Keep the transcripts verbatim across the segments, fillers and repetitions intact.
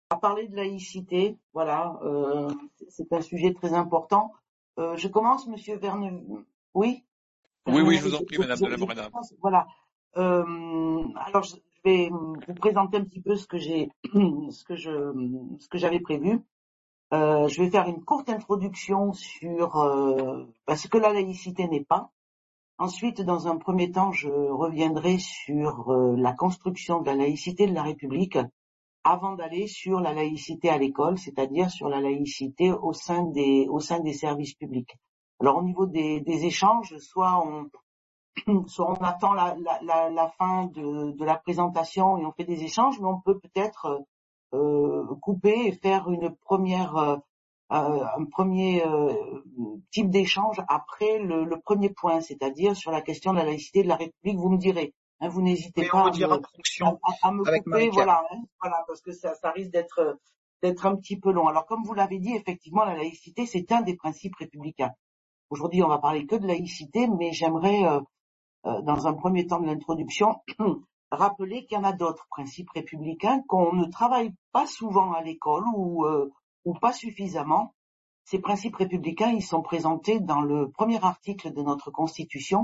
va parler de laïcité. Voilà, euh, c'est un sujet très important. Euh, je commence, Monsieur Verne. Oui. Oui, oui, je Je, vous en prie, je, Madame je, de la je Morena. commence. Voilà. Euh, alors, je vais vous présenter un petit peu ce que j'ai, ce que je, ce que j'avais prévu. Euh, je vais faire une courte introduction sur euh, ce que la laïcité n'est pas. Ensuite, dans un premier temps, je reviendrai sur euh, la construction de la laïcité de la République avant d'aller sur la laïcité à l'école, c'est-à-dire sur la laïcité au sein des, au sein des services publics. Alors, au niveau des, des échanges, soit on, soit on attend la, la, la, la fin de, de la présentation et on fait des échanges, mais on peut peut-être euh, couper et faire une première, euh, un premier euh, type d'échange après le, le premier point, c'est-à-dire sur la question de la laïcité de la République. Vous me direz, hein, vous n'hésitez Oui, pas on à dira me, en fonction à, à me avec couper, Marie-Pierre. voilà, hein, voilà, parce que ça, ça risque d'être d'être un petit peu long. Alors, comme vous l'avez dit, effectivement, la laïcité, c'est un des principes républicains. Aujourd'hui, on va parler que de laïcité, mais j'aimerais euh, Euh, dans un premier temps de l'introduction, rappeler qu'il y en a d'autres principes républicains qu'on ne travaille pas souvent à l'école ou, euh, ou pas suffisamment. Ces principes républicains, ils sont présentés dans le premier article de notre Constitution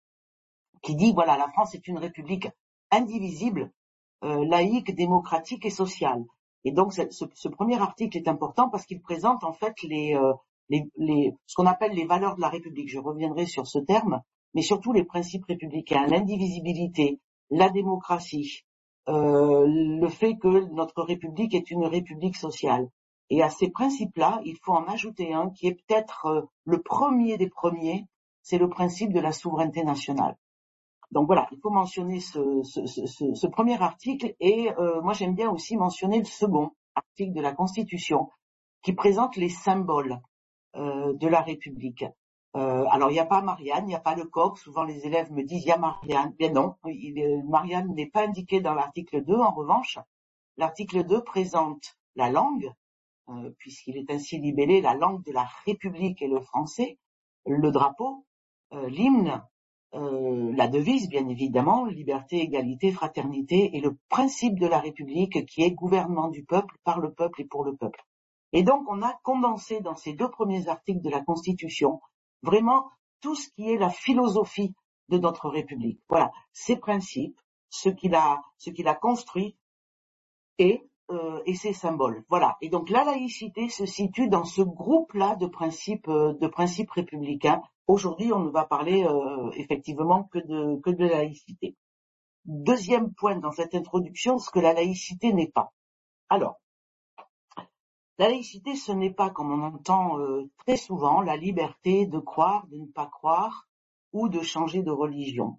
qui dit, voilà, la France est une république indivisible, euh, laïque, démocratique et sociale. Et donc, ce, ce premier article est important parce qu'il présente en fait les, euh, les, les, ce qu'on appelle les valeurs de la République. Je reviendrai sur ce terme, mais surtout les principes républicains, l'indivisibilité, la démocratie, euh, le fait que notre République est une République sociale. Et à ces principes-là, il faut en ajouter un qui est peut-être euh, le premier des premiers, c'est le principe de la souveraineté nationale. Donc voilà, il faut mentionner ce, ce, ce, ce premier article et euh, moi j'aime bien aussi mentionner le second article de la Constitution qui présente les symboles euh, de la République. Euh, alors il n'y a pas Marianne, il n'y a pas le coq, souvent les élèves me disent il y a Marianne, bien non, il, Marianne n'est pas indiquée dans l'article deux, en revanche, l'article deux présente la langue, euh, puisqu'il est ainsi libellé, la langue de la République est le français, le drapeau, euh, l'hymne, Euh, la devise, bien évidemment, liberté, égalité, fraternité, et le principe de la République qui est gouvernement du peuple, par le peuple et pour le peuple. Et donc, on a condensé dans ces deux premiers articles de la Constitution vraiment tout ce qui est la philosophie de notre République. Voilà, ses principes, ce qu'il a, ce qu'il a construit et, euh, et ses symboles. Voilà. Et donc, la laïcité se situe dans ce groupe-là de principes, euh, de principes républicains. Aujourd'hui, on ne va parler euh, effectivement que de, que de la laïcité. Deuxième point dans cette introduction, ce que la laïcité n'est pas. Alors, la laïcité, ce n'est pas, comme on entend euh, très souvent, la liberté de croire, de ne pas croire, ou de changer de religion.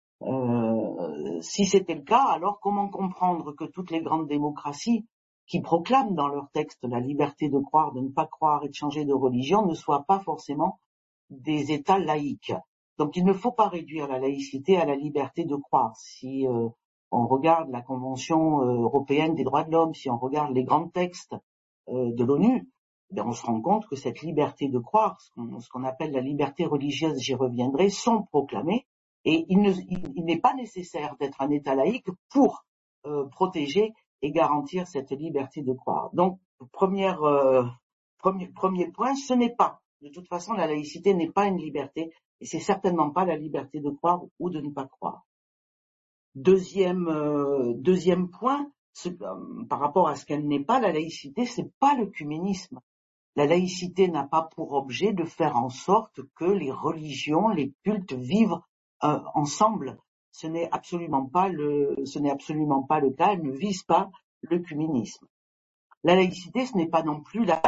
Euh, si c'était le cas, alors comment comprendre que toutes les grandes démocraties qui proclament dans leur texte la liberté de croire, de ne pas croire et de changer de religion ne soient pas forcément des États laïques. Donc il ne faut pas réduire la laïcité à la liberté de croire. Si euh, on regarde la Convention euh, européenne des droits de l'homme, si on regarde les grands textes euh, de l'ONU, eh on se rend compte que cette liberté de croire, ce qu'on, ce qu'on appelle la liberté religieuse, j'y reviendrai, sont proclamées, et il, ne, il, il n'est pas nécessaire d'être un État laïque pour euh, protéger et garantir cette liberté de croire. Donc, première, euh, premier, premier point, ce n'est pas, de toute façon, la laïcité n'est pas une liberté, et c'est certainement pas la liberté de croire ou de ne pas croire. Deuxième, euh, deuxième point, ce, euh, par rapport à ce qu'elle n'est pas, la laïcité, c'est pas l'œcuménisme. La laïcité n'a pas pour objet de faire en sorte que les religions, les cultes vivent euh, ensemble. Ce n'est absolument pas le, ce n'est absolument pas le cas. Elle ne vise pas l'œcuménisme. La laïcité, ce n'est pas non plus la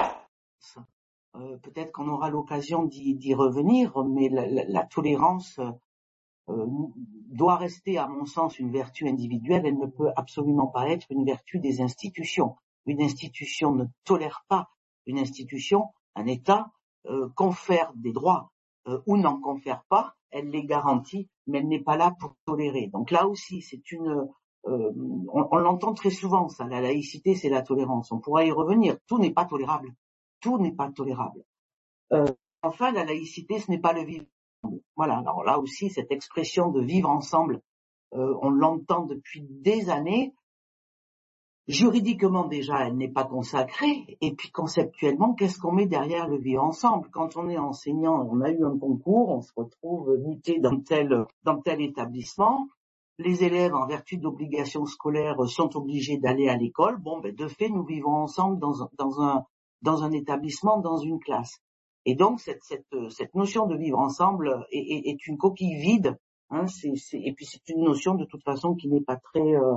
euh, peut-être qu'on aura l'occasion d'y, d'y revenir, mais la, la, la tolérance euh, doit rester, à mon sens, une vertu individuelle. Elle ne peut absolument pas être une vertu des institutions. Une institution ne tolère pas. Une institution, un État, euh, confère des droits euh, ou n'en confère pas, elle les garantit, mais elle n'est pas là pour tolérer. Donc là aussi, c'est une, euh, on, on l'entend très souvent, ça, la laïcité, c'est la tolérance. On pourra y revenir. Tout n'est pas tolérable. Tout n'est pas tolérable. Euh, enfin, la laïcité, ce n'est pas le vivre. Voilà. Alors là aussi, cette expression de vivre ensemble, euh, on l'entend depuis des années. Juridiquement déjà, elle n'est pas consacrée, et puis conceptuellement, qu'est-ce qu'on met derrière le vivre ensemble? Quand on est enseignant, on a eu un concours, on se retrouve muté dans tel, dans tel établissement, les élèves, en vertu d'obligations scolaires, sont obligés d'aller à l'école. Bon, ben, de fait, nous vivons ensemble dans un, dans un, dans un établissement, dans une classe. Et donc, cette, cette, cette notion de vivre ensemble est, est, est une coquille vide, hein, c'est, c'est, et puis c'est une notion de toute façon qui n'est pas très, euh,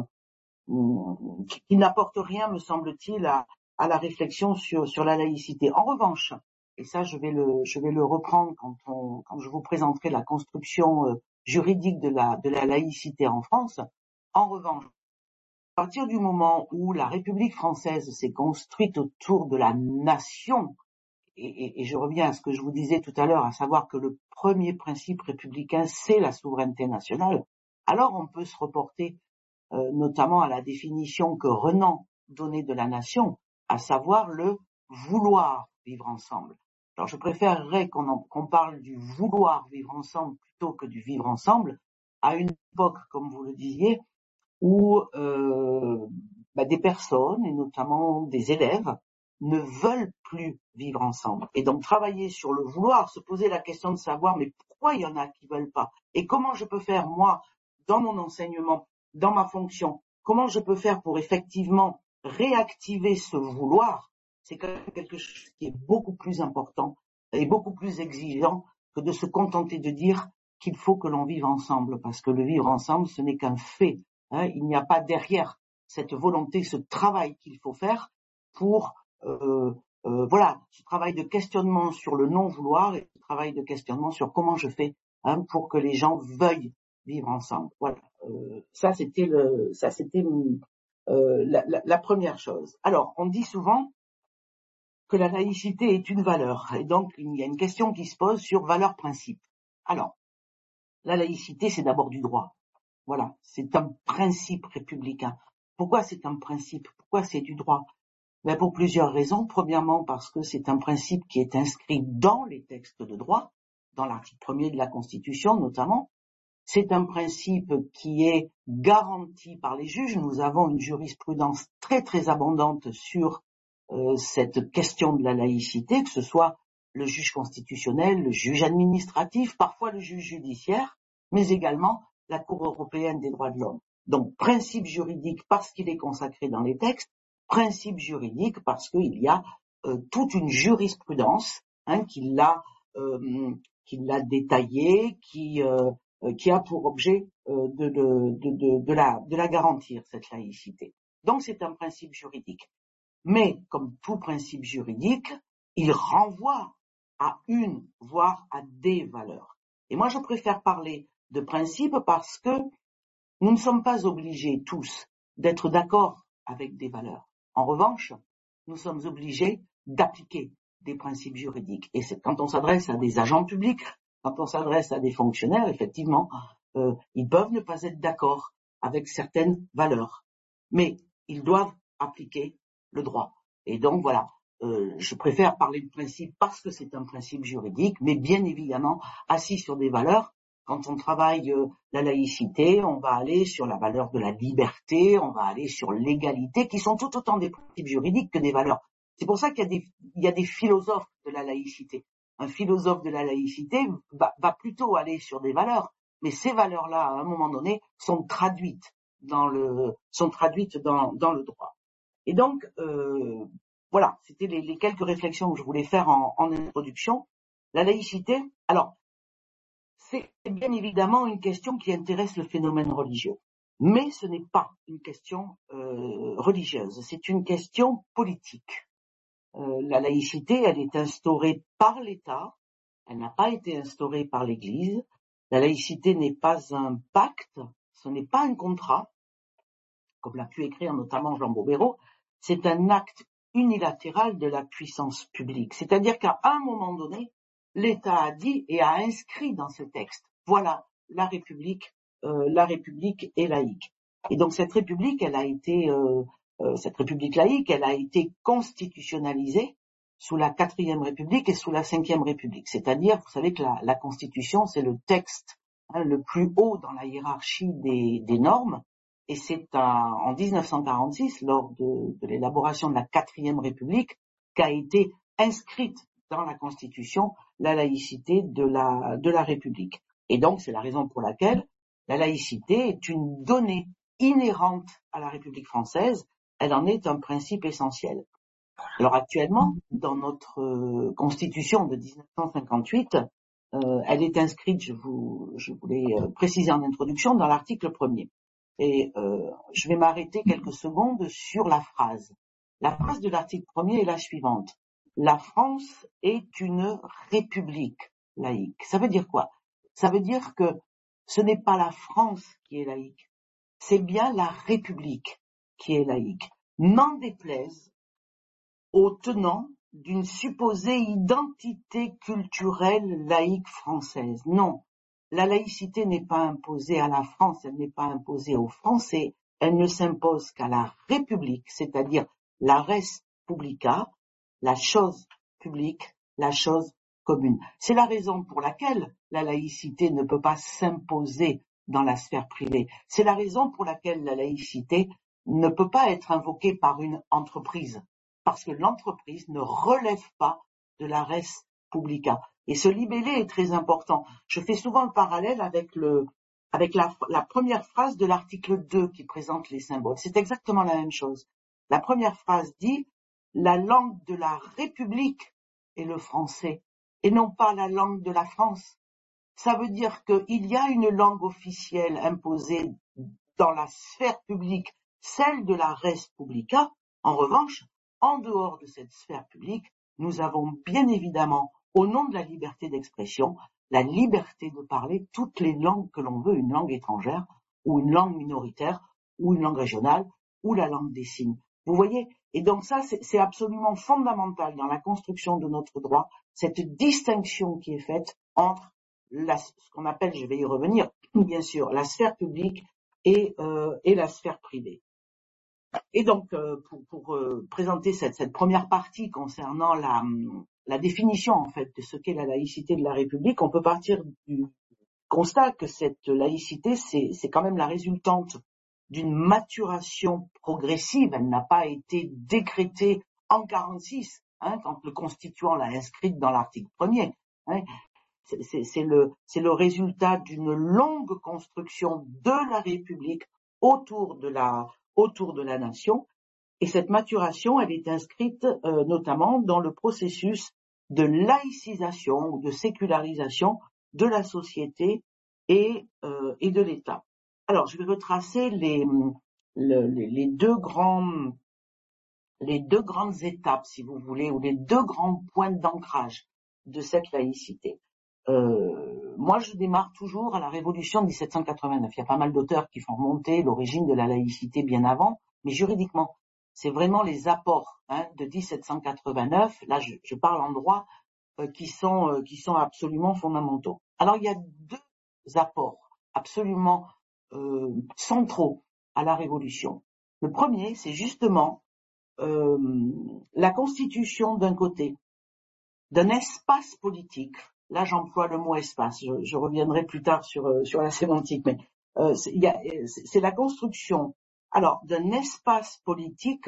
qui, qui n'apporte rien, me semble-t-il, à, à la réflexion sur, sur la laïcité. En revanche, et ça je vais le, je vais le reprendre quand, on, quand je vous présenterai la construction euh, juridique de la, de la laïcité en France, en revanche, à partir du moment où la République française s'est construite autour de la nation, et, et, et je reviens à ce que je vous disais tout à l'heure, à savoir que le premier principe républicain, c'est la souveraineté nationale, alors on peut se reporter Euh, notamment à la définition que Renan donnait de la nation, à savoir le vouloir vivre ensemble. Alors je préférerais qu'on, en, qu'on parle du vouloir vivre ensemble plutôt que du vivre ensemble, à une époque, comme vous le disiez, où euh, bah, des personnes, et notamment des élèves, ne veulent plus vivre ensemble. Et donc travailler sur le vouloir, se poser la question de savoir mais pourquoi il y en a qui veulent pas, et comment je peux faire, moi, dans mon enseignement, dans ma fonction, comment je peux faire pour effectivement réactiver ce vouloir, c'est quand même quelque chose qui est beaucoup plus important et beaucoup plus exigeant que de se contenter de dire qu'il faut que l'on vive ensemble, parce que le vivre ensemble, ce n'est qu'un fait. Hein, il n'y a pas derrière cette volonté, ce travail qu'il faut faire pour, euh, euh, voilà, ce travail de questionnement sur le non-vouloir et ce travail de questionnement sur comment je fais hein, pour que les gens veuillent vivre ensemble. Voilà, euh, ça c'était le, ça c'était euh, la, la, la première chose. Alors, on dit souvent que la laïcité est une valeur, et donc il y a une question qui se pose sur valeur-principe. Alors, la laïcité, c'est d'abord du droit. Voilà, c'est un principe républicain. Pourquoi c'est un principe? Pourquoi c'est du droit? Ben pour plusieurs raisons. Premièrement, parce que c'est un principe qui est inscrit dans les textes de droit, dans l'article premier de la Constitution notamment. C'est un principe qui est garanti par les juges. Nous avons une jurisprudence très très abondante sur euh, cette question de la laïcité, que ce soit le juge constitutionnel, le juge administratif, parfois le juge judiciaire, mais également la Cour européenne des droits de l'homme. Donc, principe juridique parce qu'il est consacré dans les textes, principe juridique parce qu'il y a euh, toute une jurisprudence hein, qui l'a euh, qui l'a détaillé, qui euh, qui a pour objet euh, de, de, de, de, de, la, de la garantir, cette laïcité. Donc c'est un principe juridique. Mais comme tout principe juridique, il renvoie à une, voire à des valeurs. Et moi je préfère parler de principe parce que nous ne sommes pas obligés tous d'être d'accord avec des valeurs. En revanche, nous sommes obligés d'appliquer des principes juridiques. Et c'est quand on s'adresse à des agents publics, quand on s'adresse à des fonctionnaires, effectivement, euh, ils peuvent ne pas être d'accord avec certaines valeurs, mais ils doivent appliquer le droit. Et donc voilà, euh, je préfère parler de principe parce que c'est un principe juridique, mais bien évidemment assis sur des valeurs. Quand on travaille euh, la laïcité, on va aller sur la valeur de la liberté, on va aller sur l'égalité, qui sont tout autant des principes juridiques que des valeurs. C'est pour ça qu'il y a des, il y a des philosophes de la laïcité. Un philosophe de la laïcité va, va plutôt aller sur des valeurs, mais ces valeurs-là, à un moment donné, sont traduites dans le, sont traduites dans, dans le droit. Et donc, euh, voilà, c'était les, les quelques réflexions que je voulais faire en, en introduction. La laïcité, alors, c'est bien évidemment une question qui intéresse le phénomène religieux. Mais ce n'est pas une question euh, religieuse, c'est une question politique. Euh, la laïcité, elle est instaurée par l'État, elle n'a pas été instaurée par l'Église. La laïcité n'est pas un pacte, ce n'est pas un contrat, comme l'a pu écrire notamment Jean Bobéro, c'est un acte unilatéral de la puissance publique. C'est-à-dire qu'à un moment donné, l'État a dit et a inscrit dans ce texte, voilà, la République, euh, la République est laïque. Et donc cette République, elle a été, euh, euh, cette République laïque, elle a été constitutionnalisée sous la quatrième République et sous la cinquième République. C'est-à-dire, vous savez que la, la Constitution, c'est le texte hein, le plus haut dans la hiérarchie des, des normes. et c'est en dix-neuf cent quarante-six, lors de, de l'élaboration de la quatrième République, qu'a été inscrite dans la Constitution la laïcité de la, de la République. Et donc, c'est la raison pour laquelle la laïcité est une donnée inhérente à la République française. Elle en est un principe essentiel. Alors actuellement, dans notre euh, Constitution de dix-neuf cent cinquante-huit, euh, elle est inscrite, je vous, je voulais euh, préciser en introduction, dans l'article premier. Et euh, je vais m'arrêter quelques secondes sur la phrase. La phrase de l'article premier est la suivante. La France est une république laïque. Ça veut dire quoi? Ça veut dire que ce n'est pas la France qui est laïque, c'est bien la République qui est laïque. N'en déplaise aux tenants d'une supposée identité culturelle laïque française. Non, la laïcité n'est pas imposée à la France, elle n'est pas imposée aux Français, elle ne s'impose qu'à la République, c'est-à-dire la res publica, la chose publique, la chose commune. C'est la raison pour laquelle la laïcité ne peut pas s'imposer dans la sphère privée. C'est la raison pour laquelle la laïcité ne peut pas être invoquée par une entreprise, parce que l'entreprise ne relève pas de la res publica. Et ce libellé est très important. Je fais souvent le parallèle avec, le, avec la, la première phrase de l'article deux qui présente les symboles. C'est exactement la même chose. La première phrase dit « La langue de la République est le français, et non pas la langue de la France ». Ça veut dire qu'il y a une langue officielle imposée dans la sphère publique, celle de la res publica. En revanche, en dehors de cette sphère publique, nous avons bien évidemment, au nom de la liberté d'expression, la liberté de parler toutes les langues que l'on veut, une langue étrangère, ou une langue minoritaire, ou une langue régionale, ou la langue des signes. Vous voyez? Et donc ça, c'est absolument fondamental dans la construction de notre droit, cette distinction qui est faite entre la, ce qu'on appelle, je vais y revenir, bien sûr, la sphère publique et, euh, et la sphère privée. Et donc, euh, pour, pour euh, présenter cette, cette première partie concernant la, la définition en fait de ce qu'est la laïcité de la République, on peut partir du constat que cette laïcité, c'est quand même la résultante d'une maturation progressive. Elle n'a pas été décrétée en quarante-six, hein, quand le constituant l'a inscrite dans l'article premier. Hein. C'est le, le résultat d'une longue construction de la République autour de la, autour de la nation. Et cette maturation, elle est inscrite euh, notamment dans le processus de laïcisation ou de sécularisation de la société et, euh, et de l'État. Alors, je vais retracer les, le, les, deux grands, les deux grandes étapes, si vous voulez, ou les deux grands points d'ancrage de cette laïcité. Euh, moi, je démarre toujours à la Révolution de dix-sept cent quatre-vingt-neuf. Il y a pas mal d'auteurs qui font remonter l'origine de la laïcité bien avant, mais juridiquement, c'est vraiment les apports hein, de dix-sept cent quatre-vingt-neuf. Là, je, je parle en droit euh, qui sont euh, qui sont absolument fondamentaux. Alors, il y a deux apports absolument euh, centraux à la Révolution. Le premier, c'est justement euh, la constitution d'un côté d'un espace politique. Là, j'emploie le mot espace. Je, je reviendrai plus tard sur euh, sur la sémantique, mais euh, c'est la construction alors d'un espace politique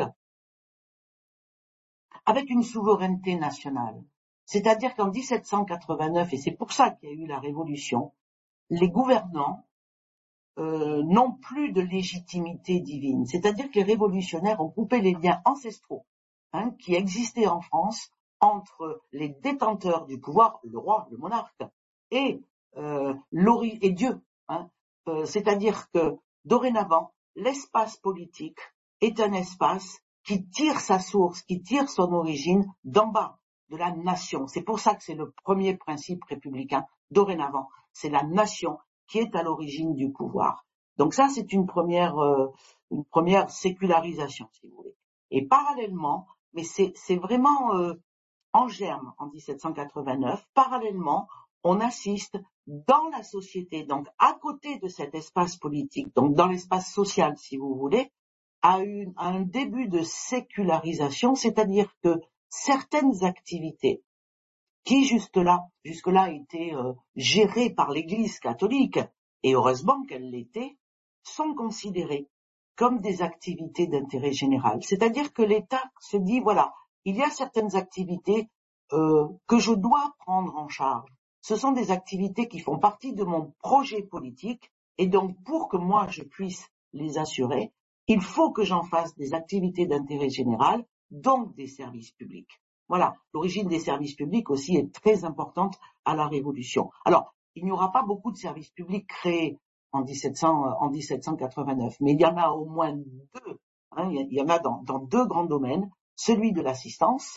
avec une souveraineté nationale. C'est-à-dire qu'en dix-sept cent quatre-vingt-neuf, et c'est pour ça qu'il y a eu la Révolution, les gouvernants euh, n'ont plus de légitimité divine. C'est-à-dire que les révolutionnaires ont coupé les liens ancestraux hein, qui existaient en France entre les détenteurs du pouvoir, le roi, le monarque, et, euh, et Dieu. Hein. Euh, C'est-à-dire que dorénavant, l'espace politique est un espace qui tire sa source, qui tire son origine d'en bas, de la nation. C'est pour ça que c'est le premier principe républicain. Dorénavant, c'est la nation qui est à l'origine du pouvoir. Donc ça, c'est une première, euh, une première sécularisation, si vous voulez. Et parallèlement, mais c'est vraiment euh, en germe en dix-sept cent quatre-vingt-neuf, parallèlement, on assiste dans la société, donc à côté de cet espace politique, donc dans l'espace social, si vous voulez, à, une, à un début de sécularisation, c'est-à-dire que certaines activités qui jusque-là, jusque-là étaient euh, gérées par l'Église catholique, et heureusement qu'elle l'était, sont considérées comme des activités d'intérêt général. C'est-à-dire que l'État se dit, voilà, il y a certaines activités euh, que je dois prendre en charge. Ce sont des activités qui font partie de mon projet politique, et donc pour que moi je puisse les assurer, il faut que j'en fasse des activités d'intérêt général, donc des services publics. Voilà, l'origine des services publics aussi est très importante à la Révolution. Alors, il n'y aura pas beaucoup de services publics créés en, mille sept cents, en mille sept cent quatre-vingt-neuf, mais il y en a au moins deux, hein, il y en a dans, dans deux grands domaines, celui de l'assistance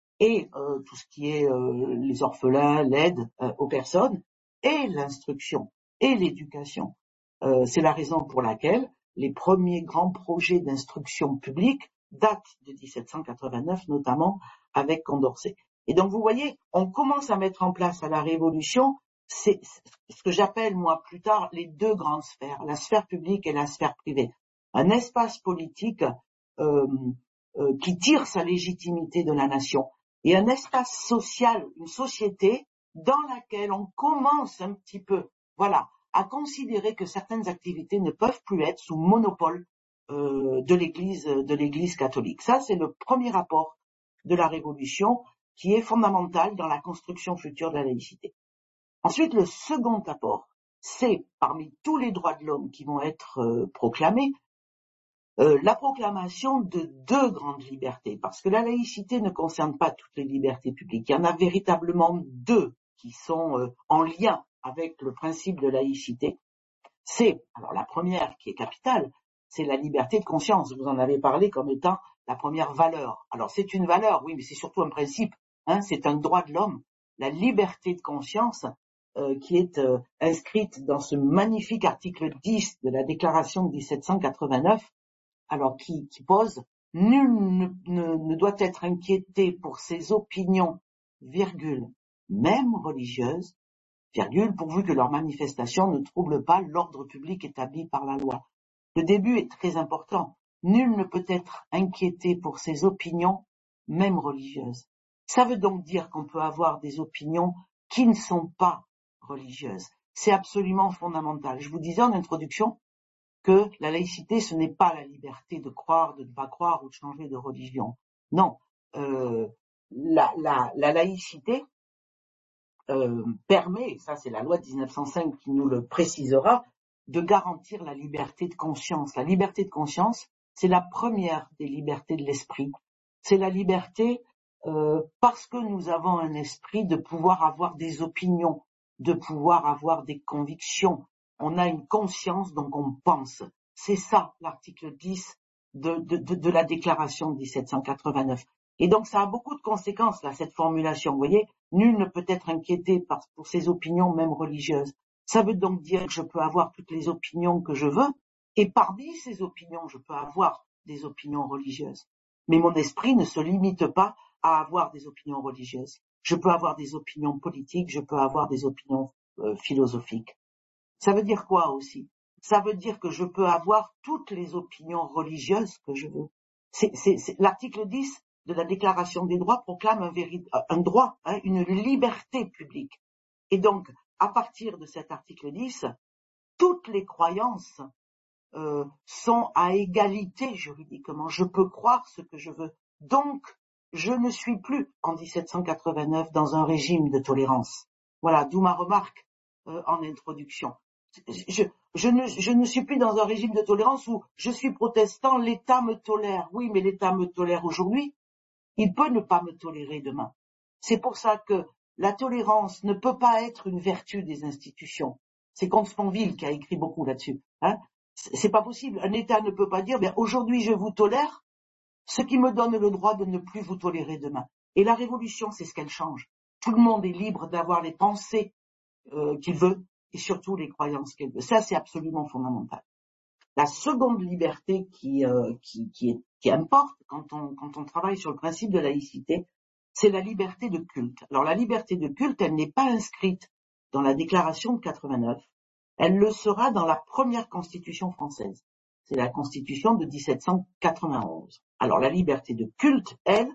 et euh, tout ce qui est euh, les orphelins, l'aide euh, aux personnes, et l'instruction et l'éducation. Euh, c'est la raison pour laquelle les premiers grands projets d'instruction publique datent de mille sept cent quatre-vingt-neuf, notamment avec Condorcet. Et donc vous voyez, on commence à mettre en place à la Révolution, c'est ce que j'appelle moi plus tard les deux grandes sphères, la sphère publique et la sphère privée. Un espace politique euh, euh, qui tire sa légitimité de la nation, et un espace social, une société dans laquelle on commence un petit peu, voilà, à considérer que certaines activités ne peuvent plus être sous monopole euh, de l'Église, de l'Église catholique. Ça, c'est le premier rapport de la Révolution qui est fondamental dans la construction future de la laïcité. Ensuite, le second apport, c'est parmi tous les droits de l'homme qui vont être euh, proclamés, Euh, la proclamation de deux grandes libertés, parce que la laïcité ne concerne pas toutes les libertés publiques. Il y en a véritablement deux qui sont euh, en lien avec le principe de laïcité. C'est, alors la première qui est capitale, c'est la liberté de conscience. Vous en avez parlé comme étant la première valeur. Alors c'est une valeur, oui, mais c'est surtout un principe, hein, c'est un droit de l'homme. La liberté de conscience euh, qui est euh, inscrite dans ce magnifique article dix de la Déclaration de mille sept cent quatre-vingt-neuf, alors qui, qui pose « Nul ne, ne, ne doit être inquiété pour ses opinions, virgule, même religieuses, virgule, pourvu que leur manifestation ne trouble pas l'ordre public établi par la loi. » Le début est très important. Nul ne peut être inquiété pour ses opinions, même religieuses. Ça veut donc dire qu'on peut avoir des opinions qui ne sont pas religieuses. C'est absolument fondamental. Je vous disais en introduction que la laïcité, ce n'est pas la liberté de croire, de ne pas croire ou de changer de religion. Non, euh, la, la, la laïcité euh, permet, et ça c'est la loi de dix-neuf cent cinq qui nous le précisera, de garantir la liberté de conscience. La liberté de conscience, c'est la première des libertés de l'esprit. C'est la liberté euh, parce que nous avons un esprit de pouvoir avoir des opinions, de pouvoir avoir des convictions. On a une conscience, donc on pense. C'est ça l'article dix de, de, de, de la déclaration de mille sept cent quatre-vingt-neuf. Et donc ça a beaucoup de conséquences, là, cette formulation. Vous voyez, nul ne peut être inquiété par, pour ses opinions, même religieuses. Ça veut donc dire que je peux avoir toutes les opinions que je veux, et parmi ces opinions, je peux avoir des opinions religieuses. Mais mon esprit ne se limite pas à avoir des opinions religieuses. Je peux avoir des opinions politiques, je peux avoir des opinions euh, philosophiques. Ça veut dire quoi aussi? Ça veut dire que je peux avoir toutes les opinions religieuses que je veux. C'est, c'est, c'est, l'article dix de la Déclaration des droits proclame un, véri, un droit, hein, une liberté publique. Et donc, à partir de cet article dix, toutes les croyances euh, sont à égalité juridiquement. Je peux croire ce que je veux. Donc, je ne suis plus en mille sept cent quatre-vingt-neuf dans un régime de tolérance. Voilà, d'où ma remarque euh, en introduction. Je, je, ne, je ne suis plus dans un régime de tolérance où je suis protestant, l'État me tolère. Oui, mais l'État me tolère aujourd'hui. Il peut ne pas me tolérer demain. C'est pour ça que la tolérance ne peut pas être une vertu des institutions. C'est Comte Sponville qui a écrit beaucoup là-dessus. Hein. C'est pas possible. Un État ne peut pas dire, bien, aujourd'hui je vous tolère, ce qui me donne le droit de ne plus vous tolérer demain. Et la révolution, c'est ce qu'elle change. Tout le monde est libre d'avoir les pensées euh, qu'il veut et surtout les croyances qu'il veut. Ça, c'est absolument fondamental. La seconde liberté qui, euh, qui, qui, est, qui importe quand on, quand on travaille sur le principe de laïcité, c'est la liberté de culte. Alors la liberté de culte, elle n'est pas inscrite dans la Déclaration de quatre-vingt-neuf, elle le sera dans la première Constitution française. C'est la Constitution de dix-sept cent quatre-vingt-onze. Alors la liberté de culte, elle,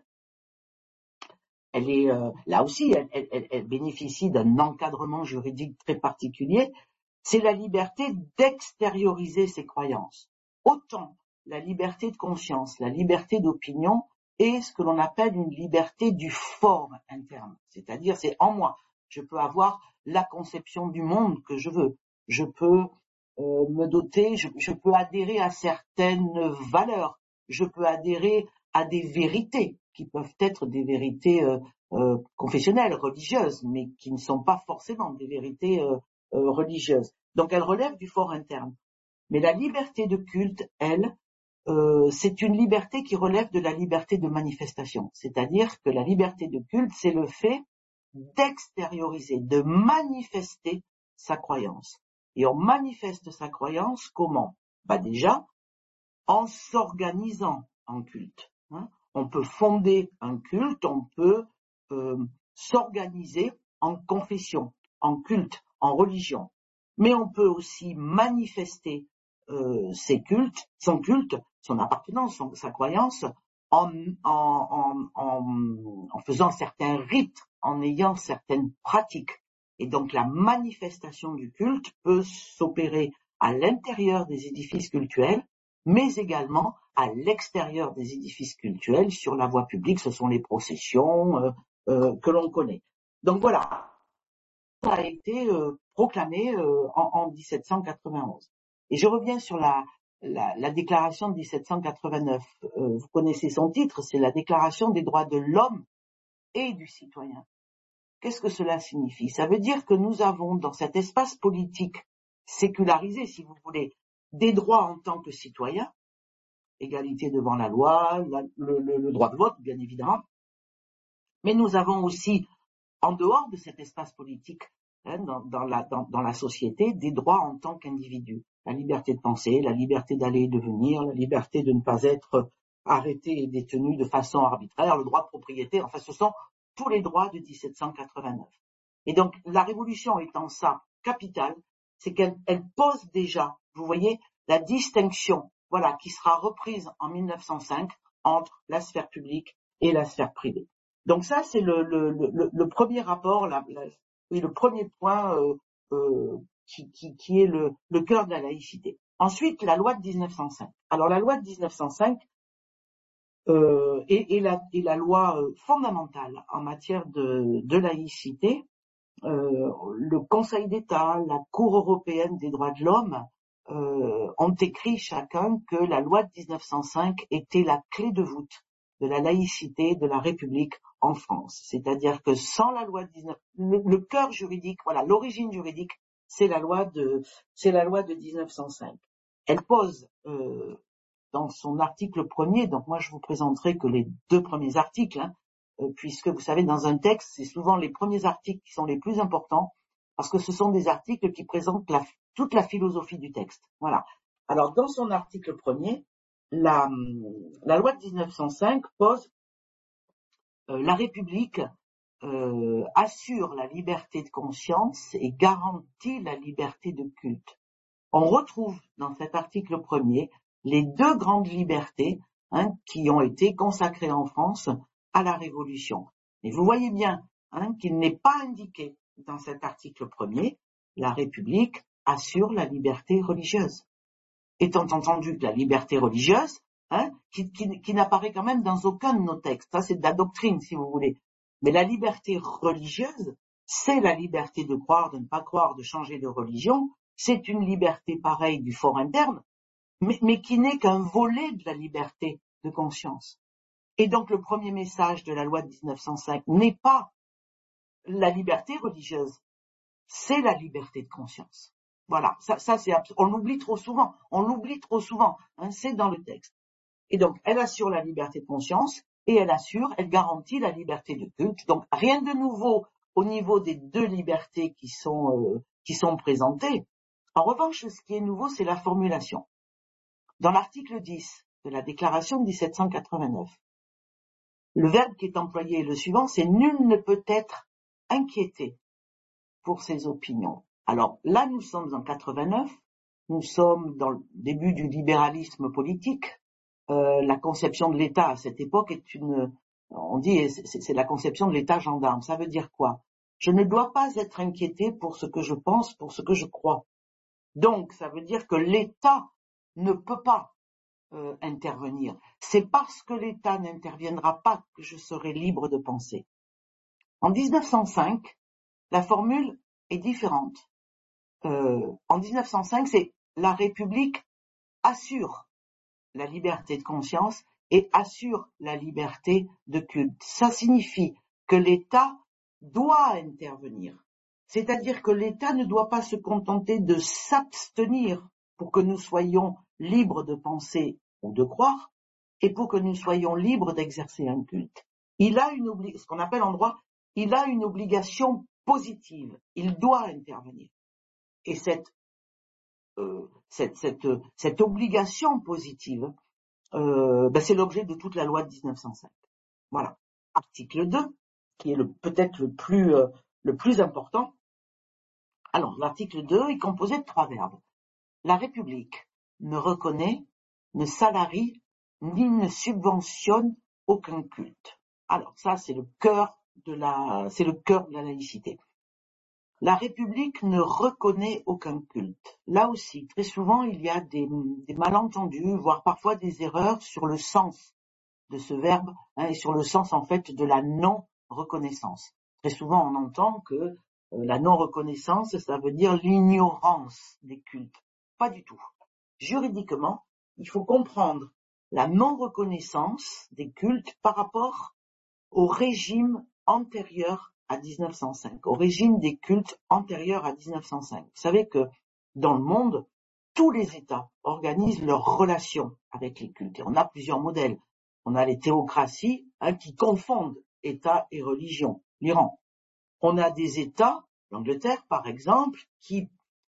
elle est euh, là aussi, elle, elle, elle bénéficie d'un encadrement juridique très particulier. C'est la liberté d'extérioriser ses croyances, autant la liberté de conscience, la liberté d'opinion et ce que l'on appelle une liberté du fort interne. C'est-à-dire, c'est en moi. Je peux avoir la conception du monde que je veux. Je peux euh, me doter, je, je peux adhérer à certaines valeurs. Je peux adhérer à des vérités qui peuvent être des vérités euh, euh, confessionnelles, religieuses, mais qui ne sont pas forcément des vérités euh, euh, religieuses. Donc, elles relèvent du fort interne. Mais la liberté de culte, elle, euh, c'est une liberté qui relève de la liberté de manifestation. C'est-à-dire que la liberté de culte, c'est le fait d'extérioriser, de manifester sa croyance. Et on manifeste sa croyance comment? Bah déjà, en s'organisant en culte. Hein. On peut fonder un culte, on peut euh, s'organiser en confession, en culte, en religion. Mais on peut aussi manifester euh, ses cultes, son culte, son appartenance, son, sa croyance, en, en, en, en, en faisant certains rites, en ayant certaines pratiques. Et donc la manifestation du culte peut s'opérer à l'intérieur des édifices cultuels, mais également à l'extérieur des édifices cultuels, sur la voie publique, ce sont les processions euh, euh, que l'on connaît. Donc voilà, ça a été euh, proclamé euh, en, en dix-sept cent quatre-vingt-onze. Et je reviens sur la, la, la déclaration de dix-sept cent quatre-vingt-neuf. Euh, vous connaissez son titre, c'est la Déclaration des droits de l'homme et du citoyen. Qu'est-ce que cela signifie? Ça veut dire que nous avons dans cet espace politique sécularisé, si vous voulez, des droits en tant que citoyens, égalité devant la loi, la, le, le, le droit de vote, bien évidemment, mais nous avons aussi, en dehors de cet espace politique, hein, dans, dans, la, dans, dans la société, des droits en tant qu'individu. La liberté de penser, la liberté d'aller et de venir, la liberté de ne pas être arrêté et détenu de façon arbitraire, le droit de propriété, enfin ce sont tous les droits de dix-sept cent quatre-vingt-neuf. Et donc la révolution étant ça capitale, c'est qu'elle elle pose déjà, vous voyez, la distinction, voilà, qui sera reprise en mille neuf cent cinq entre la sphère publique et la sphère privée. Donc ça, c'est le, le, le, le premier rapport, la, la, oui, le premier point euh, euh, qui, qui, qui est le, le cœur de la laïcité. Ensuite, la loi de dix-neuf cent cinq. Alors la loi de dix-neuf cent cinq euh, est, est, la, est la loi euh, fondamentale en matière de, de laïcité. Euh, le Conseil d'État, la Cour européenne des droits de l'homme euh, ont écrit chacun que la loi de dix-neuf cent cinq était la clé de voûte de la laïcité de la République en France. C'est-à-dire que sans la loi de dix-neuf, le, le cœur juridique, voilà, l'origine juridique, c'est la loi de, c'est la loi de dix-neuf cent cinq. Elle pose euh, dans son article premier, donc moi je vous présenterai que les deux premiers articles, hein, euh, puisque vous savez, dans un texte, c'est souvent les premiers articles qui sont les plus importants, parce que ce sont des articles qui présentent la, toute la philosophie du texte. Voilà. Alors, dans son article premier, la, la loi de dix-neuf cent cinq pose euh, la République euh, assure la liberté de conscience et garantit la liberté de culte. On retrouve dans cet article premier les deux grandes libertés hein, qui ont été consacrées en France à la Révolution. Et vous voyez bien hein, qu'il n'est pas indiqué dans cet article premier, la République assure la liberté religieuse. Étant entendu que la liberté religieuse, hein, qui, qui, qui n'apparaît quand même dans aucun de nos textes, ça c'est de la doctrine si vous voulez, mais la liberté religieuse, c'est la liberté de croire, de ne pas croire, de changer de religion, c'est une liberté pareille du fort interne, mais, mais qui n'est qu'un volet de la liberté de conscience. Et donc le premier message de la loi de dix-neuf cent cinq n'est pas la liberté religieuse, c'est la liberté de conscience. Voilà, ça, ça c'est on l'oublie trop souvent, on l'oublie trop souvent, hein, c'est dans le texte. Et donc elle assure la liberté de conscience et elle assure, elle garantit la liberté de culte. Donc rien de nouveau au niveau des deux libertés qui sont euh, qui sont présentées. En revanche, ce qui est nouveau, c'est la formulation. Dans l'article dix de la déclaration de dix-sept cent quatre-vingt-neuf, le verbe qui est employé est le suivant, c'est « nul ne peut être inquiété pour ses opinions ». Alors là, nous sommes en quatre-vingt-neuf, nous sommes dans le début du libéralisme politique. Euh, la conception de l'État à cette époque est une, on dit, c'est, c'est la conception de l'État gendarme. Ça veut dire quoi? Je ne dois pas être inquiété pour ce que je pense, pour ce que je crois. Donc, ça veut dire que l'État ne peut pas euh, intervenir. C'est parce que l'État n'interviendra pas que je serai libre de penser. En dix-neuf cent cinq, la formule est différente. Euh, en dix-neuf cent cinq, c'est la République assure la liberté de conscience et assure la liberté de culte. Ça signifie que l'État doit intervenir. C'est-à-dire que l'État ne doit pas se contenter de s'abstenir pour que nous soyons libres de penser ou de croire et pour que nous soyons libres d'exercer un culte. Il a une obli- ce qu'on appelle en droit, il a une obligation positive. Il doit intervenir. Et cette, euh, cette, cette, cette obligation positive, euh, ben c'est l'objet de toute la loi de dix-neuf cent cinq. Voilà. Article deux, qui est le, peut-être le plus, euh, le plus important. Alors, l'article deux est composé de trois verbes. La République ne reconnaît, ne salarie, ni ne subventionne aucun culte. Alors, ça, c'est le cœur de la, c'est le cœur de la laïcité. La République ne reconnaît aucun culte. Là aussi, très souvent, il y a des, des malentendus, voire parfois des erreurs sur le sens de ce verbe, hein, et sur le sens, en fait, de la non-reconnaissance. Très souvent, on entend que euh, la non-reconnaissance, ça veut dire l'ignorance des cultes. Pas du tout. Juridiquement, il faut comprendre la non-reconnaissance des cultes par rapport au régime antérieur à dix-neuf cent cinq, au régime des cultes antérieur à dix-neuf cent cinq. Vous savez que dans le monde, tous les États organisent leurs relations avec les cultes. Et on a plusieurs modèles. On a les théocraties, hein, qui confondent État et religion. L'Iran. On a des États, l'Angleterre par exemple, qui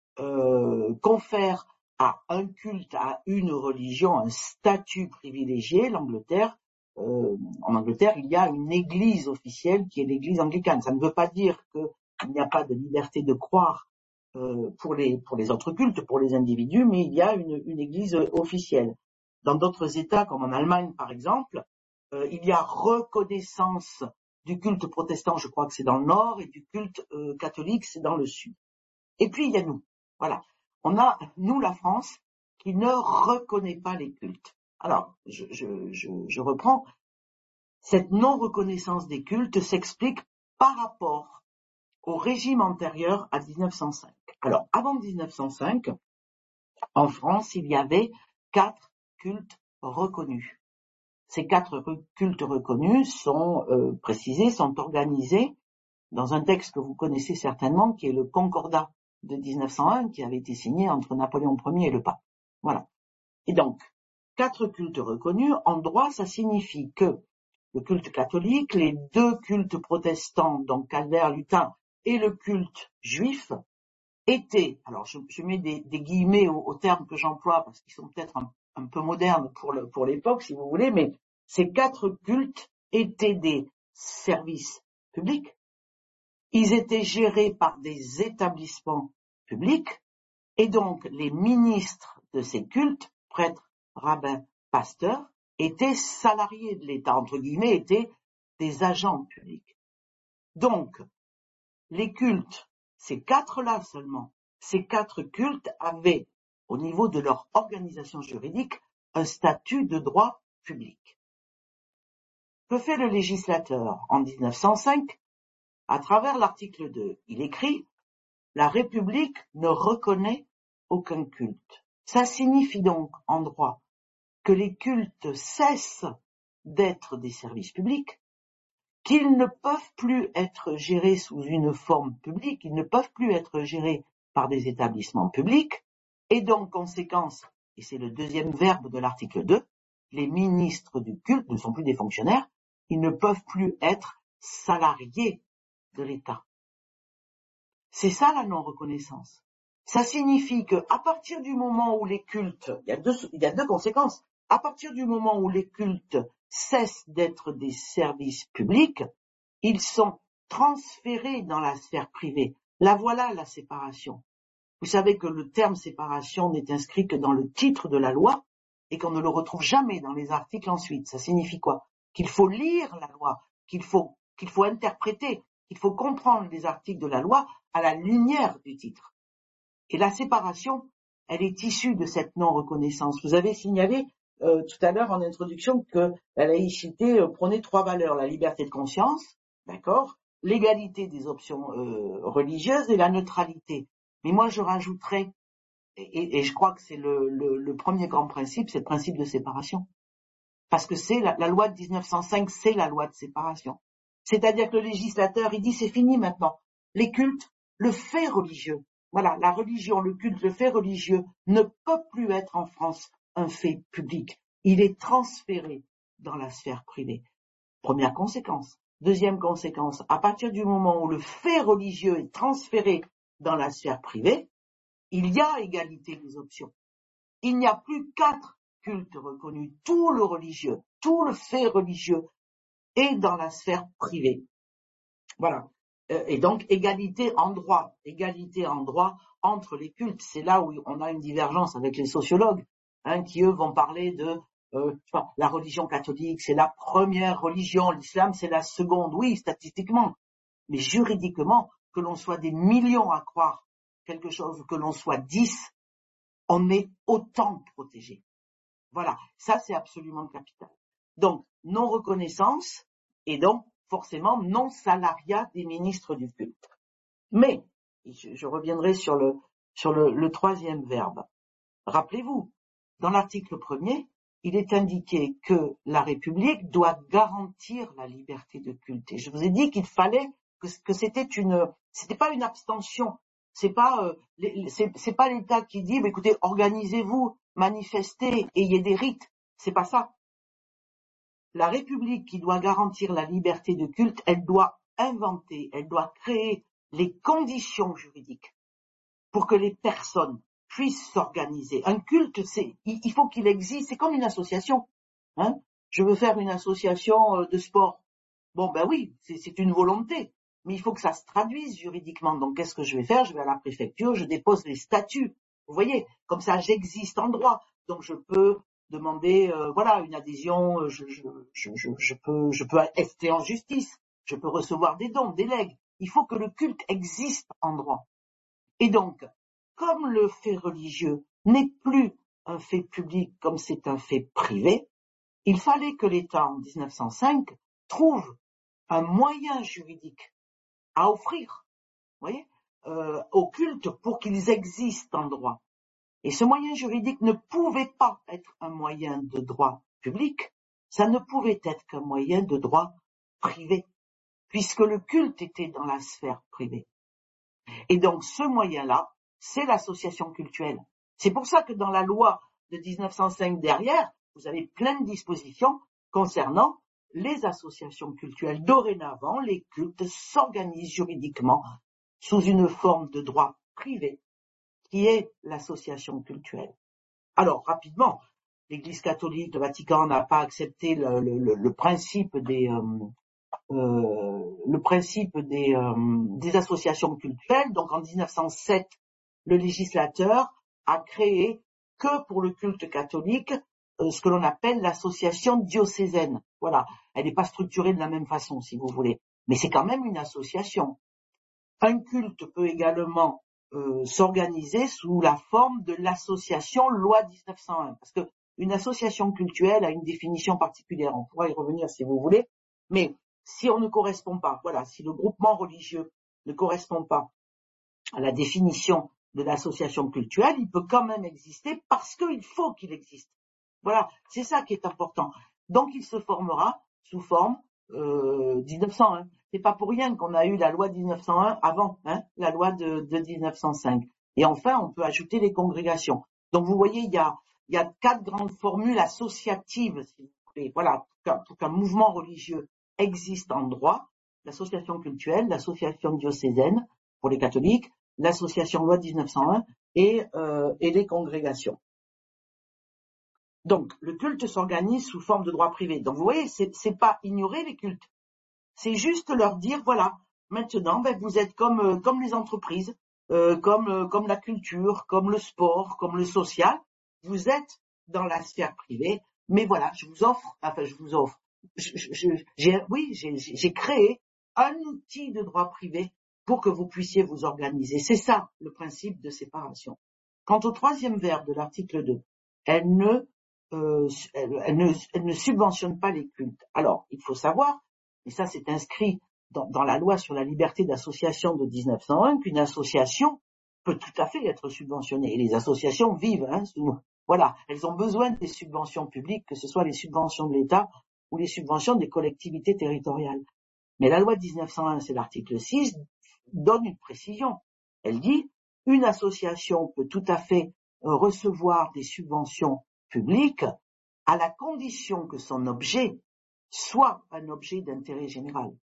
euh, confèrent à un culte, à une religion, un statut privilégié. L'Angleterre, euh, en Angleterre, il y a une église officielle qui est l'église anglicane. Ça ne veut pas dire qu'il n'y a pas de liberté de croire euh, pour les pour les autres cultes, pour les individus, mais il y a une, une église officielle. Dans d'autres États, comme en Allemagne par exemple, euh, il y a reconnaissance du culte protestant, je crois que c'est dans le nord, et du culte euh, catholique, c'est dans le sud. Et puis il y a nous. Voilà. On a, nous, la France, qui ne reconnaît pas les cultes. Alors, je, je, je, je reprends. Cette non-reconnaissance des cultes s'explique par rapport au régime antérieur à dix-neuf cent cinq. Alors, avant dix-neuf cent cinq, en France, il y avait quatre cultes reconnus. Ces quatre cultes reconnus sont euh, précisés, sont organisés dans un texte que vous connaissez certainement, qui est le Concordat de dix-neuf cent un, qui avait été signé entre Napoléon Ier et le pape. Voilà. Et donc, quatre cultes reconnus, en droit, ça signifie que le culte catholique, les deux cultes protestants, donc calvaire, lutin, et le culte juif, étaient, alors je, je mets des, des guillemets aux, aux termes que j'emploie, parce qu'ils sont peut-être un, un peu modernes pour, le, pour l'époque, si vous voulez, mais ces quatre cultes étaient des services publics. Ils étaient gérés par des établissements publics, et donc les ministres de ces cultes, prêtres, rabbins, pasteurs, étaient salariés de l'État, entre guillemets, étaient des agents publics. Donc, les cultes, ces quatre-là seulement, ces quatre cultes avaient, au niveau de leur organisation juridique, un statut de droit public. Que fait le législateur en dix-neuf cent cinq? À travers l'article deux, il écrit « La République ne reconnaît aucun culte ». Ça signifie donc, en droit, que les cultes cessent d'être des services publics, qu'ils ne peuvent plus être gérés sous une forme publique, ils ne peuvent plus être gérés par des établissements publics, et donc, conséquence, et c'est le deuxième verbe de l'article deux, les ministres du culte ne sont plus des fonctionnaires, ils ne peuvent plus être salariés de l'État. C'est ça la non-reconnaissance. Ça signifie que, à partir du moment où les cultes, il y a deux, il y a deux conséquences, à partir du moment où les cultes cessent d'être des services publics, ils sont transférés dans la sphère privée. La voilà la séparation. Vous savez que le terme séparation n'est inscrit que dans le titre de la loi et qu'on ne le retrouve jamais dans les articles ensuite. Ça signifie quoi? Qu'il faut lire la loi, qu'il faut, qu'il faut interpréter, qu'il faut comprendre les articles de la loi à la lumière du titre. Et la séparation, elle est issue de cette non-reconnaissance. Vous avez signalé euh, tout à l'heure en introduction que la laïcité euh, prônait trois valeurs, la liberté de conscience, d'accord, l'égalité des options euh, religieuses et la neutralité. Mais moi je rajouterais, et, et je crois que c'est le, le, le premier grand principe, c'est le principe de séparation. Parce que c'est la, la loi de dix-neuf cent cinq, c'est la loi de séparation. C'est-à-dire que le législateur, il dit c'est fini maintenant. Les cultes, le fait religieux, voilà, la religion, le culte, le fait religieux ne peut plus être en France un fait public. Il est transféré dans la sphère privée. Première conséquence. Deuxième conséquence, à partir du moment où le fait religieux est transféré dans la sphère privée, il y a égalité des options. Il n'y a plus quatre cultes reconnus. Tout le religieux, tout le fait religieux est dans la sphère privée. Voilà. Et donc, égalité en droit, égalité en droit entre les cultes. C'est là où on a une divergence avec les sociologues, hein, qui eux vont parler de euh, enfin, la religion catholique, c'est la première religion, l'islam c'est la seconde. Oui, statistiquement, mais juridiquement, que l'on soit des millions à croire quelque chose, que l'on soit dix, on est autant protégé. Voilà, ça c'est absolument capital. Donc, non-reconnaissance et donc forcément non-salariat des ministres du culte. Mais, je, je reviendrai sur le, sur le, le troisième verbe. Rappelez-vous, dans l'article premier, il est indiqué que la République doit garantir la liberté de culte. Et je vous ai dit qu'il fallait que, que c'était une, c'était pas une abstention. C'est pas, euh, c'est, c'est pas l'État qui dit, bah, écoutez, organisez-vous, manifestez, ayez des rites. C'est pas ça. La République qui doit garantir la liberté de culte, elle doit inventer, elle doit créer les conditions juridiques pour que les personnes puissent s'organiser. Un culte, c'est, il faut qu'il existe, c'est comme une association. Hein, je veux faire une association de sport. Bon, ben oui, c'est, c'est une volonté, mais il faut que ça se traduise juridiquement. Donc, qu'est-ce que je vais faire? Je vais à la préfecture, je dépose les statuts. Vous voyez, comme ça, j'existe en droit. Donc, je peux demander, euh, voilà, une adhésion. Je, je, je, je, je peux, je peux rester en justice. Je peux recevoir des dons, des legs. Il faut que le culte existe en droit. Et donc, comme le fait religieux n'est plus un fait public comme c'est un fait privé, il fallait que l'État, en dix-neuf cent cinq, trouve un moyen juridique à offrir, vous voyez, euh, aux cultes pour qu'ils existent en droit. Et ce moyen juridique ne pouvait pas être un moyen de droit public, ça ne pouvait être qu'un moyen de droit privé, puisque le culte était dans la sphère privée. Et donc ce moyen-là, c'est l'association cultuelle. C'est pour ça que dans la loi de dix-neuf cent cinq derrière, vous avez plein de dispositions concernant les associations cultuelles. Dorénavant, les cultes s'organisent juridiquement sous une forme de droit privé qui est l'association cultuelle. Alors, rapidement, l'Église catholique, le Vatican n'a pas accepté le, le, le principe des... Euh, Euh, le principe des, euh, des associations cultuelles. Donc en dix-neuf cent sept, le législateur a créé que pour le culte catholique euh, ce que l'on appelle l'association diocésaine. Voilà, elle n'est pas structurée de la même façon, si vous voulez, mais c'est quand même une association. Un culte peut également euh, s'organiser sous la forme de l'association loi dix-neuf cent un, parce que une association cultuelle a une définition particulière. On pourra y revenir si vous voulez, mais si on ne correspond pas, voilà, si le groupement religieux ne correspond pas à la définition de l'association cultuelle, il peut quand même exister parce qu'il faut qu'il existe. Voilà, c'est ça qui est important. Donc il se formera sous forme euh, dix-neuf cent un. C'est pas pour rien qu'on a eu la loi dix-neuf cent un avant, hein, la loi de, de dix-neuf cent cinq. Et enfin, on peut ajouter les congrégations. Donc vous voyez, il y a, il y a quatre grandes formules associatives, si vous voulez. Voilà, pour qu'un, pour qu'un mouvement religieux existe en droit: l'association cultuelle, l'association diocésaine pour les catholiques, l'association loi dix-neuf cent un et, euh, et les congrégations. Donc, le culte s'organise sous forme de droit privé. Donc, vous voyez, c'est, c'est pas ignorer les cultes. C'est juste leur dire, voilà, maintenant, ben, vous êtes comme, euh, comme les entreprises, euh, comme, euh, comme la culture, comme le sport, comme le social. Vous êtes dans la sphère privée, mais voilà, je vous offre, enfin, je vous offre, je, je, j'ai, oui, j'ai, j'ai créé un outil de droit privé pour que vous puissiez vous organiser. C'est ça, le principe de séparation. Quant au troisième verbe de l'article deux, elle ne euh, elle, elle, ne, elle ne subventionne pas les cultes. Alors, il faut savoir, et ça c'est inscrit dans, dans la loi sur la liberté d'association de mille neuf cent un, qu'une association peut tout à fait être subventionnée. Et les associations vivent, hein, sous, voilà, elles ont besoin des subventions publiques, que ce soit les subventions de l'État ou les subventions des collectivités territoriales. Mais la loi de mille neuf cent un, c'est l'article six, donne une précision. Elle dit, une association peut tout à fait recevoir des subventions publiques à la condition que son objet soit un objet d'intérêt général.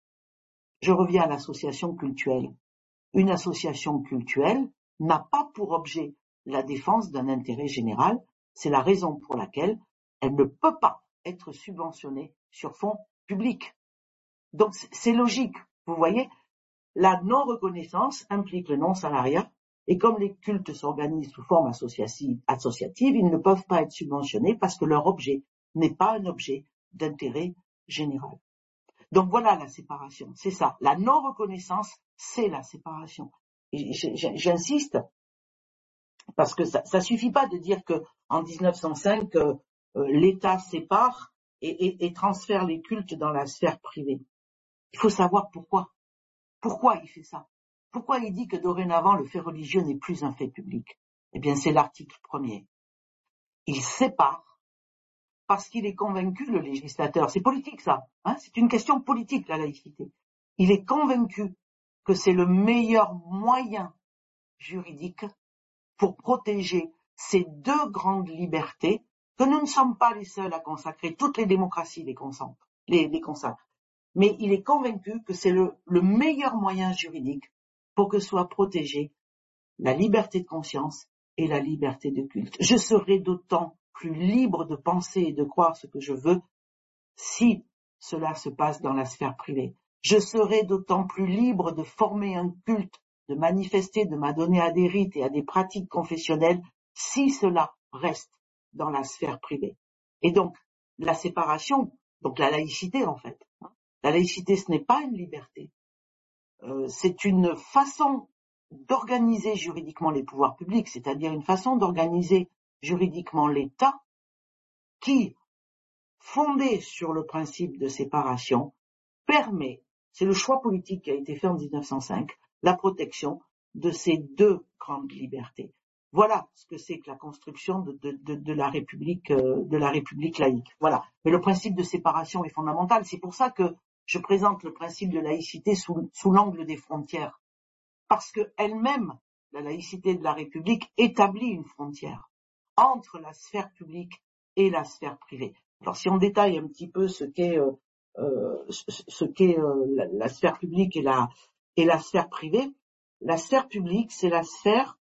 Je reviens à l'association cultuelle. Une association cultuelle n'a pas pour objet la défense d'un intérêt général. C'est la raison pour laquelle elle ne peut pas être subventionnée sur fonds publics. Donc c'est logique, vous voyez, la non-reconnaissance implique le non-salariat, et comme les cultes s'organisent sous forme associative, associative, ils ne peuvent pas être subventionnés parce que leur objet n'est pas un objet d'intérêt général. Donc voilà la séparation, c'est ça. La non-reconnaissance, c'est la séparation. Et j'insiste, parce que ça ne suffit pas de dire que en mille neuf cent cinq, euh, l'État sépare et, et, et transfère les cultes dans la sphère privée. Il faut savoir pourquoi. Pourquoi il fait ça? Pourquoi il dit que dorénavant le fait religieux n'est plus un fait public? Eh bien, c'est l'article premier. Il sépare parce qu'il est convaincu, le législateur, c'est politique ça, hein, c'est une question politique la laïcité. Il est convaincu que c'est le meilleur moyen juridique pour protéger ces deux grandes libertés que nous ne sommes pas les seuls à consacrer. Toutes les démocraties les consacrent. Les, les consacrent. Mais il est convaincu que c'est le, le meilleur moyen juridique pour que soit protégée la liberté de conscience et la liberté de culte. Je serai d'autant plus libre de penser et de croire ce que je veux si cela se passe dans la sphère privée. Je serai d'autant plus libre de former un culte, de manifester, de m'adonner à des rites et à des pratiques confessionnelles si cela reste dans la sphère privée. Et donc, la séparation, donc la laïcité en fait, la laïcité, ce n'est pas une liberté, euh, c'est une façon d'organiser juridiquement les pouvoirs publics, c'est-à-dire une façon d'organiser juridiquement l'État qui, fondée sur le principe de séparation, permet, c'est le choix politique qui a été fait en mille neuf cent cinq, la protection de ces deux grandes libertés. Voilà ce que c'est que la construction de, de, de, de la République, euh, de la République laïque. Voilà. Mais le principe de séparation est fondamental. C'est pour ça que je présente le principe de laïcité sous, sous l'angle des frontières. Parce que elle-même, la laïcité de la République établit une frontière entre la sphère publique et la sphère privée. Alors si on détaille un petit peu ce qu'est euh, euh, ce qu'est euh, la, la sphère publique et la et la sphère privée, la sphère publique, c'est la sphère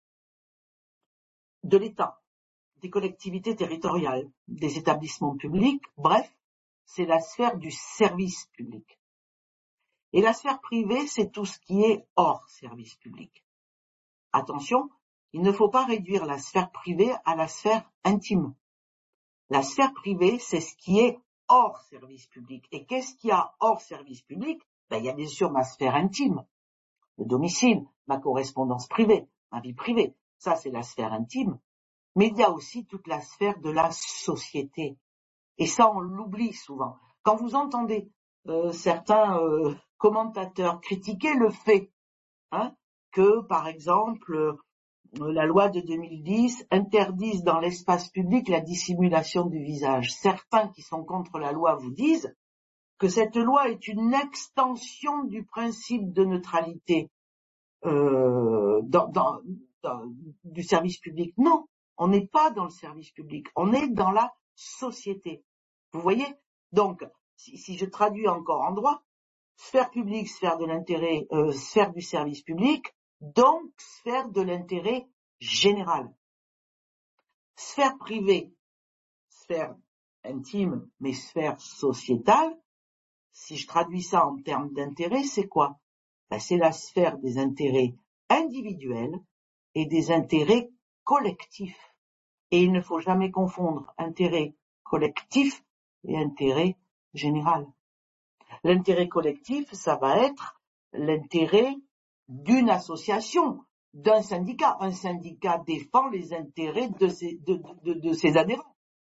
de l'État, des collectivités territoriales, des établissements publics, bref, c'est la sphère du service public. Et la sphère privée, c'est tout ce qui est hors service public. Attention, il ne faut pas réduire la sphère privée à la sphère intime. La sphère privée, c'est ce qui est hors service public. Et qu'est-ce qu'il y a hors service public? Ben, il y a bien sûr ma sphère intime, le domicile, ma correspondance privée, ma vie privée. Ça, c'est la sphère intime. Mais il y a aussi toute la sphère de la société. Et ça, on l'oublie souvent. Quand vous entendez euh, certains euh, commentateurs critiquer le fait hein, que, par exemple, euh, la loi de deux mille dix interdise dans l'espace public la dissimulation du visage. Certains qui sont contre la loi vous disent que cette loi est une extension du principe de neutralité euh, dans, dans, dans, du service public. Non, on n'est pas dans le service public, on est dans la société. Vous voyez? Donc, si, si je traduis encore en droit, sphère publique, sphère de l'intérêt, euh, sphère du service public, donc sphère de l'intérêt général. Sphère privée, sphère intime, mais sphère sociétale, si je traduis ça en termes d'intérêt, c'est quoi? Ben, c'est la sphère des intérêts individuels et des intérêts collectifs. Et il ne faut jamais confondre intérêt collectif et intérêt général. L'intérêt collectif, ça va être l'intérêt d'une association, d'un syndicat. Un syndicat défend les intérêts de ses, de, de, de ses adhérents.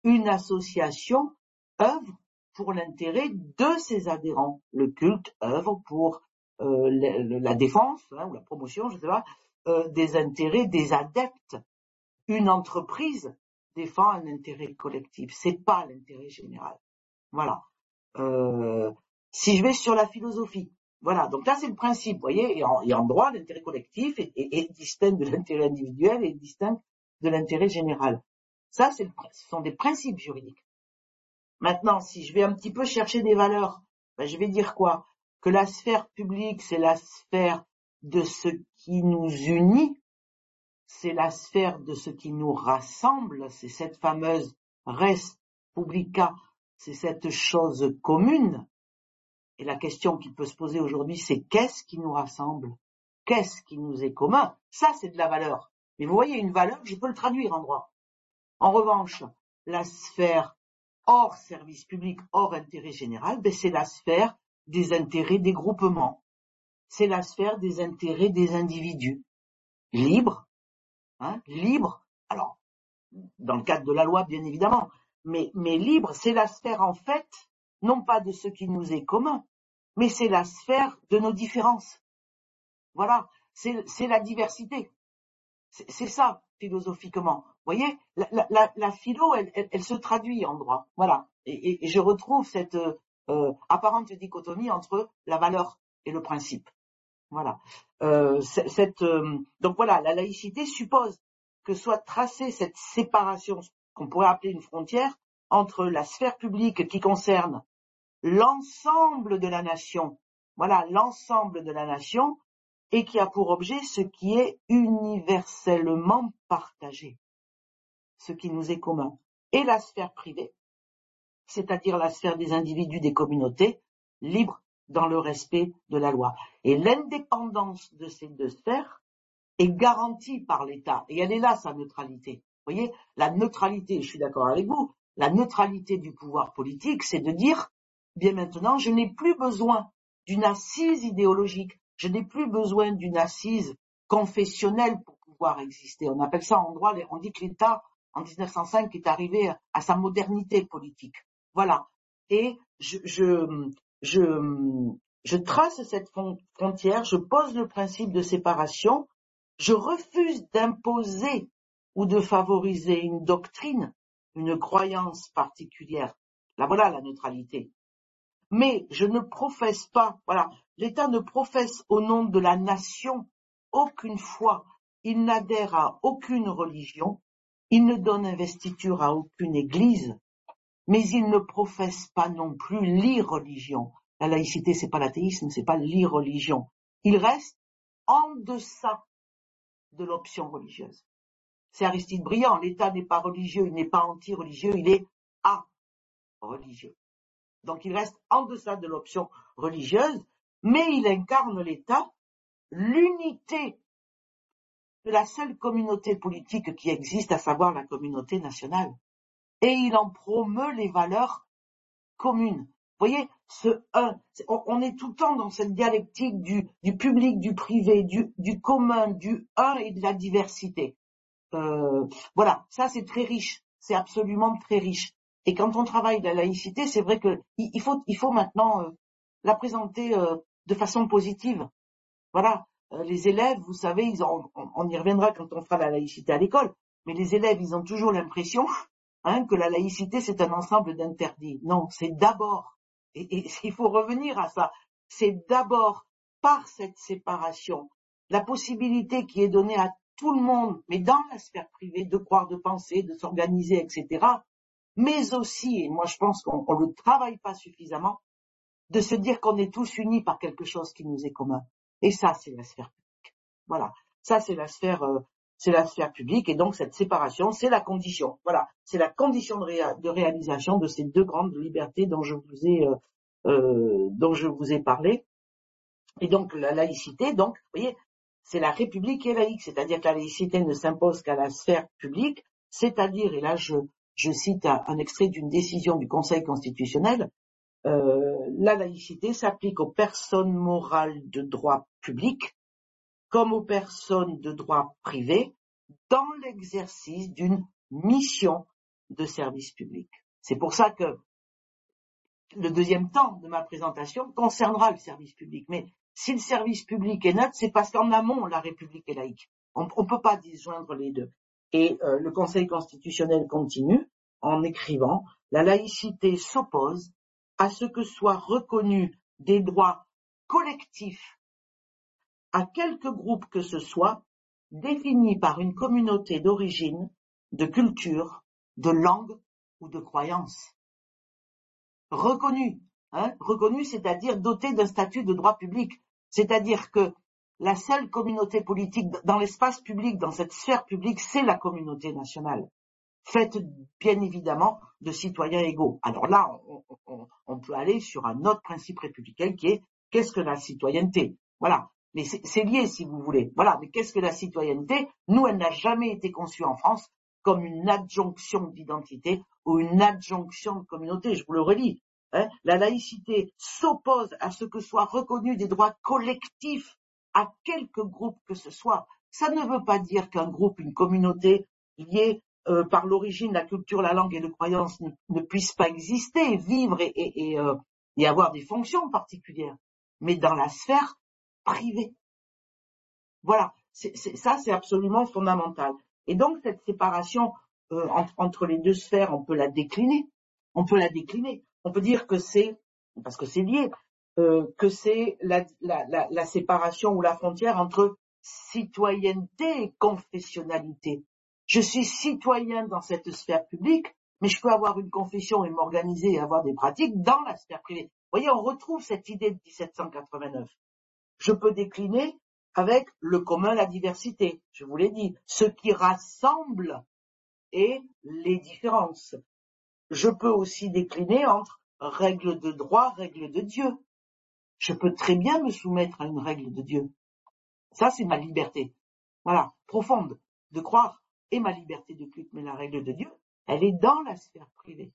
une association œuvre pour l'intérêt de ses adhérents. Le culte œuvre pour euh, la, la défense hein, ou la promotion, je sais pas, euh, des intérêts des adeptes. Une entreprise défend un intérêt collectif, c'est pas l'intérêt général. Voilà. Euh, si je vais sur la philosophie, voilà. Donc là, c'est le principe, vous voyez. Et en, et en droit, l'intérêt collectif est, est, est distinct de l'intérêt individuel et est distinct de l'intérêt général. Ça, c'est le, ce sont des principes juridiques. Maintenant, si je vais un petit peu chercher des valeurs, ben, je vais dire quoi? Que la sphère publique, c'est la sphère de ce qui nous unit, c'est la sphère de ce qui nous rassemble, c'est cette fameuse res publica, c'est cette chose commune. Et la question qui peut se poser aujourd'hui, c'est qu'est-ce qui nous rassemble? Qu'est-ce qui nous est commun? Ça, c'est de la valeur. Mais vous voyez, une valeur, je peux le traduire en droit. En revanche, la sphère hors service public, hors intérêt général, ben c'est la sphère des intérêts des groupements. C'est la sphère des intérêts des individus. Libres, hein, libres, alors, dans le cadre de la loi, bien évidemment, mais, mais libre, c'est la sphère, en fait, non pas de ce qui nous est commun, mais c'est la sphère de nos différences. Voilà, c'est, c'est la diversité. C'est, c'est ça, philosophiquement. Vous voyez, la, la, la, la philo, elle, elle, elle se traduit en droit. Voilà. Et, et, et je retrouve cette euh, apparente dichotomie entre la valeur et le principe. Voilà. Euh, cette, euh, donc voilà, la laïcité suppose que soit tracée cette séparation, qu'on pourrait appeler une frontière, entre la sphère publique qui concerne l'ensemble de la nation, voilà, l'ensemble de la nation, et qui a pour objet ce qui est universellement partagé, ce qui nous est commun, et la sphère privée, c'est-à-dire la sphère des individus, des communautés, libres dans le respect de la loi. Et l'indépendance de ces deux sphères est garantie par l'État, et elle est là, sa neutralité. Vous voyez, la neutralité, je suis d'accord avec vous, la neutralité du pouvoir politique, c'est de dire, bien maintenant, je n'ai plus besoin d'une assise idéologique, je n'ai plus besoin d'une assise confessionnelle pour pouvoir exister. On appelle ça en droit, on dit que l'État, en dix-neuf cent cinq, est arrivé à sa modernité politique. Voilà. Et je, je, je, je trace cette frontière, je pose le principe de séparation, je refuse d'imposer ou de favoriser une doctrine, une croyance particulière. Là, voilà la neutralité. Mais je ne professe pas, voilà, l'État ne professe au nom de la nation aucune foi, il n'adhère à aucune religion, il ne donne investiture à aucune église, mais il ne professe pas non plus l'irreligion. La laïcité, c'est pas l'athéisme, c'est pas l'irreligion. Il reste en deçà de l'option religieuse. C'est Aristide Briand, l'État n'est pas religieux, il n'est pas anti-religieux, il est a-religieux. Donc il reste en deçà de l'option religieuse, mais il incarne l'État, l'unité de la seule communauté politique qui existe, à savoir la communauté nationale. Et il en promeut les valeurs communes. Vous voyez, ce un, on, on est tout le temps dans cette dialectique du, du public, du privé, du, du commun, du un et de la diversité. Euh, voilà, ça c'est très riche, c'est absolument très riche. Et quand on travaille la laïcité, c'est vrai que il faut, il faut maintenant euh, la présenter euh, de façon positive. Voilà, euh, les élèves, vous savez, ils ont, on, on y reviendra quand on fera la laïcité à l'école, mais les élèves, ils ont toujours l'impression hein, que la laïcité c'est un ensemble d'interdits. Non, c'est d'abord, et, et il faut revenir à ça, c'est d'abord par cette séparation, la possibilité qui est donnée à tout le monde, mais dans la sphère privée, de croire, de penser, de s'organiser, et cetera, mais aussi, et moi je pense qu'on ne le travaille pas suffisamment, de se dire qu'on est tous unis par quelque chose qui nous est commun. Et ça, c'est la sphère publique. Voilà, ça c'est la sphère, euh, c'est la sphère publique, et donc cette séparation, c'est la condition. Voilà, c'est la condition de, réa- de réalisation de ces deux grandes libertés dont je vous ai, euh, euh, dont je vous ai parlé. Et donc la laïcité, donc, vous voyez, c'est la République qui est laïque, c'est-à-dire que la laïcité ne s'impose qu'à la sphère publique, c'est-à-dire, et là je, je cite un, un extrait d'une décision du Conseil constitutionnel, euh, la laïcité s'applique aux personnes morales de droit public comme aux personnes de droit privé dans l'exercice d'une mission de service public. C'est pour ça que le deuxième temps de ma présentation concernera le service public. Mais si le service public est neutre, c'est parce qu'en amont, la République est laïque. On ne peut pas disjoindre les deux. Et euh, le Conseil constitutionnel continue en écrivant « La laïcité s'oppose à ce que soient reconnus des droits collectifs à quelque groupe que ce soit, définis par une communauté d'origine, de culture, de langue ou de croyance. » Reconnu, hein, reconnu, c'est-à-dire doté d'un statut de droit public, c'est-à-dire que la seule communauté politique dans l'espace public, dans cette sphère publique, c'est la communauté nationale, faite bien évidemment de citoyens égaux. Alors là, on, on, on peut aller sur un autre principe républicain qui est qu'est-ce que la citoyenneté? Voilà, mais c'est lié si vous voulez. Voilà, mais qu'est-ce que la citoyenneté? Nous, elle n'a jamais été conçue en France comme une adjonction d'identité ou une adjonction de communauté, je vous le relis. Hein, la laïcité s'oppose à ce que soient reconnus des droits collectifs à quelque groupe que ce soit. Ça ne veut pas dire qu'un groupe, une communauté liée euh, par l'origine, la culture, la langue et les croyances ne, ne puisse pas exister, vivre et, et, et, euh, et avoir des fonctions particulières, mais dans la sphère privée. Voilà, c'est, c'est, ça c'est absolument fondamental. Et donc cette séparation euh, entre, entre les deux sphères, on peut la décliner. On peut la décliner. On peut dire que c'est, parce que c'est lié, euh, que c'est la, la, la, la séparation ou la frontière entre citoyenneté et confessionnalité. Je suis citoyen dans cette sphère publique, mais je peux avoir une confession et m'organiser et avoir des pratiques dans la sphère privée. Vous voyez, on retrouve cette idée de dix-sept cent quatre-vingt-neuf. Je peux décliner avec le commun, la diversité. Je vous l'ai dit, ce qui rassemble et les différences. Je peux aussi décliner entre règles de droit, règles de Dieu. Je peux très bien me soumettre à une règle de Dieu. Ça, c'est ma liberté. Voilà, profonde, de croire, et ma liberté de culte. Mais la règle de Dieu, elle est dans la sphère privée.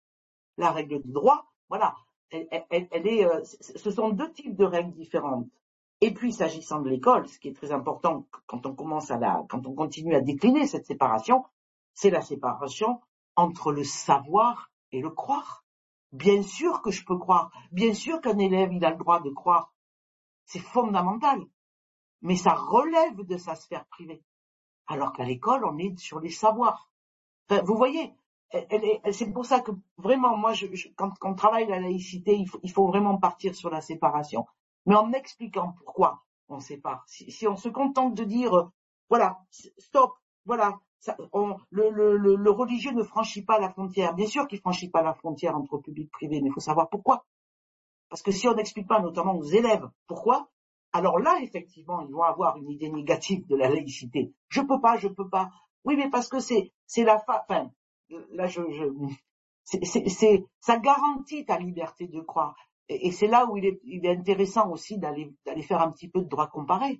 La règle de droit, voilà, elle, elle, elle est, euh, ce sont deux types de règles différentes. Et puis, s'agissant de l'école, ce qui est très important quand on commence à la, quand on continue à décliner cette séparation, c'est la séparation entre le savoir et le croire. Bien sûr que je peux croire. Bien sûr qu'un élève, il a le droit de croire. C'est fondamental. Mais ça relève de sa sphère privée. Alors qu'à l'école, on est sur les savoirs. Enfin, vous voyez, elle, elle, elle, c'est pour ça que vraiment, moi, je, je, quand, quand on travaille la laïcité, il faut, il faut vraiment partir sur la séparation. Mais en expliquant pourquoi on sépare. Si, si on se contente de dire, euh, voilà, stop, voilà, ça, on, le, le, le, le religieux ne franchit pas la frontière. Bien sûr qu'il ne franchit pas la frontière entre public et privé, mais il faut savoir pourquoi. Parce que si on n'explique pas, notamment aux élèves, pourquoi, alors là, effectivement, ils vont avoir une idée négative de la laïcité. Je peux pas, je peux pas. Oui, mais parce que c'est, c'est la fa, enfin, là, je, je, c'est, c'est, c'est, ça garantit ta liberté de croire. Et, et c'est là où il est, il est intéressant aussi d'aller, d'aller faire un petit peu de droit comparé.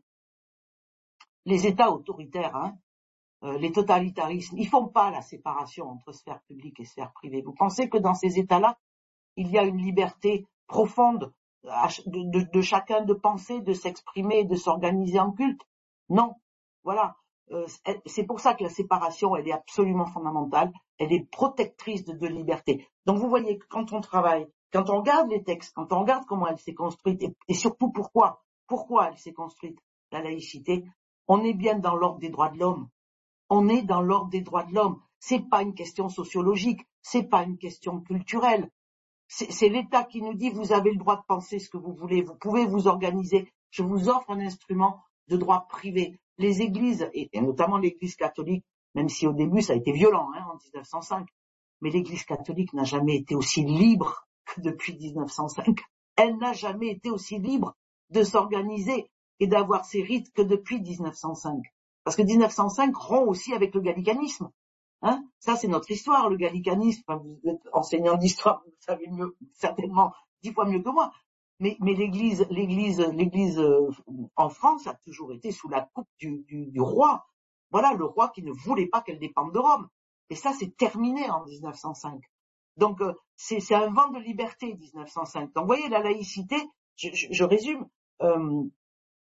Les États autoritaires, hein, euh, les totalitarismes, ils font pas la séparation entre sphère publique et sphère privée. Vous pensez que dans ces États-là, il y a une liberté profonde de, de, de chacun de penser, de s'exprimer, de s'organiser en culte? Non. Voilà. Euh, c'est pour ça que la séparation, elle est absolument fondamentale. Elle est protectrice de, de liberté. Donc vous voyez que quand on travaille, quand on regarde les textes, quand on regarde comment elle s'est construite, et, et surtout pourquoi, pourquoi elle s'est construite, la laïcité, on est bien dans l'ordre des droits de l'homme. On est dans l'ordre des droits de l'homme. C'est pas une question sociologique, c'est pas une question culturelle. C'est l'État qui nous dit vous avez le droit de penser ce que vous voulez, vous pouvez vous organiser, je vous offre un instrument de droit privé. Les églises, et, et notamment l'église catholique, même si au début ça a été violent hein, en dix-neuf cent cinq, mais l'église catholique n'a jamais été aussi libre que depuis dix-neuf cent cinq. Elle n'a jamais été aussi libre de s'organiser et d'avoir ses rites que depuis dix-neuf cent cinq. Parce que dix-neuf cent cinq rompt aussi avec le gallicanisme. Hein, ça, c'est notre histoire, le gallicanisme. Enfin, vous êtes enseignant d'histoire, vous savez mieux, certainement dix fois mieux que moi. Mais, mais l'Église, l'Église, l'Église euh, en France a toujours été sous la coupe du, du, du roi. Voilà, le roi qui ne voulait pas qu'elle dépende de Rome. Et ça, c'est terminé en dix-neuf cent cinq. Donc, euh, c'est, c'est un vent de liberté, dix-neuf cent cinq. Donc, vous voyez, la laïcité, je, je, je résume. Euh,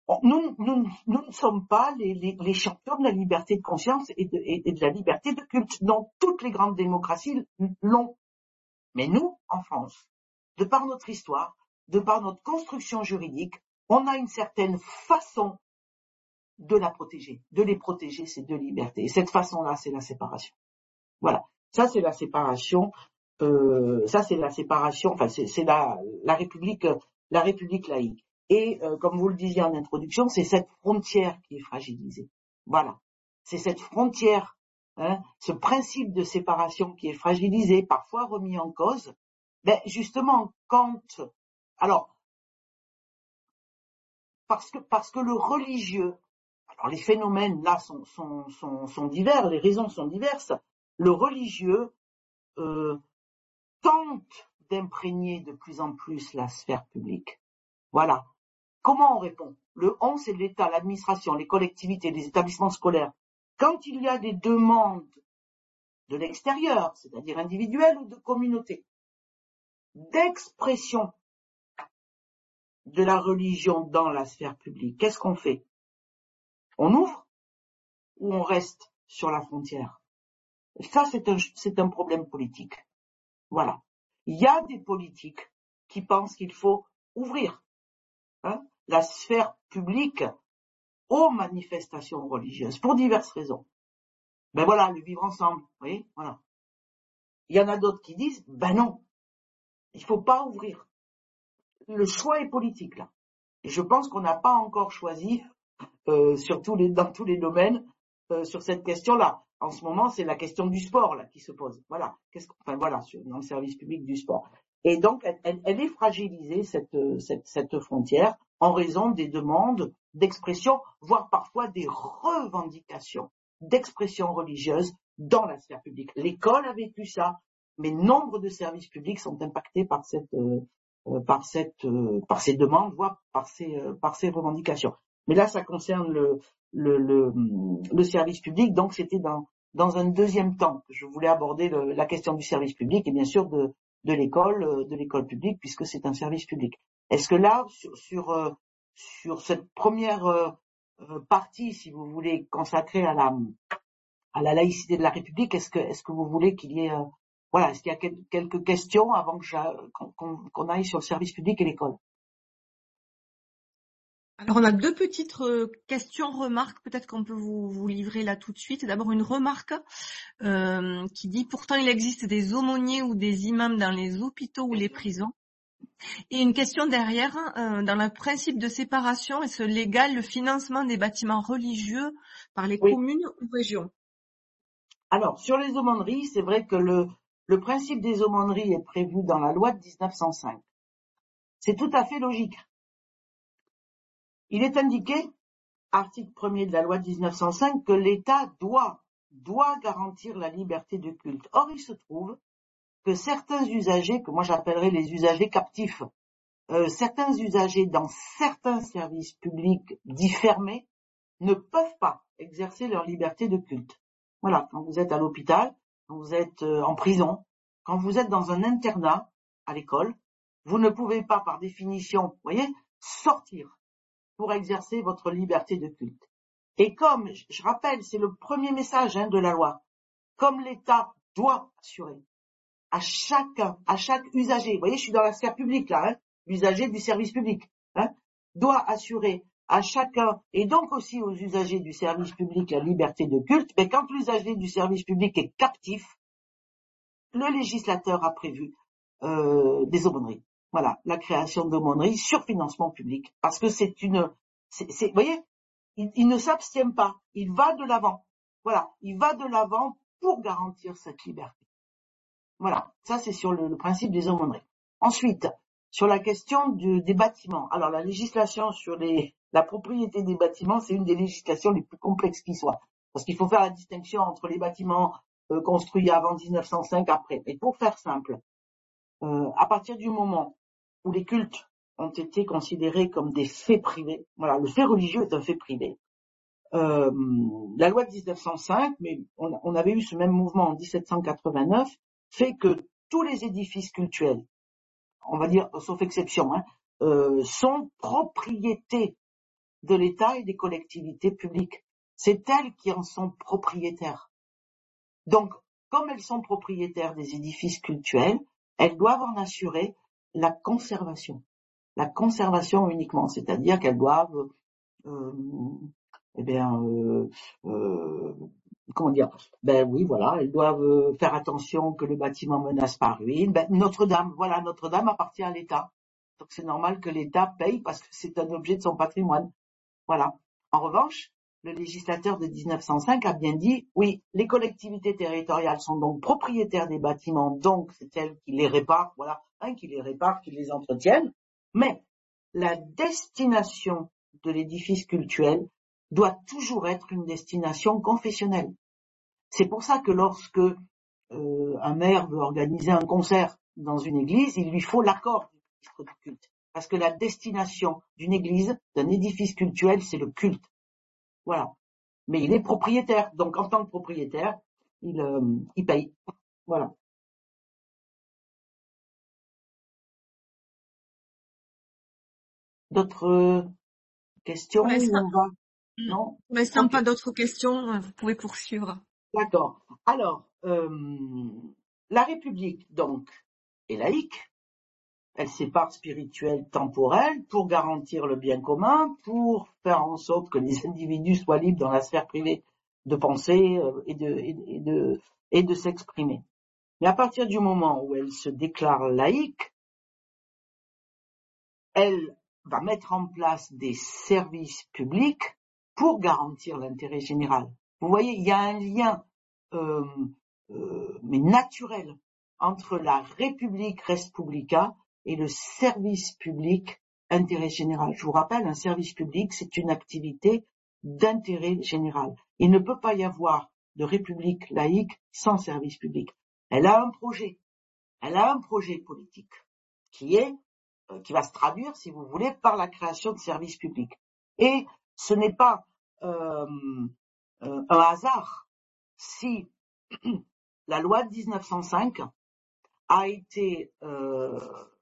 Nous, nous, nous ne sommes pas les, les, les champions de la liberté de conscience et de, et, et de la liberté de culte. Non, toutes les grandes démocraties l'ont. Mais nous, en France, de par notre histoire, de par notre construction juridique, on a une certaine façon de la protéger, de les protéger, ces deux libertés. Et cette façon-là, c'est la séparation. Voilà. Ça, c'est la séparation, euh, ça, c'est la séparation, enfin, c'est, c'est la, la République, la République laïque. Et euh, comme vous le disiez en introduction, c'est cette frontière qui est fragilisée. Voilà, c'est cette frontière, hein, ce principe de séparation qui est fragilisé, parfois remis en cause. Ben justement, quand, alors, parce que parce que le religieux, alors les phénomènes là sont sont sont, sont divers, les raisons sont diverses. Le religieux euh, tente d'imprégner de plus en plus la sphère publique. Voilà. Comment on répond? Le on, c'est l'État, l'administration, les collectivités, les établissements scolaires. Quand il y a des demandes de l'extérieur, c'est-à-dire individuelles ou de communautés, d'expression de la religion dans la sphère publique, qu'est-ce qu'on fait? On ouvre ou on reste sur la frontière? Ça, c'est un, c'est un problème politique. Voilà. Il y a des politiques qui pensent qu'il faut ouvrir hein, la sphère publique aux manifestations religieuses, pour diverses raisons. Ben voilà, le vivre ensemble, vous voyez, voilà. Il y en a d'autres qui disent, ben non, il faut pas ouvrir. Le choix est politique, là. Et je pense qu'on n'a pas encore choisi, euh, sur tous les, dans tous les domaines, euh, sur cette question-là. En ce moment, c'est la question du sport, là, qui se pose. Voilà. Qu'est-ce, enfin, voilà, sur, dans le service public du sport. Et donc, elle, elle, elle est fragilisée, cette, cette, cette frontière, en raison des demandes d'expression, voire parfois des revendications d'expression religieuse dans la sphère publique. L'école a vécu ça, mais nombre de services publics sont impactés par cette, euh, euh, par cette, euh, par ces demandes, voire par ces, euh, par ces revendications. Mais là, ça concerne le, le, le, le service public, donc c'était dans, dans un deuxième temps que je voulais aborder le, la question du service public et bien sûr de, de l'école, de l'école publique, puisque c'est un service public. Est-ce que là, sur, sur, euh, sur cette première euh, partie, si vous voulez, consacrée à la, à la laïcité de la République, est-ce que, est-ce que vous voulez qu'il y ait, euh, voilà, est-ce qu'il y a quel, quelques questions avant que j'a, qu'on, qu'on, qu'on aille sur le service public et l'école? Alors, on a deux petites euh, questions, remarques, peut-être qu'on peut vous, vous livrer là tout de suite. D'abord, une remarque euh, qui dit « Pourtant, il existe des aumôniers ou des imams dans les hôpitaux ou les prisons. » Et une question derrière, euh, dans le principe de séparation, est-ce légal le financement des bâtiments religieux par les Oui. communes ou régions? Alors, sur les aumôneries, c'est vrai que le, le principe des aumôneries est prévu dans la loi de dix-neuf cent cinq. C'est tout à fait logique. Il est indiqué, article premier de la loi de dix-neuf cent cinq, que l'État doit, doit garantir la liberté de culte. Or, il se trouve que certains usagers, que moi j'appellerais les usagers captifs, euh, certains usagers dans certains services publics dits fermés ne peuvent pas exercer leur liberté de culte. Voilà, quand vous êtes à l'hôpital, quand vous êtes euh, en prison, quand vous êtes dans un internat à l'école, vous ne pouvez pas, par définition, vous voyez, sortir pour exercer votre liberté de culte. Et comme, je rappelle, c'est le premier message hein, de la loi, comme l'État doit assurer à chacun, à chaque usager, vous voyez, je suis dans la sphère publique là, hein, l'usager du service public, hein, doit assurer à chacun, et donc aussi aux usagers du service public, la liberté de culte, mais quand l'usager du service public est captif, le législateur a prévu euh, des aumôneries. Voilà, la création d'aumôneries sur financement public, parce que c'est une, c'est, c'est, vous voyez, il, il ne s'abstient pas, il va de l'avant. Voilà, il va de l'avant pour garantir cette liberté. Voilà, ça c'est sur le, le principe des aumôneries. Ensuite, sur la question du, des bâtiments. Alors la législation sur les, la propriété des bâtiments, c'est une des législations les plus complexes qui soient. Parce qu'il faut faire la distinction entre les bâtiments euh, construits avant dix-neuf cent cinq, après. Et pour faire simple, euh, à partir du moment où les cultes ont été considérés comme des faits privés, voilà, le fait religieux est un fait privé. Euh, la loi de dix-neuf cent cinq, mais on, on avait eu ce même mouvement en dix-sept cent quatre-vingt-neuf, fait que tous les édifices cultuels, on va dire, sauf exception, hein, euh, sont propriété de l'État et des collectivités publiques. C'est elles qui en sont propriétaires. Donc, comme elles sont propriétaires des édifices cultuels, elles doivent en assurer la conservation. La conservation uniquement, c'est-à-dire qu'elles doivent, euh, eh bien, euh, euh, comment dire, ben oui, voilà, elles doivent faire attention que le bâtiment menace pas ruine. Ben, Notre-Dame, voilà, Notre-Dame appartient à l'État. Donc c'est normal que l'État paye parce que c'est un objet de son patrimoine. Voilà. En revanche, le législateur de dix-neuf cent cinq a bien dit, oui, les collectivités territoriales sont donc propriétaires des bâtiments, donc c'est elles qui les réparent, voilà, hein, qui les réparent, qui les entretiennent, mais la destination de l'édifice cultuel doit toujours être une destination confessionnelle. C'est pour ça que lorsque euh, un maire veut organiser un concert dans une église, il lui faut l'accord du ministre du culte. Parce que la destination d'une église, d'un édifice cultuel, c'est le culte. Voilà. Mais il est propriétaire. Donc, en tant que propriétaire, il, euh, il paye. Voilà. D'autres questions Pour où l'instant, on va? Non? pour l'instant, Ok. pas d'autres questions. Vous pouvez poursuivre. D'accord. Alors, euh, la République, donc, est laïque. Elle sépare spirituel temporel pour garantir le bien commun, pour faire en sorte que les individus soient libres dans la sphère privée de penser euh, et de, et de, et de s'exprimer. Mais à partir du moment où elle se déclare laïque, elle va mettre en place des services publics pour garantir l'intérêt général. Vous voyez, il y a un lien euh, euh, mais naturel entre la République res publica et le service public intérêt général. Je vous rappelle, un service public, c'est une activité d'intérêt général. Il ne peut pas y avoir de République laïque sans service public. Elle a un projet, elle a un projet politique qui est qui va se traduire, si vous voulez, par la création de services publics. Et ce n'est pas euh, euh, un hasard si la loi de dix-neuf cent cinq a été euh,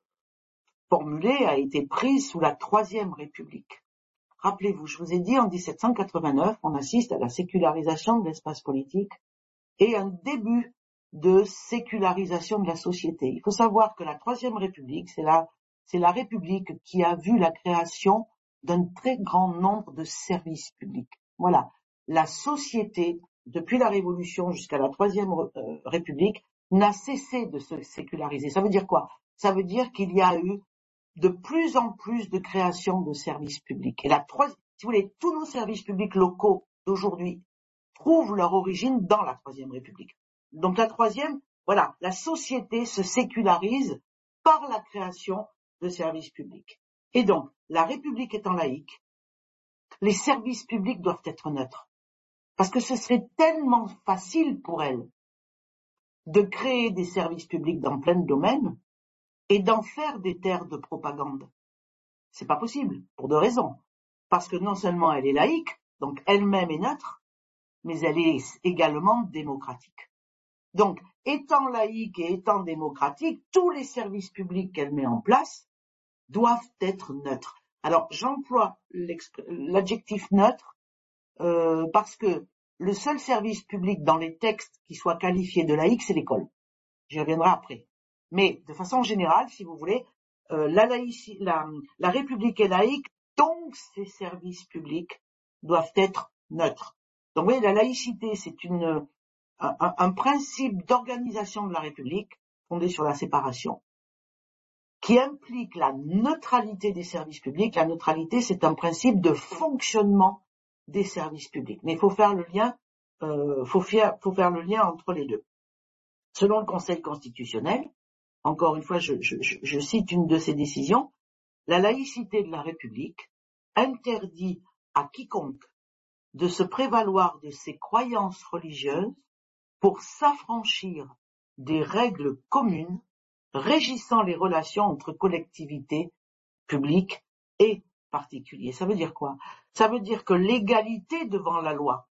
formulée, a été prise sous la Troisième République. Rappelez-vous, je vous ai dit, en dix-sept cent quatre-vingt-neuf, on assiste à la sécularisation de l'espace politique et un début de sécularisation de la société. Il faut savoir que la Troisième République, c'est la C'est la République qui a vu la création d'un très grand nombre de services publics. Voilà. La société, depuis la Révolution jusqu'à la Troisième euh, République, n'a cessé de se séculariser. Ça veut dire quoi? Ça veut dire qu'il y a eu de plus en plus de création de services publics. Et la troisième, si vous voulez, tous nos services publics locaux d'aujourd'hui trouvent leur origine dans la Troisième République. Donc la troisième, voilà, la société se sécularise par la création de services publics. Et donc, la République étant laïque, les services publics doivent être neutres. Parce que ce serait tellement facile pour elle de créer des services publics dans plein de domaines et d'en faire des terres de propagande. C'est pas possible, pour deux raisons. Parce que non seulement elle est laïque, donc elle-même est neutre, mais elle est également démocratique. Donc, étant laïque et étant démocratique, tous les services publics qu'elle met en place doivent être neutres. Alors, j'emploie l'adjectif neutre euh, parce que le seul service public dans les textes qui soit qualifié de laïque, c'est l'école. J'y reviendrai après. Mais de façon générale, si vous voulez, euh, la, laïci, la, la République est laïque, donc ses services publics doivent être neutres. Donc, vous voyez, la laïcité, c'est une, un, un principe d'organisation de la République fondé sur la séparation, qui implique la neutralité des services publics. La neutralité, c'est un principe de fonctionnement des services publics. Mais il faut faire le lien, euh, faut faire, faut faire le lien entre les deux. Selon le Conseil constitutionnel, encore une fois, je, je, je cite une de ses décisions, la laïcité de la République interdit à quiconque de se prévaloir de ses croyances religieuses pour s'affranchir des règles communes régissant les relations entre collectivités publiques et particuliers. Ça veut dire quoi? Ça veut dire que l'égalité devant la loi,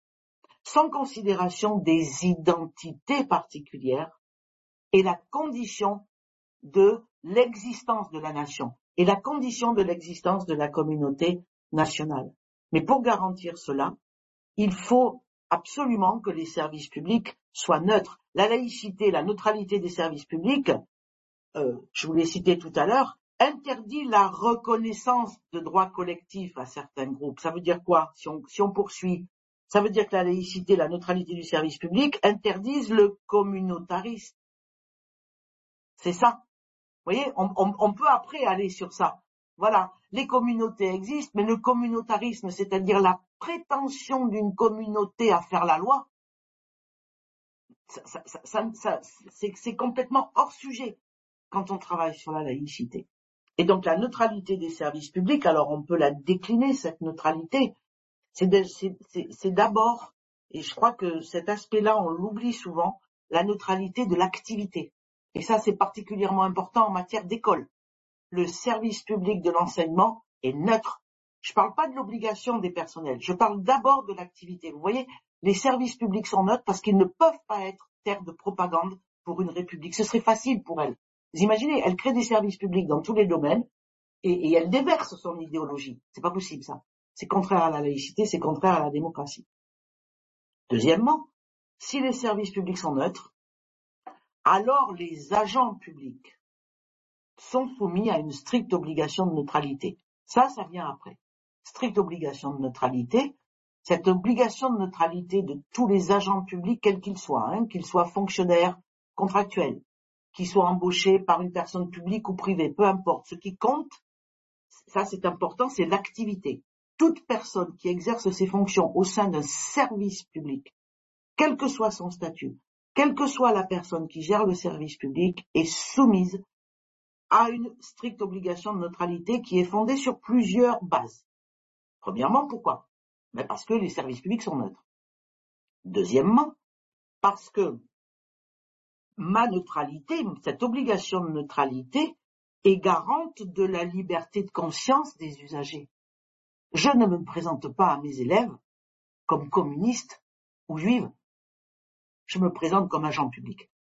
sans considération des identités particulières, est la condition de l'existence de la nation et la condition de l'existence de la communauté nationale. Mais pour garantir cela, il faut absolument que les services publics soient neutres. La laïcité, la neutralité des services publics, euh, je vous l'ai cité tout à l'heure, interdit la reconnaissance de droits collectifs à certains groupes. Ça veut dire quoi, si on, si on poursuit? Ça veut dire que la laïcité, la neutralité du service public interdisent le communautarisme. C'est ça. Vous voyez, on, on, on peut après aller sur ça. Voilà, les communautés existent, mais le communautarisme, c'est-à-dire la prétention d'une communauté à faire la loi, ça, ça, ça, ça, ça, c'est, c'est complètement hors sujet quand on travaille sur la laïcité. Et donc la neutralité des services publics, alors on peut la décliner, cette neutralité, c'est, de, c'est, c'est, c'est d'abord, et je crois que cet aspect-là, on l'oublie souvent, la neutralité de l'activité. Et ça, c'est particulièrement important en matière d'école. Le service public de l'enseignement est neutre. Je ne parle pas de l'obligation des personnels, je parle d'abord de l'activité. Vous voyez, les services publics sont neutres parce qu'ils ne peuvent pas être terre de propagande pour une république. Ce serait facile pour elles. Vous imaginez, elle crée des services publics dans tous les domaines et, et elle déverse son idéologie. C'est pas possible ça. C'est contraire à la laïcité, c'est contraire à la démocratie. Deuxièmement, si les services publics sont neutres, alors les agents publics sont soumis à une stricte obligation de neutralité. Ça, ça vient après. Stricte obligation de neutralité. Cette obligation de neutralité de tous les agents publics, quels qu'ils soient, hein, qu'ils soient fonctionnaires, contractuels, qu'ils soient embauchés par une personne publique ou privée, peu importe. Ce qui compte, ça c'est important, c'est l'activité. Toute personne qui exerce ses fonctions au sein d'un service public, quel que soit son statut, quelle que soit la personne qui gère le service public, est soumise à une stricte obligation de neutralité qui est fondée sur plusieurs bases. Premièrement, pourquoi? Mais parce que les services publics sont neutres. Deuxièmement, parce que ma neutralité, cette obligation de neutralité, est garante de la liberté de conscience des usagers. Je ne me présente pas à mes élèves comme communiste ou juive. Je me présente comme agent public.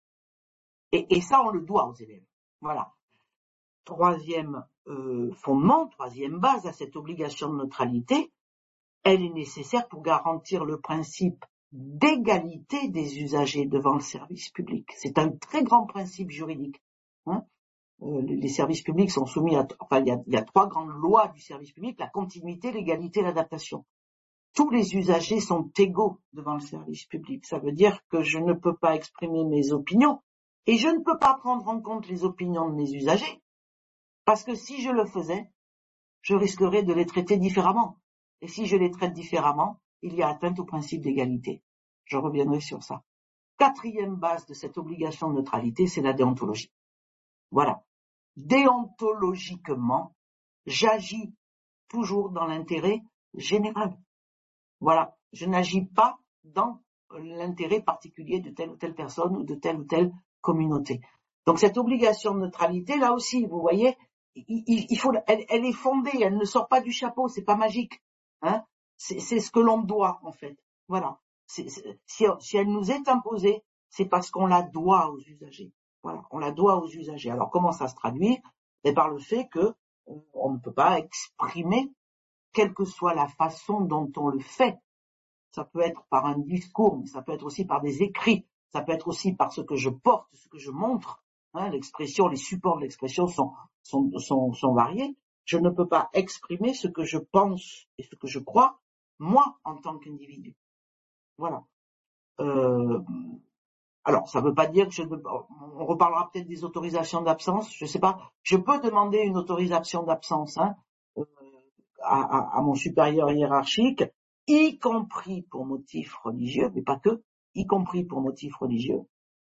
Et, et ça, on le doit aux élèves. Voilà. Troisième euh, fondement, troisième base à cette obligation de neutralité, elle est nécessaire pour garantir le principe d'égalité des usagers devant le service public. C'est un très grand principe juridique. Hein. Euh, les services publics sont soumis à, enfin, il y a, il y a trois grandes lois du service public, la continuité, l'égalité, l'adaptation. Tous les usagers sont égaux devant le service public. Ça veut dire que je ne peux pas exprimer mes opinions et je ne peux pas prendre en compte les opinions de mes usagers parce que si je le faisais, je risquerais de les traiter différemment. Et si je les traite différemment, il y a atteinte au principe d'égalité. Je reviendrai sur ça. Quatrième base de cette obligation de neutralité, c'est la déontologie. Voilà. Déontologiquement, j'agis toujours dans l'intérêt général. Voilà. Je n'agis pas dans l'intérêt particulier de telle ou telle personne ou de telle ou telle communauté. Donc cette obligation de neutralité, là aussi, vous voyez, il, il, il faut, elle, elle est fondée, elle ne sort pas du chapeau, c'est pas magique. Hein, c'est, c'est ce que l'on doit, en fait. Voilà. C'est, c'est, si, si elle nous est imposée, c'est parce qu'on la doit aux usagers. Voilà. On la doit aux usagers. Alors, comment ça se traduit? Et par le fait que on, on ne peut pas exprimer, quelle que soit la façon dont on le fait. Ça peut être par un discours, mais ça peut être aussi par des écrits. Ça peut être aussi par ce que je porte, ce que je montre. Hein, l'expression, les supports de l'expression sont, sont, sont, sont variés. Je ne peux pas exprimer ce que je pense et ce que je crois, moi, en tant qu'individu. Voilà. Euh, alors, ça ne veut pas dire que je ne... On reparlera peut-être des autorisations d'absence, je ne sais pas. Je peux demander une autorisation d'absence hein, euh, à, à, à mon supérieur hiérarchique, y compris pour motif religieux, mais pas que, y compris pour motif religieux.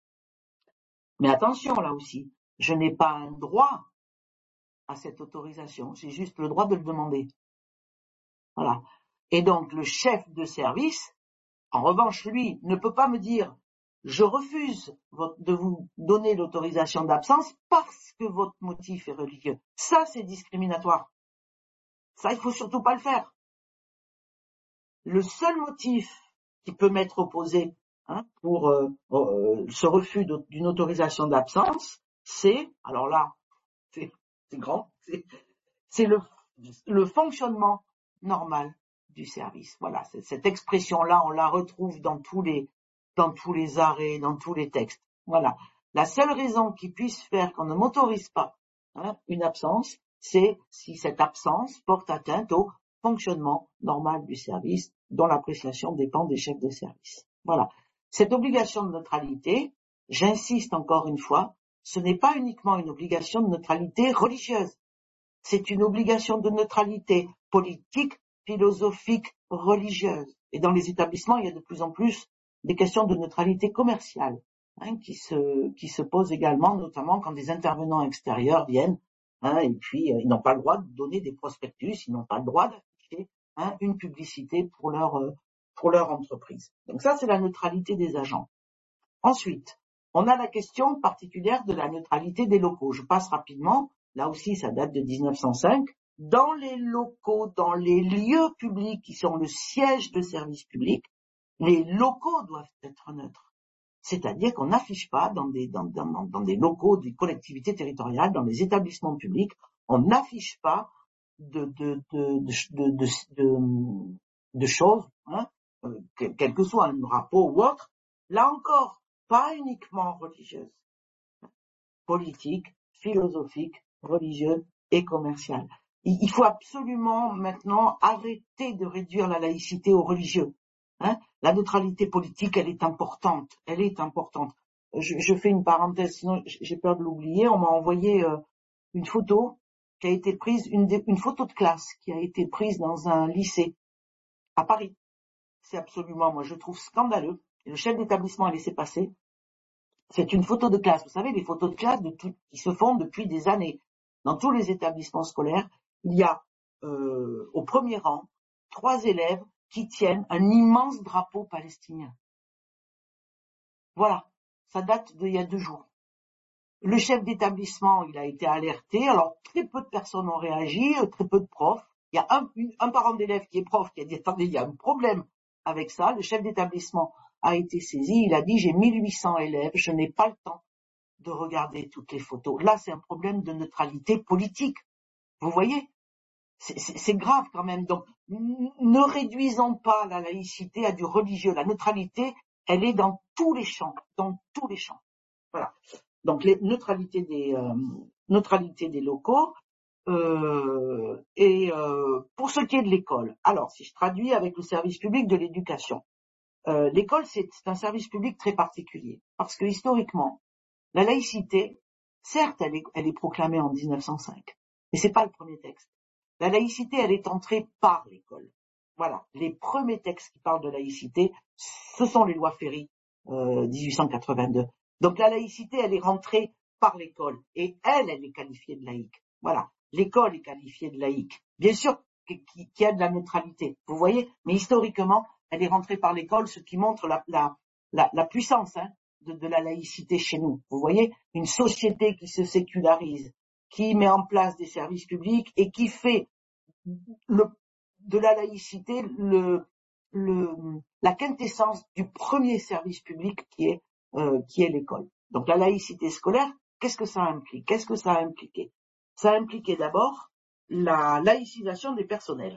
Mais attention, là aussi, je n'ai pas un droit à cette autorisation, j'ai juste le droit de le demander. Voilà. Et donc, le chef de service, en revanche, lui, ne peut pas me dire « je refuse de vous donner l'autorisation d'absence parce que votre motif est religieux ». Ça, c'est discriminatoire. Ça, il faut surtout pas le faire. Le seul motif qui peut m'être opposé hein, pour euh, euh, ce refus d'une autorisation d'absence, c'est, alors là, c'est, c'est grand, c'est, c'est le, le fonctionnement normale du service. Voilà, cette expression-là, on la retrouve dans tous les dans tous les arrêts, dans tous les textes. Voilà. La seule raison qui puisse faire qu'on ne m'autorise pas hein, une absence, c'est si cette absence porte atteinte au fonctionnement normal du service, dont l'appréciation dépend des chefs de service. Voilà. Cette obligation de neutralité, j'insiste encore une fois, ce n'est pas uniquement une obligation de neutralité religieuse. C'est une obligation de neutralité politique, philosophique, religieuse. Et dans les établissements, il y a de plus en plus des questions de neutralité commerciale hein, qui se qui se posent également, notamment quand des intervenants extérieurs viennent hein, et puis euh, ils n'ont pas le droit de donner des prospectus, ils n'ont pas le droit d'afficher hein, une publicité pour leur euh, pour leur entreprise. Donc ça, c'est la neutralité des agents. Ensuite, on a la question particulière de la neutralité des locaux. Je passe rapidement. Là aussi, ça date de dix-neuf cent cinq. Dans les locaux, dans les lieux publics qui sont le siège de services publics, les locaux doivent être neutres. C'est-à-dire qu'on n'affiche pas dans des, dans, dans, dans des locaux des collectivités territoriales, dans les établissements publics, on n'affiche pas de, de, de, de, de, de, de choses, hein, quel que soit un drapeau ou autre. Là encore, pas uniquement religieuse, politique, philosophique, religieuse et commerciale. Il faut absolument maintenant arrêter de réduire la laïcité aux religieux. Hein, la neutralité politique, elle est importante, elle est importante. Je, je fais une parenthèse, sinon j'ai peur de l'oublier. On m'a envoyé euh, une photo qui a été prise, une, une photo de classe qui a été prise dans un lycée à Paris. C'est absolument, moi je trouve scandaleux. Et le chef d'établissement a laissé passer. C'est une photo de classe. Vous savez, les photos de classe de tout, qui se font depuis des années. Dans tous les établissements scolaires, il y a euh, au premier rang trois élèves qui tiennent un immense drapeau palestinien. Voilà, ça date d'il y a deux jours. Le chef d'établissement, il a été alerté. Alors, très peu de personnes ont réagi, très peu de profs. Il y a un, une, un parent d'élève qui est prof qui a dit « Attendez, il y a un problème avec ça ». Le chef d'établissement a été saisi. Il a dit « J'ai mille huit cents élèves, je n'ai pas le temps de regarder toutes les photos ». Là, c'est un problème de neutralité politique. Vous voyez ? C'est, c'est, c'est grave quand même. Donc, ne réduisons pas la laïcité à du religieux. La neutralité, elle est dans tous les champs, dans tous les champs. Voilà. Donc, les neutralités des euh, neutralité des locaux. Euh, et euh, pour ce qui est de l'école, alors si je traduis avec le service public de l'éducation, euh, l'école c'est, c'est un service public très particulier parce que historiquement, la laïcité, certes, elle est, elle est proclamée en dix-neuf cent cinq, mais c'est pas le premier texte. La laïcité, elle est entrée par l'école. Voilà, les premiers textes qui parlent de laïcité, ce sont les lois Ferry, euh, dix-huit cent quatre-vingt-deux. Donc la laïcité, elle est rentrée par l'école, et elle, elle est qualifiée de laïque. Voilà, l'école est qualifiée de laïque. Bien sûr qu'il y a de la neutralité, vous voyez, mais historiquement, elle est rentrée par l'école, ce qui montre la, la, la, la puissance hein, de, de la laïcité chez nous. Vous voyez, une société qui se sécularise, qui met en place des services publics et qui fait le, de la laïcité le, le, la quintessence du premier service public qui est, euh, qui est l'école. Donc la laïcité scolaire, qu'est-ce que ça implique? Qu'est-ce que ça a impliqué? Ça a impliqué d'abord la laïcisation des personnels.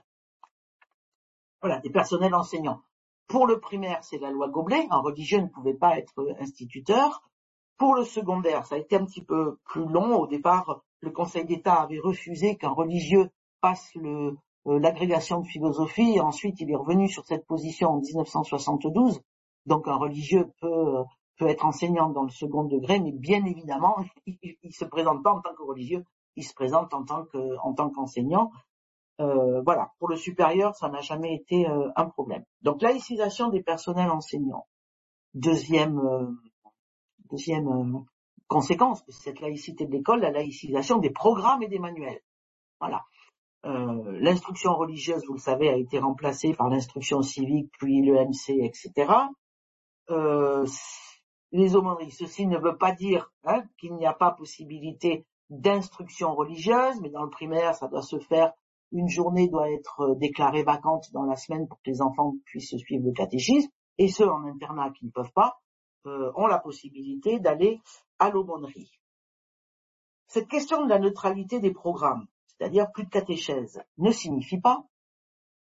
Voilà, des personnels enseignants. Pour le primaire, c'est la loi Goblet, un religieux ne pouvait pas être instituteur. Pour le secondaire, ça a été un petit peu plus long. Au départ, le Conseil d'État avait refusé qu'un religieux passe le, euh, l'agrégation de philosophie. Et ensuite, il est revenu sur cette position en dix-neuf cent soixante-douze. Donc, un religieux peut, peut être enseignant dans le second degré, mais bien évidemment, il, il se présente pas en tant que religieux, il se présente en tant que, en tant qu'enseignant. Euh, voilà. Pour le supérieur, ça n'a jamais été euh, un problème. Donc, laïcisation des personnels enseignants. Deuxième, euh, deuxième euh, conséquence de cette laïcité de l'école, la laïcisation des programmes et des manuels. Voilà. Euh, l'instruction religieuse, vous le savez, a été remplacée par l'instruction civique, puis l'E M C, et cetera. Euh, les aumôneries, ceci ne veut pas dire hein, qu'il n'y a pas possibilité d'instruction religieuse, mais dans le primaire, ça doit se faire. Une journée doit être déclarée vacante dans la semaine pour que les enfants puissent suivre le catéchisme, et ceux en internat qui ne peuvent pas euh, ont la possibilité d'aller à l'aumônerie. Cette question de la neutralité des programmes, c'est-à-dire plus de catéchèse, ne signifie pas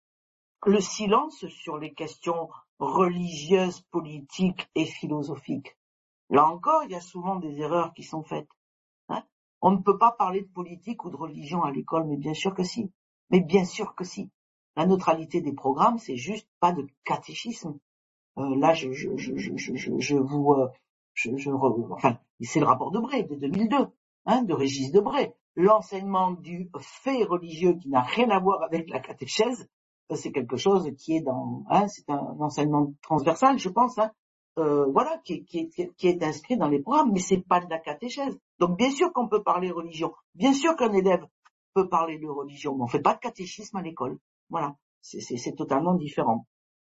le silence sur les questions religieuses, politiques et philosophiques. Là encore, il y a souvent des erreurs qui sont faites. Hein, on ne peut pas parler de politique ou de religion à l'école, mais bien sûr que si. Mais bien sûr que si. La neutralité des programmes, c'est juste pas de catéchisme. Euh, là, je, je, je, je, je, je vous, euh, je, je, enfin, c'est le rapport de Bray de deux mille deux, hein, de Régis Debray. L'enseignement du fait religieux qui n'a rien à voir avec la catéchèse, c'est quelque chose qui est dans, hein, c'est un enseignement transversal, je pense, hein, euh, voilà, qui, qui, qui est inscrit dans les programmes, mais c'est pas de la catéchèse. Donc, bien sûr qu'on peut parler religion, bien sûr qu'un élève peut parler de religion, mais on fait pas de catéchisme à l'école. Voilà, c'est, c'est, c'est totalement différent.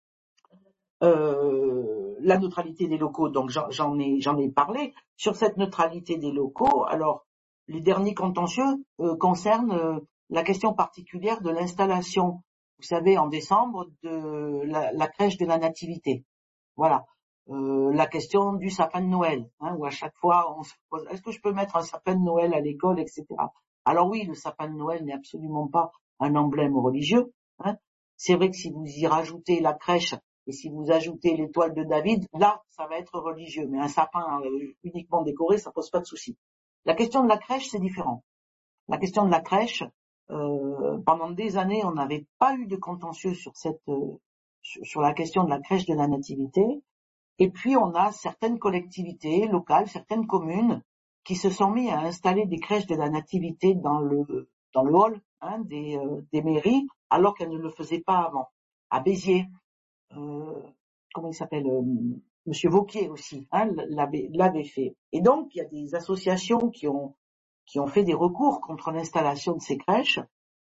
Euh, la neutralité des locaux, donc j'en, j'en ai, j'en ai parlé. Sur cette neutralité des locaux, alors les derniers contentieux euh, concernent euh, la question particulière de l'installation. Vous savez, en décembre, de la, la crèche de la Nativité. Voilà. Euh, la question du sapin de Noël, hein, où à chaque fois on se pose, est-ce que je peux mettre un sapin de Noël à l'école, et cetera. Alors oui, le sapin de Noël n'est absolument pas un emblème religieux. Hein. C'est vrai que si vous y rajoutez la crèche et si vous ajoutez l'étoile de David, là, ça va être religieux. Mais un sapin euh, uniquement décoré, ça pose pas de souci. La question de la crèche, c'est différent. La question de la crèche, euh, pendant des années, on n'avait pas eu de contentieux sur cette, euh, sur, sur la question de la crèche de la Nativité. Et puis, on a certaines collectivités locales, certaines communes qui se sont mis à installer des crèches de la Nativité dans le, dans le hall, hein, des, euh, des mairies, alors qu'elles ne le faisaient pas avant. À Béziers, euh, comment il s'appelle, euh, Monsieur Vauquier aussi, hein, l'avait, l'avait fait. Et donc, il y a des associations qui ont, qui ont fait des recours contre l'installation de ces crèches.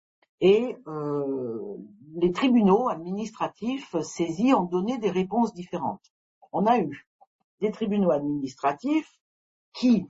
Et euh, les tribunaux administratifs saisis ont donné des réponses différentes. On a eu des tribunaux administratifs qui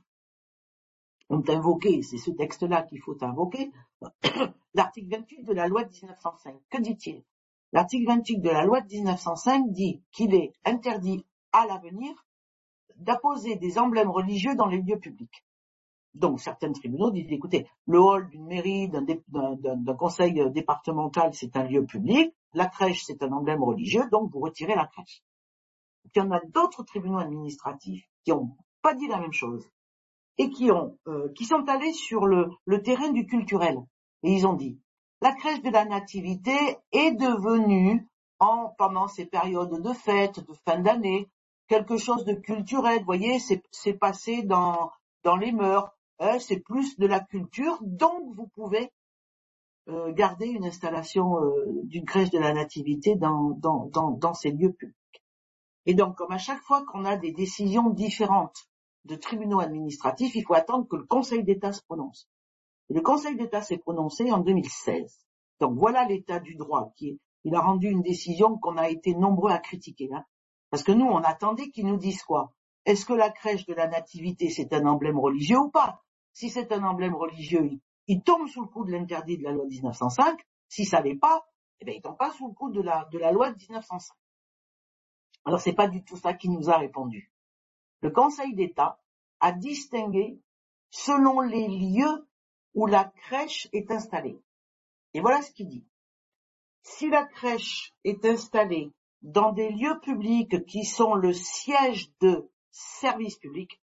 ont invoqué, c'est ce texte-là qu'il faut invoquer, l'article vingt-huit de la loi de dix-neuf cent cinq. Que dit-il ? L'article vingt-huit de la loi de dix-neuf cent cinq dit qu'il est interdit à l'avenir d'apposer des emblèmes religieux dans les lieux publics. Donc, certains tribunaux disent, écoutez, le hall d'une mairie, d'un, d'un, d'un conseil départemental, c'est un lieu public, la crèche, c'est un emblème religieux, donc vous retirez la crèche. Et puis, il y en a d'autres tribunaux administratifs qui n'ont pas dit la même chose et qui ont, euh, qui sont allés sur le, le terrain du culturel. Et ils ont dit, la crèche de la Nativité est devenue, en, pendant ces périodes de fêtes, de fin d'année, quelque chose de culturel. Vous voyez, c'est, c'est passé dans, dans les mœurs. Hein, c'est plus de la culture, donc vous pouvez euh, garder une installation euh, d'une crèche de la Nativité dans, dans, dans, dans ces lieux publics. Et donc, comme à chaque fois qu'on a des décisions différentes de tribunaux administratifs, il faut attendre que le Conseil d'État se prononce. Et le Conseil d'État s'est prononcé en deux mille seize. Donc voilà l'état du droit. Qui est, il a rendu une décision qu'on a été nombreux à critiquer. Hein, parce que nous, on attendait qu'ils nous disent quoi ? Est-ce que la crèche de la Nativité, c'est un emblème religieux ou pas ? Si c'est un emblème religieux, il, il tombe sous le coup de l'interdit de la loi dix-neuf cent cinq. Si ça l'est pas, eh bien, il tombe pas sous le coup de la, de la loi dix-neuf cent cinq. Alors, c'est pas du tout ça qui nous a répondu. Le Conseil d'État a distingué selon les lieux où la crèche est installée. Et voilà ce qu'il dit. Si la crèche est installée dans des lieux publics qui sont le siège de services publics,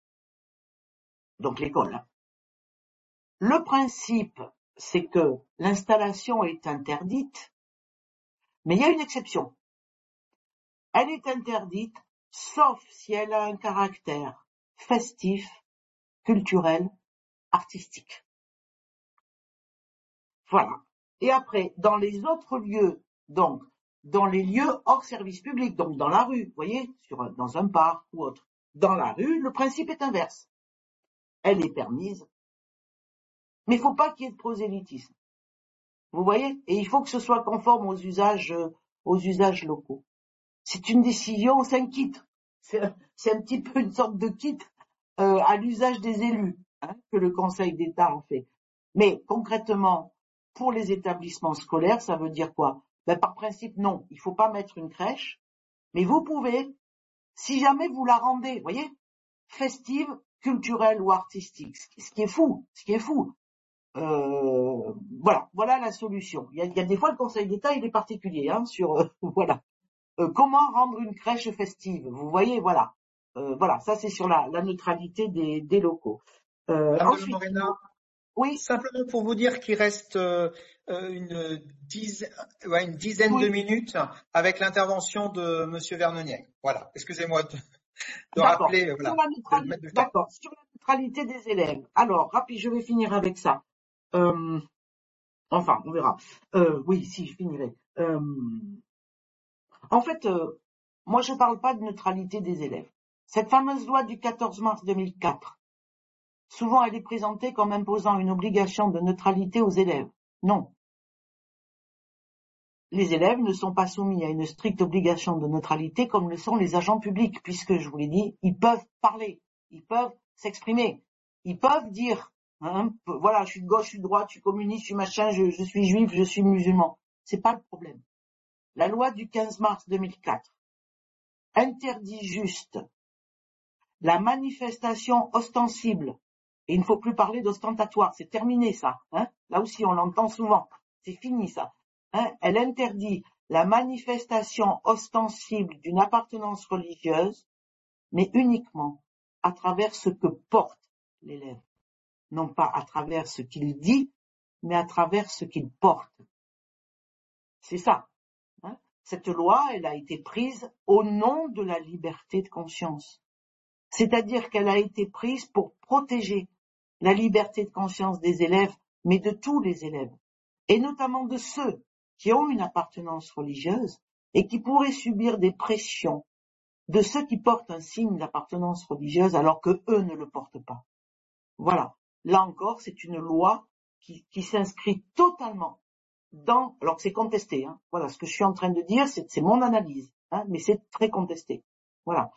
donc l'école, hein, le principe, c'est que l'installation est interdite, mais il y a une exception. Elle est interdite, sauf si elle a un caractère festif, culturel, artistique. Voilà. Et après, dans les autres lieux, donc, dans les lieux hors service public, donc dans la rue, vous voyez, sur, dans un parc ou autre, dans la rue, le principe est inverse. Elle est permise, mais il ne faut pas qu'il y ait de prosélytisme. Vous voyez? Et il faut que ce soit conforme aux usages, aux usages locaux. C'est une décision, c'est un kit. C'est, c'est un petit peu une sorte de kit euh, à l'usage des élus, hein, que le Conseil d'État en fait. Mais concrètement, pour les établissements scolaires, ça veut dire quoi? Ben, par principe, non, il ne faut pas mettre une crèche, mais vous pouvez, si jamais vous la rendez, vous voyez, festive, culturelle ou artistique, ce qui est fou, ce qui est fou. Euh, voilà, voilà la solution. Il y a, il y a des fois le Conseil d'État il est particulier hein, sur euh, voilà euh, comment rendre une crèche festive. Vous voyez, voilà, euh, voilà, ça c'est sur la, la neutralité des, des locaux. Euh, Madame de la ensuite, Morena, oui, simplement pour vous dire qu'il reste euh, une, dizaine, ouais, une dizaine oui, de minutes avec l'intervention de Monsieur Vernonier. Voilà, excusez-moi de, de d'accord. rappeler, Sur voilà, la de neutralité, mettre le thème. d'accord. Sur la neutralité des élèves. Alors, rapide, je vais finir avec ça. Euh, enfin, on verra. Euh, oui, si, je finirai. Euh, en fait, euh, moi, je parle pas de neutralité des élèves. Cette fameuse loi du quatorze mars deux mille quatre, souvent elle est présentée comme imposant une obligation de neutralité aux élèves. Non. Les élèves ne sont pas soumis à une stricte obligation de neutralité comme le sont les agents publics, puisque, je vous l'ai dit, ils peuvent parler, ils peuvent s'exprimer, ils peuvent dire, hein, voilà, je suis de gauche, je suis de droite, je suis communiste, je suis machin, je, je suis juif, je suis musulman. C'est pas le problème. La loi du quinze mars deux mille quatre interdit juste la manifestation ostensible. Et il ne faut plus parler d'ostentatoire, c'est terminé ça. Hein, là aussi, on l'entend souvent. C'est fini ça. Hein, elle interdit la manifestation ostensible d'une appartenance religieuse, mais uniquement à travers ce que porte l'élève. Non pas à travers ce qu'il dit, mais à travers ce qu'il porte. C'est ça. Hein. Cette loi, elle a été prise au nom de la liberté de conscience. C'est-à-dire qu'elle a été prise pour protéger la liberté de conscience des élèves, mais de tous les élèves, et notamment de ceux qui ont une appartenance religieuse et qui pourraient subir des pressions de ceux qui portent un signe d'appartenance religieuse alors que eux ne le portent pas. Voilà. Là encore, c'est une loi qui, qui s'inscrit totalement dans, alors que c'est contesté, hein. Voilà, ce que je suis en train de dire, c'est, c'est mon analyse, hein, mais c'est très contesté. Voilà.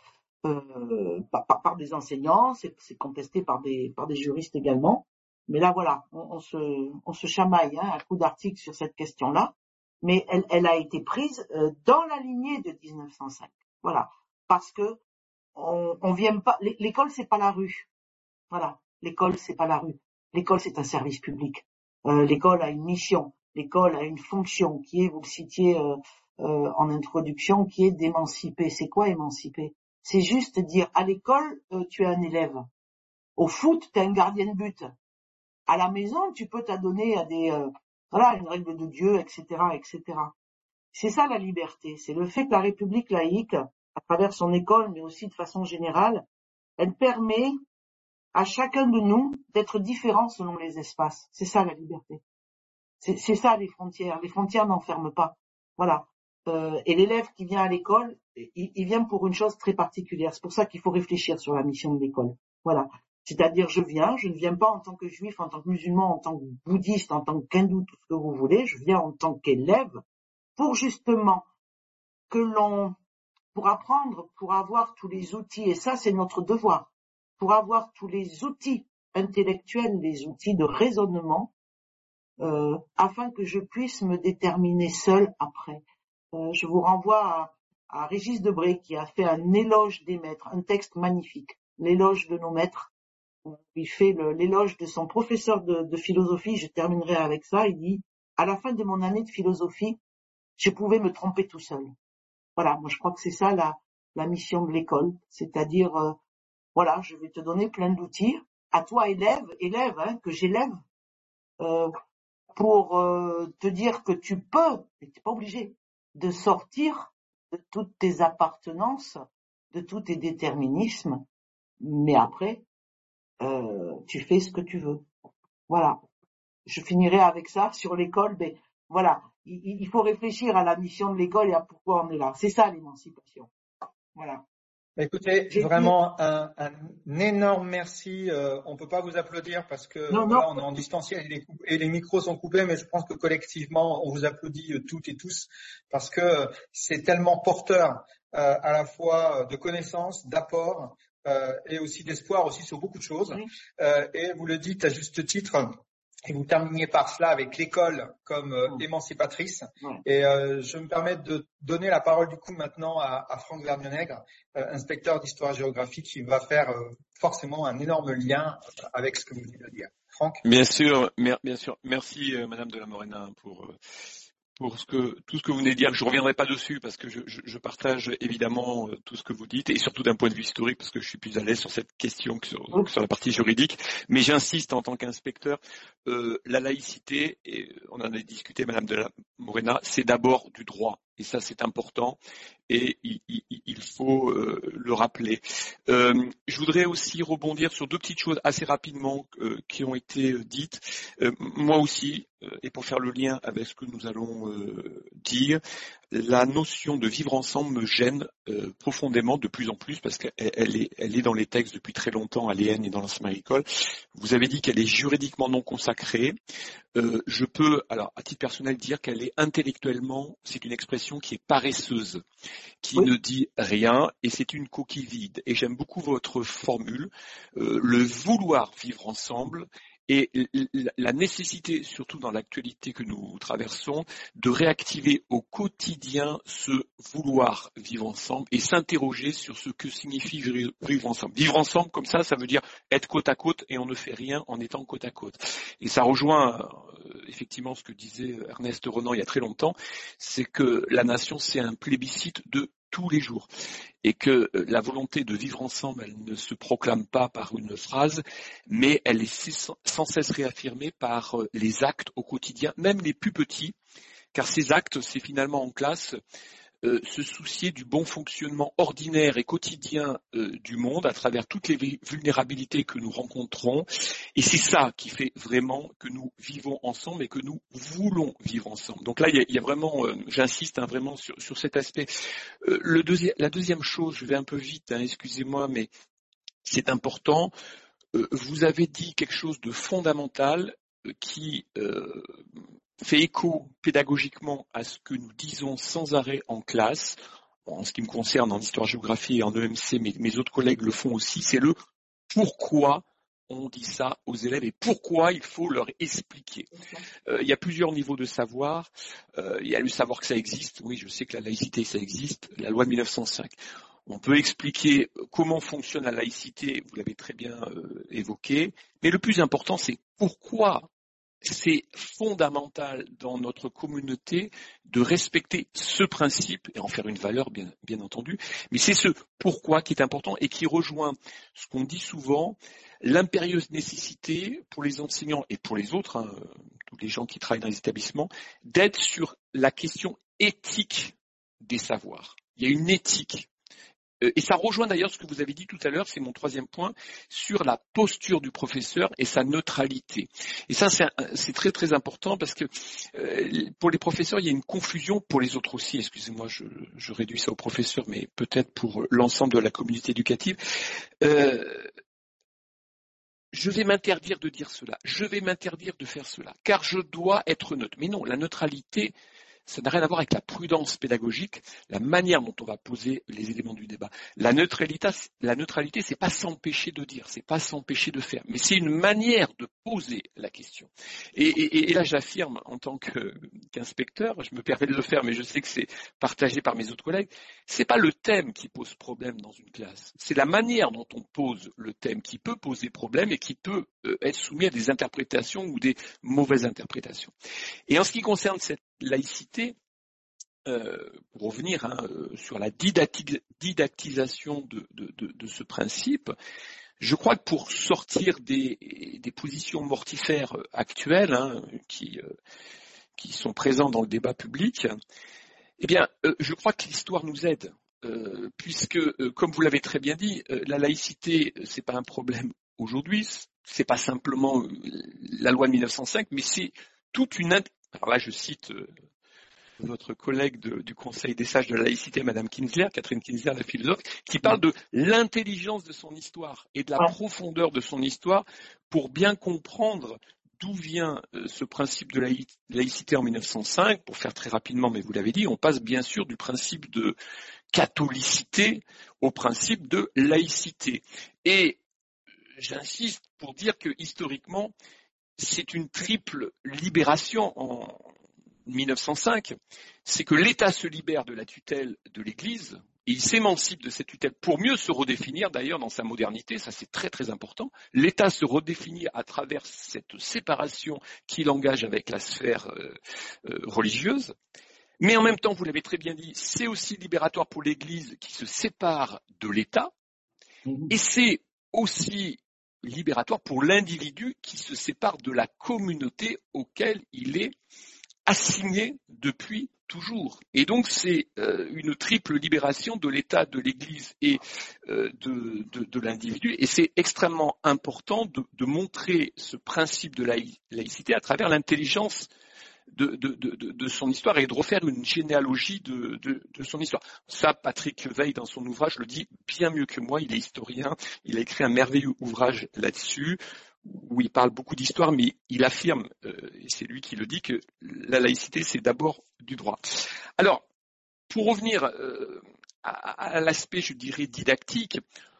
Euh, par, par, par des enseignants, c'est, c'est contesté par des, par des juristes également. Mais là, voilà, on, on se, on se chamaille hein, à coups d'articles sur cette question-là. Mais elle, elle a été prise euh, dans la lignée de dix-neuf cent cinq. Voilà, parce que on, on vient pas. L'école, c'est pas la rue. Voilà, l'école, c'est pas la rue. L'école, c'est un service public. Euh, l'école a une mission. L'école a une fonction qui est, vous le citiez euh, euh, en introduction, qui est d'émanciper. C'est quoi émanciper? C'est juste dire à l'école, euh, tu es un élève. Au foot, tu es un gardien de but. À la maison, tu peux t'adonner à des, euh, voilà, une règle de Dieu, et cetera, et cetera. C'est ça la liberté. C'est le fait que la République laïque, à travers son école, mais aussi de façon générale, elle permet à chacun de nous d'être différent selon les espaces. C'est ça la liberté. C'est, c'est ça les frontières. Les frontières n'enferment pas. Voilà. Euh, et l'élève qui vient à l'école, il, il vient pour une chose très particulière. C'est pour ça qu'il faut réfléchir sur la mission de l'école. Voilà. C'est-à-dire, je viens, je ne viens pas en tant que juif, en tant que musulman, en tant que bouddhiste, en tant qu'hindou, tout ce que vous voulez. Je viens en tant qu'élève pour justement que l'on, pour apprendre, pour avoir tous les outils. Et ça, c'est notre devoir. Pour avoir tous les outils intellectuels, les outils de raisonnement, euh, afin que je puisse me déterminer seul après. Euh, je vous renvoie à, à Régis Debray qui a fait un éloge des maîtres, un texte magnifique, l'éloge de nos maîtres. Il fait le, l'éloge de son professeur de, de philosophie. Je terminerai avec ça. Il dit, à la fin de mon année de philosophie, je pouvais me tromper tout seul. Voilà, moi je crois que c'est ça la, la mission de l'école, c'est-à-dire, euh, voilà, je vais te donner plein d'outils, à toi élève, élève, hein, que j'élève, euh, pour euh, te dire que tu peux, mais tu n'es pas obligé, de sortir de toutes tes appartenances, de tous tes déterminismes, mais après, euh, tu fais ce que tu veux. Voilà. Je finirai avec ça sur l'école, mais voilà, il, il faut réfléchir à la mission de l'école et à pourquoi on est là. C'est ça l'émancipation. Voilà. Écoutez, J'ai vraiment un, un énorme merci. Euh, on peut pas vous applaudir parce que non, voilà, non. on est en distanciel et les, et les micros sont coupés, mais je pense que collectivement, on vous applaudit euh, toutes et tous parce que c'est tellement porteur euh, à la fois de connaissances, d'apports euh, et aussi d'espoir aussi sur beaucoup de choses. Oui. Euh, et vous le dites à juste titre. Et vous terminez par cela avec l'école comme euh, Mmh. émancipatrice. Ouais. Et euh, je me permets de donner la parole du coup maintenant à, à Franck Vernionègre, euh, inspecteur d'histoire-géographie, qui va faire euh, forcément un énorme lien avec ce que vous venez de dire. Franck ? Bien sûr, mer- bien sûr. Merci euh, Madame de la Morena pour euh, pour ce que tout ce que vous venez de dire. Je reviendrai pas dessus parce que je, je, je partage évidemment euh, tout ce que vous dites et surtout d'un point de vue historique parce que je suis plus à l'aise sur cette question que sur, que sur la partie juridique. Mais j'insiste en tant qu'inspecteur, euh, la laïcité, et on en a discuté Madame de la Morena, c'est d'abord du droit et ça c'est important et il, il, il faut euh, le rappeler. Euh, je voudrais aussi rebondir sur deux petites choses assez rapidement euh, qui ont été dites. Euh, moi aussi, euh, et pour faire le lien avec ce que nous allons euh, dire, la notion de vivre ensemble me gêne euh, profondément de plus en plus parce qu'elle elle est, elle est dans les textes depuis très longtemps à l'E N et dans l'enseignement agricole. Vous avez dit qu'elle est juridiquement non consacrée. Euh, je peux, alors à titre personnel, dire qu'elle est intellectuellement, c'est une expression qui est paresseuse, qui Oui. ne dit rien et c'est une coquille vide. Et j'aime beaucoup votre formule, euh, le vouloir vivre ensemble et la nécessité, surtout dans l'actualité que nous traversons, de réactiver au quotidien ce vouloir vivre ensemble et s'interroger sur ce que signifie vivre ensemble. Vivre ensemble, comme ça, ça veut dire être côte à côte et on ne fait rien en étant côte à côte. Et ça rejoint euh, effectivement ce que disait Ernest Renan il y a très longtemps, c'est que la nation, c'est un plébiscite de tous les jours et que la volonté de vivre ensemble, elle ne se proclame pas par une phrase, mais elle est sans cesse réaffirmée par les actes au quotidien, même les plus petits, car ces actes, c'est finalement en classe euh, se soucier du bon fonctionnement ordinaire et quotidien euh, du monde à travers toutes les vulnérabilités que nous rencontrons. Et c'est ça qui fait vraiment que nous vivons ensemble et que nous voulons vivre ensemble. Donc là, il y a, il y a vraiment, euh, j'insiste hein, vraiment sur, sur cet aspect. Euh, le deuxième, la deuxième chose, je vais un peu vite, hein, excusez-moi, mais c'est important. Euh, vous avez dit quelque chose de fondamental euh, qui euh, fait écho pédagogiquement à ce que nous disons sans arrêt en classe. Bon, en ce qui me concerne, en histoire-géographie et en E M C, mes, mes autres collègues le font aussi, c'est le pourquoi on dit ça aux élèves et pourquoi il faut leur expliquer. Euh, il y a plusieurs niveaux de savoir. Euh, il y a le savoir que ça existe. Oui, je sais que la laïcité, ça existe. La loi de mille neuf cent cinq. On peut expliquer comment fonctionne la laïcité, vous l'avez très bien euh, évoqué. Mais le plus important, c'est pourquoi c'est fondamental dans notre communauté de respecter ce principe et en faire une valeur, bien, bien entendu. Mais c'est ce pourquoi qui est important et qui rejoint ce qu'on dit souvent, l'impérieuse nécessité pour les enseignants et pour les autres, hein, tous les gens qui travaillent dans les établissements, d'être sur la question éthique des savoirs. Il y a une éthique. Et ça rejoint d'ailleurs ce que vous avez dit tout à l'heure, c'est mon troisième point, sur la posture du professeur et sa neutralité. Et ça, c'est, c'est très très important parce que euh, pour les professeurs, il y a une confusion, pour les autres aussi, excusez-moi, je, je réduis ça aux professeurs, mais peut-être pour l'ensemble de la communauté éducative. Euh, je vais m'interdire de dire cela, je vais m'interdire de faire cela, car je dois être neutre. Mais non, la neutralité, ça n'a rien à voir avec la prudence pédagogique, la manière dont on va poser les éléments du débat. La neutralité, la neutralité, c'est pas s'empêcher de dire, c'est pas s'empêcher de faire, mais c'est une manière de poser la question. Et, et, et là, j'affirme en tant que, qu'inspecteur, je me permets de le faire, mais je sais que c'est partagé par mes autres collègues, c'est pas le thème qui pose problème dans une classe, c'est la manière dont on pose le thème qui peut poser problème et qui peut euh, être soumis à des interprétations ou des mauvaises interprétations. Et en ce qui concerne cette laïcité, euh, pour revenir hein, euh, sur la didacti- didactisation de, de, de, de ce principe, je crois que pour sortir des, des positions mortifères actuelles hein, qui, euh, qui sont présentes dans le débat public, eh bien, euh, je crois que l'histoire nous aide, euh, puisque, euh, comme vous l'avez très bien dit, euh, la laïcité, c'est pas un problème aujourd'hui, c'est pas simplement euh, la loi de mille neuf cent cinq, mais c'est toute une... Alors là, je cite euh, votre collègue de, du Conseil des sages de la laïcité, Madame Kinsler, Catherine Kinsler, la philosophe, qui parle de l'intelligence de son histoire et de la profondeur de son histoire pour bien comprendre d'où vient euh, ce principe de laï- laïcité en mille neuf cent cinq. Pour faire très rapidement, mais vous l'avez dit, on passe bien sûr du principe de catholicité au principe de laïcité. Et j'insiste pour dire que historiquement, c'est une triple libération en mille neuf cent cinq. C'est que l'État se libère de la tutelle de l'Église, et il s'émancipe de cette tutelle pour mieux se redéfinir d'ailleurs dans sa modernité, ça c'est très très important. L'État se redéfinit à travers cette séparation qu'il engage avec la sphère euh, euh, religieuse. Mais en même temps, vous l'avez très bien dit, c'est aussi libératoire pour l'Église qui se sépare de l'État, et c'est aussi libératoire pour l'individu qui se sépare de la communauté auquel il est assigné depuis toujours. Et donc c'est euh, une triple libération de l'État, de l'Église et euh, de, de, de l'individu. Et c'est extrêmement important de, de montrer ce principe de laï- laïcité à travers l'intelligence De, de, de, de son histoire et de refaire une généalogie de, de, de son histoire. Ça, Patrick Veil, dans son ouvrage, le dit bien mieux que moi. Il est historien, il a écrit un merveilleux ouvrage là-dessus, où il parle beaucoup d'histoire, mais il affirme, euh, et c'est lui qui le dit, que la laïcité, c'est d'abord du droit. Alors, pour revenir euh, à, à l'aspect, je dirais, didactique,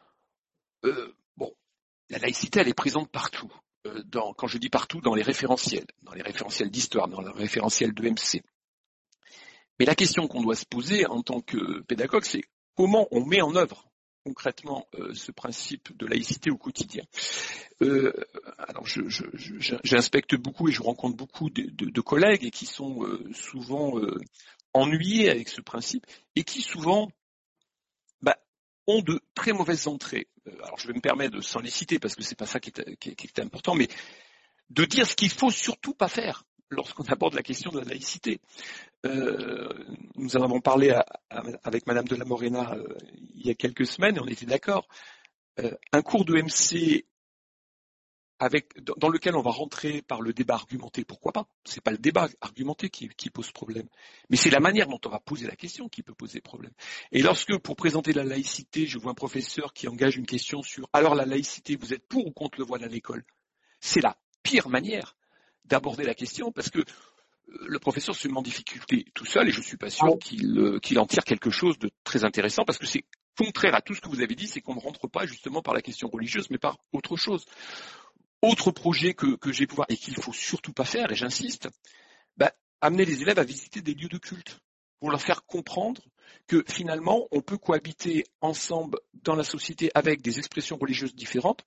euh, bon, la laïcité, elle est présente partout. Dans, quand je dis partout, dans les référentiels, dans les référentiels d'histoire, dans les référentiels de M C. Mais la question qu'on doit se poser en tant que pédagogue, c'est comment on met en œuvre concrètement euh, ce principe de laïcité au quotidien. Euh, alors, je, je, je, j'inspecte beaucoup et je rencontre beaucoup de, de, de collègues qui sont euh, souvent euh, ennuyés avec ce principe et qui souvent bah, ont de très mauvaises entrées. Alors je vais me permettre de sans les citer parce que c'est pas ça qui est, qui, est, qui est important, mais de dire ce qu'il faut surtout pas faire lorsqu'on aborde la question de la laïcité. Euh, nous en avons parlé à, à, avec Madame de la Morena euh, il y a quelques semaines et on était d'accord. Euh, un cours de M C avec, dans, dans lequel on va rentrer par le débat argumenté, pourquoi pas? C'est pas le débat argumenté qui, qui pose problème, mais c'est la manière dont on va poser la question qui peut poser problème. Et lorsque, pour présenter la laïcité, je vois un professeur qui engage une question sur « alors la laïcité, vous êtes pour ou contre le voile à l'école ?» C'est la pire manière d'aborder la question parce que le professeur se met en difficulté tout seul et je suis pas sûr qu'il, euh, qu'il en tire quelque chose de très intéressant parce que c'est contraire à tout ce que vous avez dit, c'est qu'on ne rentre pas justement par la question religieuse mais par autre chose. Autre projet que, que j'ai pu voir et qu'il ne faut surtout pas faire, et j'insiste, bah, amener les élèves à visiter des lieux de culte pour leur faire comprendre que finalement on peut cohabiter ensemble dans la société avec des expressions religieuses différentes,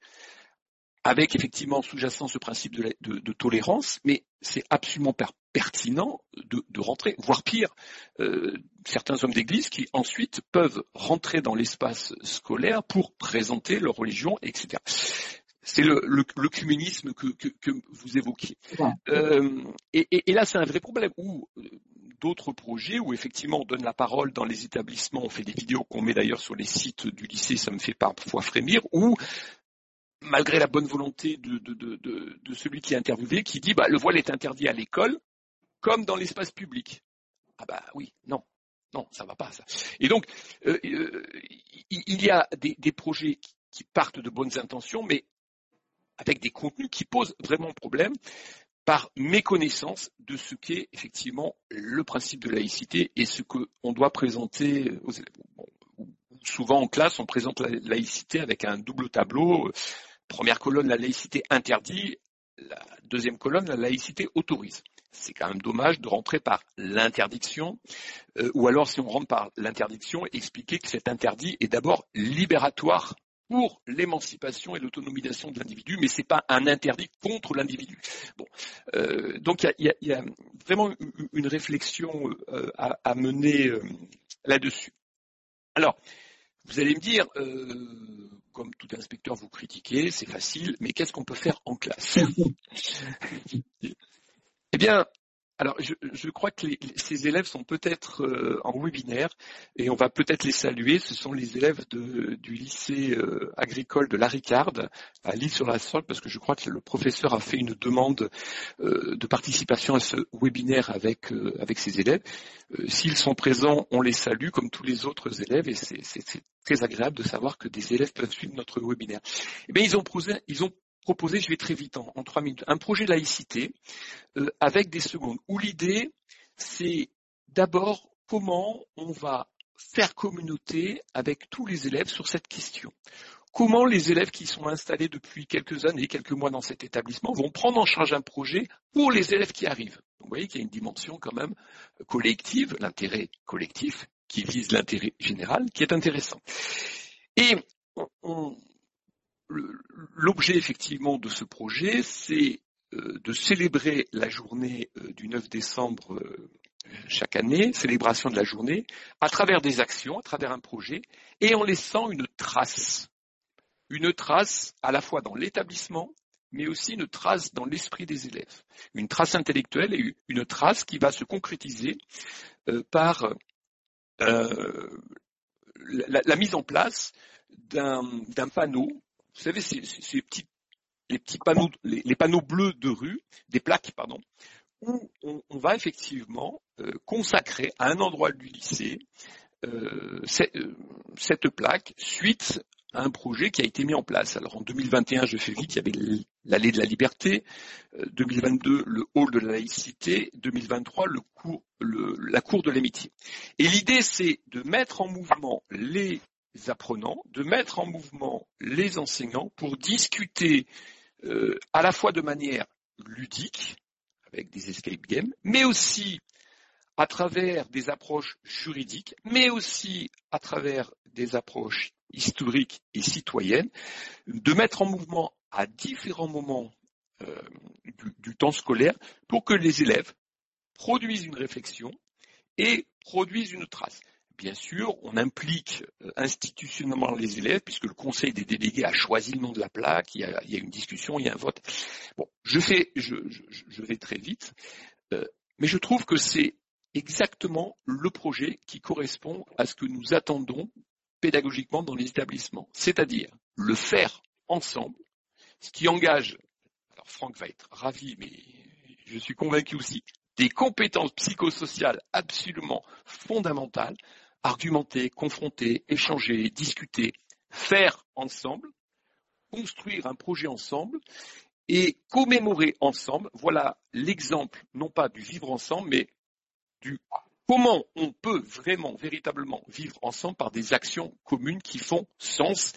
avec effectivement sous-jacent ce principe de, de, de tolérance, mais c'est absolument per- pertinent de, de rentrer, voire pire, euh, certains hommes d'église qui ensuite peuvent rentrer dans l'espace scolaire pour présenter leur religion, et cetera. C'est le, le, l'œcuménisme que, que, que vous évoquiez. Euh, et, et, et là, c'est un vrai problème où d'autres projets où effectivement on donne la parole dans les établissements, on fait des vidéos qu'on met d'ailleurs sur les sites du lycée, ça me fait parfois frémir, où malgré la bonne volonté de, de, de, de, de celui qui est interviewé, qui dit bah, le voile est interdit à l'école comme dans l'espace public. Ah bah oui, non. Non, ça va pas ça. Et donc, euh, euh, il y a des, des projets qui, qui partent de bonnes intentions, mais avec des contenus qui posent vraiment problème par méconnaissance de ce qu'est effectivement le principe de laïcité et ce qu'on doit présenter aux élèves. Bon, souvent en classe, on présente la laïcité avec un double tableau. Première colonne, la laïcité interdit. La deuxième colonne, la laïcité autorise. C'est quand même dommage de rentrer par l'interdiction, euh, ou alors si on rentre par l'interdiction, expliquer que cet interdit est d'abord libératoire pour l'émancipation et l'autonomisation de l'individu, mais c'est pas un interdit contre l'individu. Bon, euh, donc il y, y, y a vraiment une réflexion euh, à, à mener euh, là-dessus. Alors, vous allez me dire, euh, comme tout inspecteur vous critiquez, c'est facile, mais qu'est-ce qu'on peut faire en classe? Eh bien, alors je, je crois que les, ces élèves sont peut-être euh, en webinaire et on va peut-être les saluer. Ce sont les élèves de, du lycée euh, agricole de La Ricarde à L'Isle-sur-la-Sorgue parce que je crois que le professeur a fait une demande euh, de participation à ce webinaire avec euh, avec ses élèves. Euh, s'ils sont présents, on les salue comme tous les autres élèves et c'est, c'est, c'est très agréable de savoir que des élèves peuvent suivre notre webinaire. Eh bien, ils ont posé, ils ont proposé, je vais très vite en, en trois minutes, un projet laïcité euh, avec des secondes, où l'idée, c'est d'abord comment on va faire communauté avec tous les élèves sur cette question. Comment les élèves qui sont installés depuis quelques années, quelques mois dans cet établissement vont prendre en charge un projet pour les élèves qui arrivent. Donc, vous voyez qu'il y a une dimension quand même collective, l'intérêt collectif qui vise l'intérêt général, qui est intéressant. Et on, on, l'objet effectivement de ce projet, c'est euh, de célébrer la journée euh, du neuf décembre euh, chaque année, célébration de la journée, à travers des actions, à travers un projet, et en laissant une trace. Une trace à la fois dans l'établissement, mais aussi une trace dans l'esprit des élèves. Une trace intellectuelle et une trace qui va se concrétiser euh, par euh, la, la mise en place d'un, d'un panneau. Vous savez, ces, ces petits, les petits panneaux, les, les panneaux bleus de rue, des plaques, pardon, où on, on va effectivement euh, consacrer à un endroit du lycée euh, cette, euh, cette plaque suite à un projet qui a été mis en place. Alors en deux mille vingt et un, je fais vite, il y avait l'allée de la liberté, euh, deux mille vingt-deux, le hall de la laïcité, deux mille vingt-trois, le cours, le, la cour de l'amitié. Et l'idée, c'est de mettre en mouvement les apprenants, de mettre en mouvement les enseignants pour discuter euh, à la fois de manière ludique, avec des escape games, mais aussi à travers des approches juridiques, mais aussi à travers des approches historiques et citoyennes, de mettre en mouvement à différents moments euh, du, du temps scolaire pour que les élèves produisent une réflexion et produisent une trace. Bien sûr, on implique institutionnellement les élèves, puisque le conseil des délégués a choisi le nom de la plaque, il y a, il y a une discussion, il y a un vote. Bon, je fais, je, je, je vais très vite, euh, mais je trouve que c'est exactement le projet qui correspond à ce que nous attendons pédagogiquement dans les établissements, c'est-à-dire le faire ensemble, ce qui engage, alors Franck va être ravi, mais je suis convaincu aussi, des compétences psychosociales absolument fondamentales, argumenter, confronter, échanger, discuter, faire ensemble, construire un projet ensemble et commémorer ensemble. Voilà l'exemple, non pas du vivre ensemble, mais du comment on peut vraiment, véritablement vivre ensemble par des actions communes qui font sens.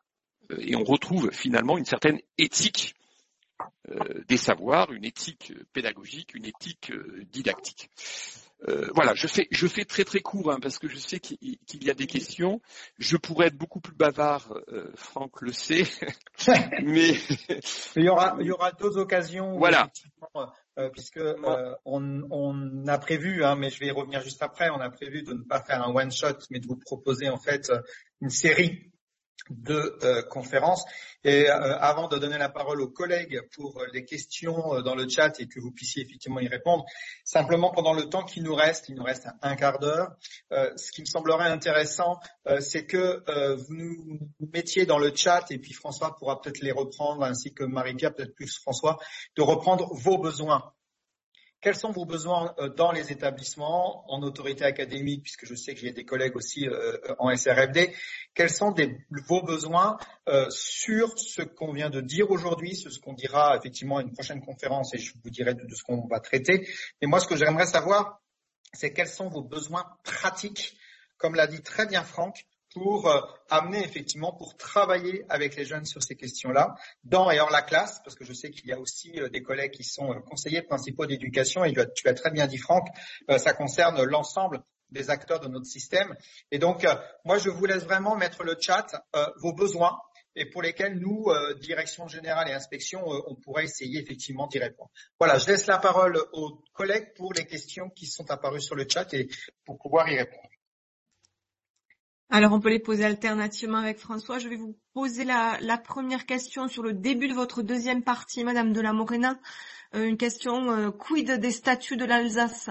Et on retrouve finalement une certaine éthique euh, des savoirs, une éthique pédagogique, une éthique euh, didactique. Euh, voilà, je fais, je fais très très court hein, parce que je sais qu'il, qu'il y a des questions. Je pourrais être beaucoup plus bavard, euh, Franck le sait, mais il y aura, il y aura d'autres occasions. Voilà. Euh, puisque euh, on, on a prévu, hein, mais je vais y revenir juste après, on a prévu de ne pas faire un one shot, mais de vous proposer en fait une série de euh, conférences. Et euh, avant de donner la parole aux collègues pour les questions euh, dans le chat et que vous puissiez effectivement y répondre, simplement pendant le temps qui nous reste, il nous reste un, un quart d'heure, euh, ce qui me semblerait intéressant, euh, c'est que euh, vous nous mettiez dans le chat, et puis François pourra peut-être les reprendre, ainsi que Marie-Pierre, peut-être plus François, de reprendre vos besoins. Quels sont vos besoins dans les établissements, en autorité académique, puisque je sais que j'ai des collègues aussi euh, en S R F D. Quels sont des, vos besoins euh, sur ce qu'on vient de dire aujourd'hui, ce qu'on dira effectivement à une prochaine conférence, et je vous dirai de, de ce qu'on va traiter. Mais moi, ce que j'aimerais savoir, c'est quels sont vos besoins pratiques, comme l'a dit très bien Franck, pour euh, amener effectivement, pour travailler avec les jeunes sur ces questions-là, dans et hors la classe, parce que je sais qu'il y a aussi euh, des collègues qui sont euh, conseillers principaux d'éducation, et tu as, tu as très bien dit Franck, euh, ça concerne l'ensemble des acteurs de notre système. Et donc, euh, moi, je vous laisse vraiment mettre le chat, euh, vos besoins, et pour lesquels nous, euh, direction générale et inspection, euh, on pourrait essayer effectivement d'y répondre. Voilà, je laisse la parole aux collègues pour les questions qui sont apparues sur le chat et pour pouvoir y répondre. Alors, on peut les poser alternativement avec François. Je vais vous poser la, la première question sur le début de votre deuxième partie, Madame de la Morena. Euh, une question, euh, quid des statuts de l'Alsace?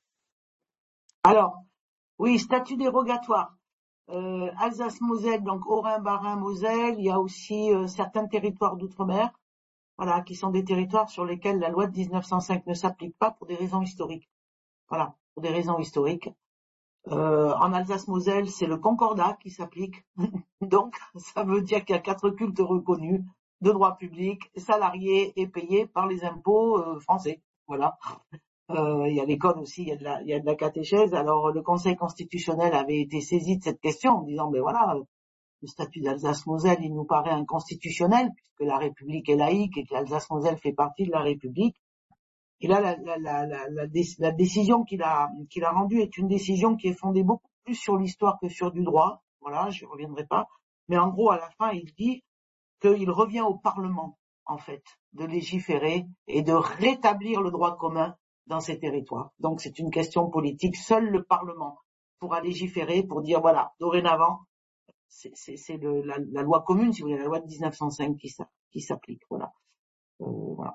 Alors, oui, statut dérogatoire. Euh, Alsace-Moselle, donc Haut-Rhin, Bas-Rhin, Moselle. Il y a aussi euh, certains territoires d'outre-mer, voilà, qui sont des territoires sur lesquels la loi de dix-neuf cent cinq ne s'applique pas pour des raisons historiques. Voilà, pour des raisons historiques. Euh, en Alsace-Moselle, c'est le concordat qui s'applique. Donc, ça veut dire qu'il y a quatre cultes reconnus de droit public, salariés et payés par les impôts euh, français. Voilà. Euh, il y a l'école aussi, il y a de la, il y a de la catéchèse. Alors, le Conseil constitutionnel avait été saisi de cette question en disant, ben voilà, le statut d'Alsace-Moselle, il nous paraît inconstitutionnel puisque la République est laïque et que l'Alsace-Moselle fait partie de la République. Et là, la, la, la, la, la, la décision qu'il a, qu'il a rendue est une décision qui est fondée beaucoup plus sur l'histoire que sur du droit. Voilà, je ne reviendrai pas. Mais en gros, à la fin, il dit qu'il revient au Parlement, en fait, de légiférer et de rétablir le droit commun dans ces territoires. Donc, c'est une question politique. Seul le Parlement pourra légiférer pour dire, voilà, dorénavant, c'est, c'est, c'est le, la, la loi commune, si vous voulez, la loi de dix-neuf cent cinq qui, qui s'applique. Voilà. Euh, voilà.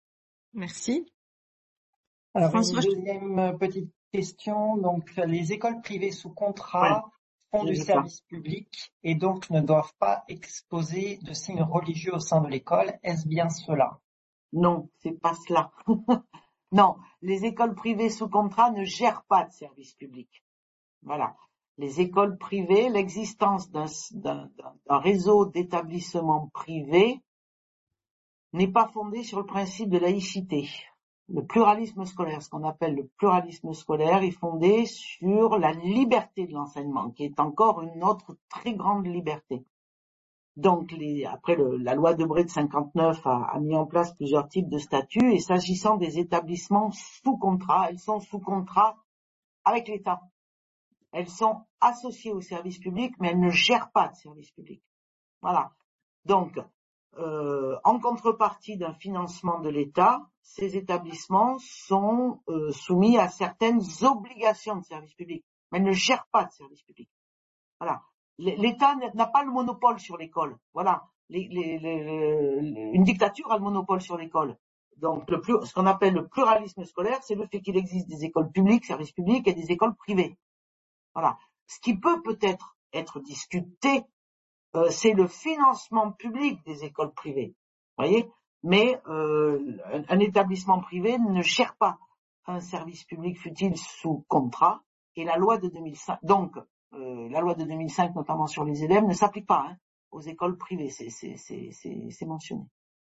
Merci. Alors, François, une deuxième petite question. Donc, les écoles privées sous contrat ouais, font du service public et donc ne doivent pas exposer de signes religieux au sein de l'école. Est-ce bien cela? Non, c'est pas cela. Non, les écoles privées sous contrat ne gèrent pas de service public. Voilà. Les écoles privées, l'existence d'un, d'un, d'un réseau d'établissements privés n'est pas fondée sur le principe de laïcité. Le pluralisme scolaire, ce qu'on appelle le pluralisme scolaire, est fondé sur la liberté de l'enseignement, qui est encore une autre très grande liberté. Donc, les, après le, la loi Debré de cinquante-neuf a, a mis en place plusieurs types de statuts, et s'agissant des établissements sous contrat, ils sont sous contrat avec l'État. Elles sont associées au service public, mais elles ne gèrent pas de service public. Voilà. Donc, Euh, en contrepartie d'un financement de l'État, ces établissements sont euh, soumis à certaines obligations de service public, mais ne gèrent pas de service public. Voilà. L'État n'a pas le monopole sur l'école. Voilà. Les, les, les, une dictature a le monopole sur l'école. Donc, le plus, ce qu'on appelle le pluralisme scolaire, c'est le fait qu'il existe des écoles publiques, services publics, et des écoles privées. Voilà. Ce qui peut peut-être être discuté, Euh, c'est le financement public des écoles privées, voyez. Mais euh, un, un établissement privé ne gère pas un service public, fût-il sous contrat. Et la loi de deux mille cinq, donc euh, la loi de deux mille cinq, notamment sur les élèves, ne s'applique pas hein, aux écoles privées. C'est, c'est, c'est, c'est, c'est mentionné.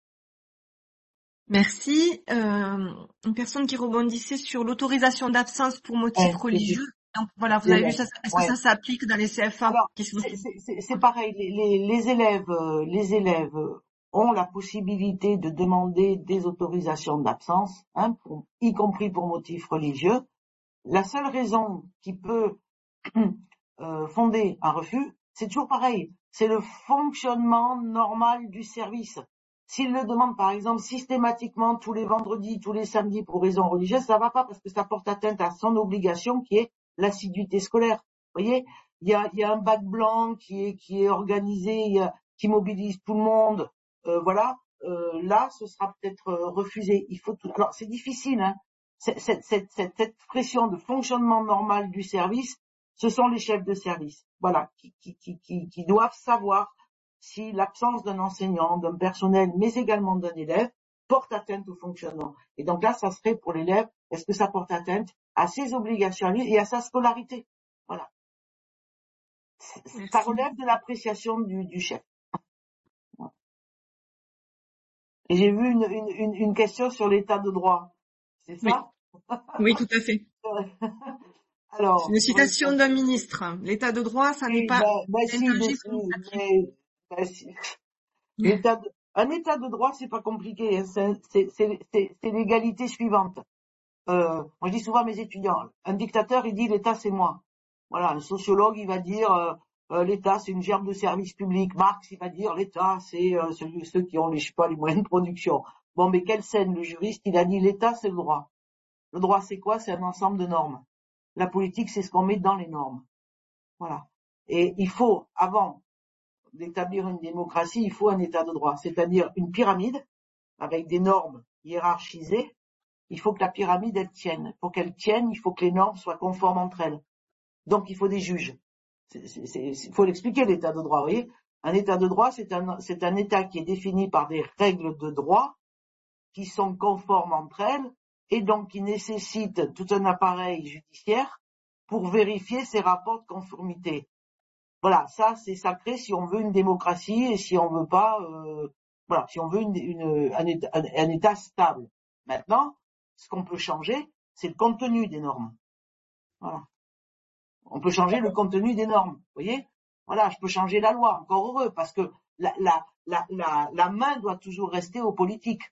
Merci. Euh, une personne qui rebondissait sur l'autorisation d'absence pour motif Ouais, religieux. Donc voilà, vous avez vu ça. Est-ce ouais. que ça s'applique dans les C F A? Alors, c'est, c'est, c'est pareil. Les, les, les élèves, euh, les élèves ont la possibilité de demander des autorisations d'absence, hein, pour, y compris pour motifs religieux. La seule raison qui peut euh, fonder un refus, c'est toujours pareil. C'est le fonctionnement normal du service. S'il le demande, par exemple, systématiquement tous les vendredis, tous les samedis pour raison religieuse, ça va pas parce que ça porte atteinte à son obligation qui est l'assiduité scolaire. Vous voyez, il y a, il y a un bac blanc qui est, qui est organisé, il y a, qui mobilise tout le monde. Euh, voilà, euh, là, ce sera peut-être euh, refusé. Il faut tout. Alors, c'est difficile, hein. Cette, cette, cette, cette expression de fonctionnement normal du service, ce sont les chefs de service, voilà, qui, qui, qui, qui, qui doivent savoir si l'absence d'un enseignant, d'un personnel, mais également d'un élève, porte atteinte au fonctionnement. Et donc là, ça serait pour l'élève, est-ce que ça porte atteinte à ses obligations à lui et à sa scolarité? Voilà. Ça relève de l'appréciation du, du chef. Et j'ai vu une, une, une, une question sur l'état de droit. C'est ça? Oui, oui, tout à fait. Alors, c'est une citation d'un ministre. L'état de droit, ça n'est pas bah, bah, si, mais, mais, bah, si. L'état de, un état de droit, c'est pas compliqué. Hein. C'est, c'est, c'est, c'est, c'est l'égalité suivante. Euh, moi, je dis souvent à mes étudiants, un dictateur, il dit l'État, c'est moi. Voilà, un sociologue, il va dire euh, euh, l'État, c'est une gerbe de service public. Marx, il va dire l'État, c'est euh, celui, ceux qui ont les, je sais pas, les moyens de production. Bon, mais quelle scène, le juriste, il a dit l'État, c'est le droit. Le droit, c'est quoi? C'est un ensemble de normes. La politique, c'est ce qu'on met dans les normes. Voilà. Et il faut, avant d'établir une démocratie, il faut un état de droit, c'est-à-dire une pyramide avec des normes hiérarchisées. Il faut que la pyramide, elle tienne. Pour qu'elle tienne, il faut que les normes soient conformes entre elles. Donc, il faut des juges. Il faut l'expliquer, l'état de droit. Vous voyez, un état de droit, c'est un, c'est un état qui est défini par des règles de droit qui sont conformes entre elles et donc qui nécessitent tout un appareil judiciaire pour vérifier ces rapports de conformité. Voilà, ça c'est sacré si on veut une démocratie et si on veut pas, euh, voilà, si on veut une, une, un, état, un, un état stable. Maintenant, ce qu'on peut changer, c'est le contenu des normes. Voilà. On peut changer le contenu des normes. Vous voyez? Voilà, je peux changer la loi. Encore heureux, parce que la, la, la, la, la main doit toujours rester aux politiques.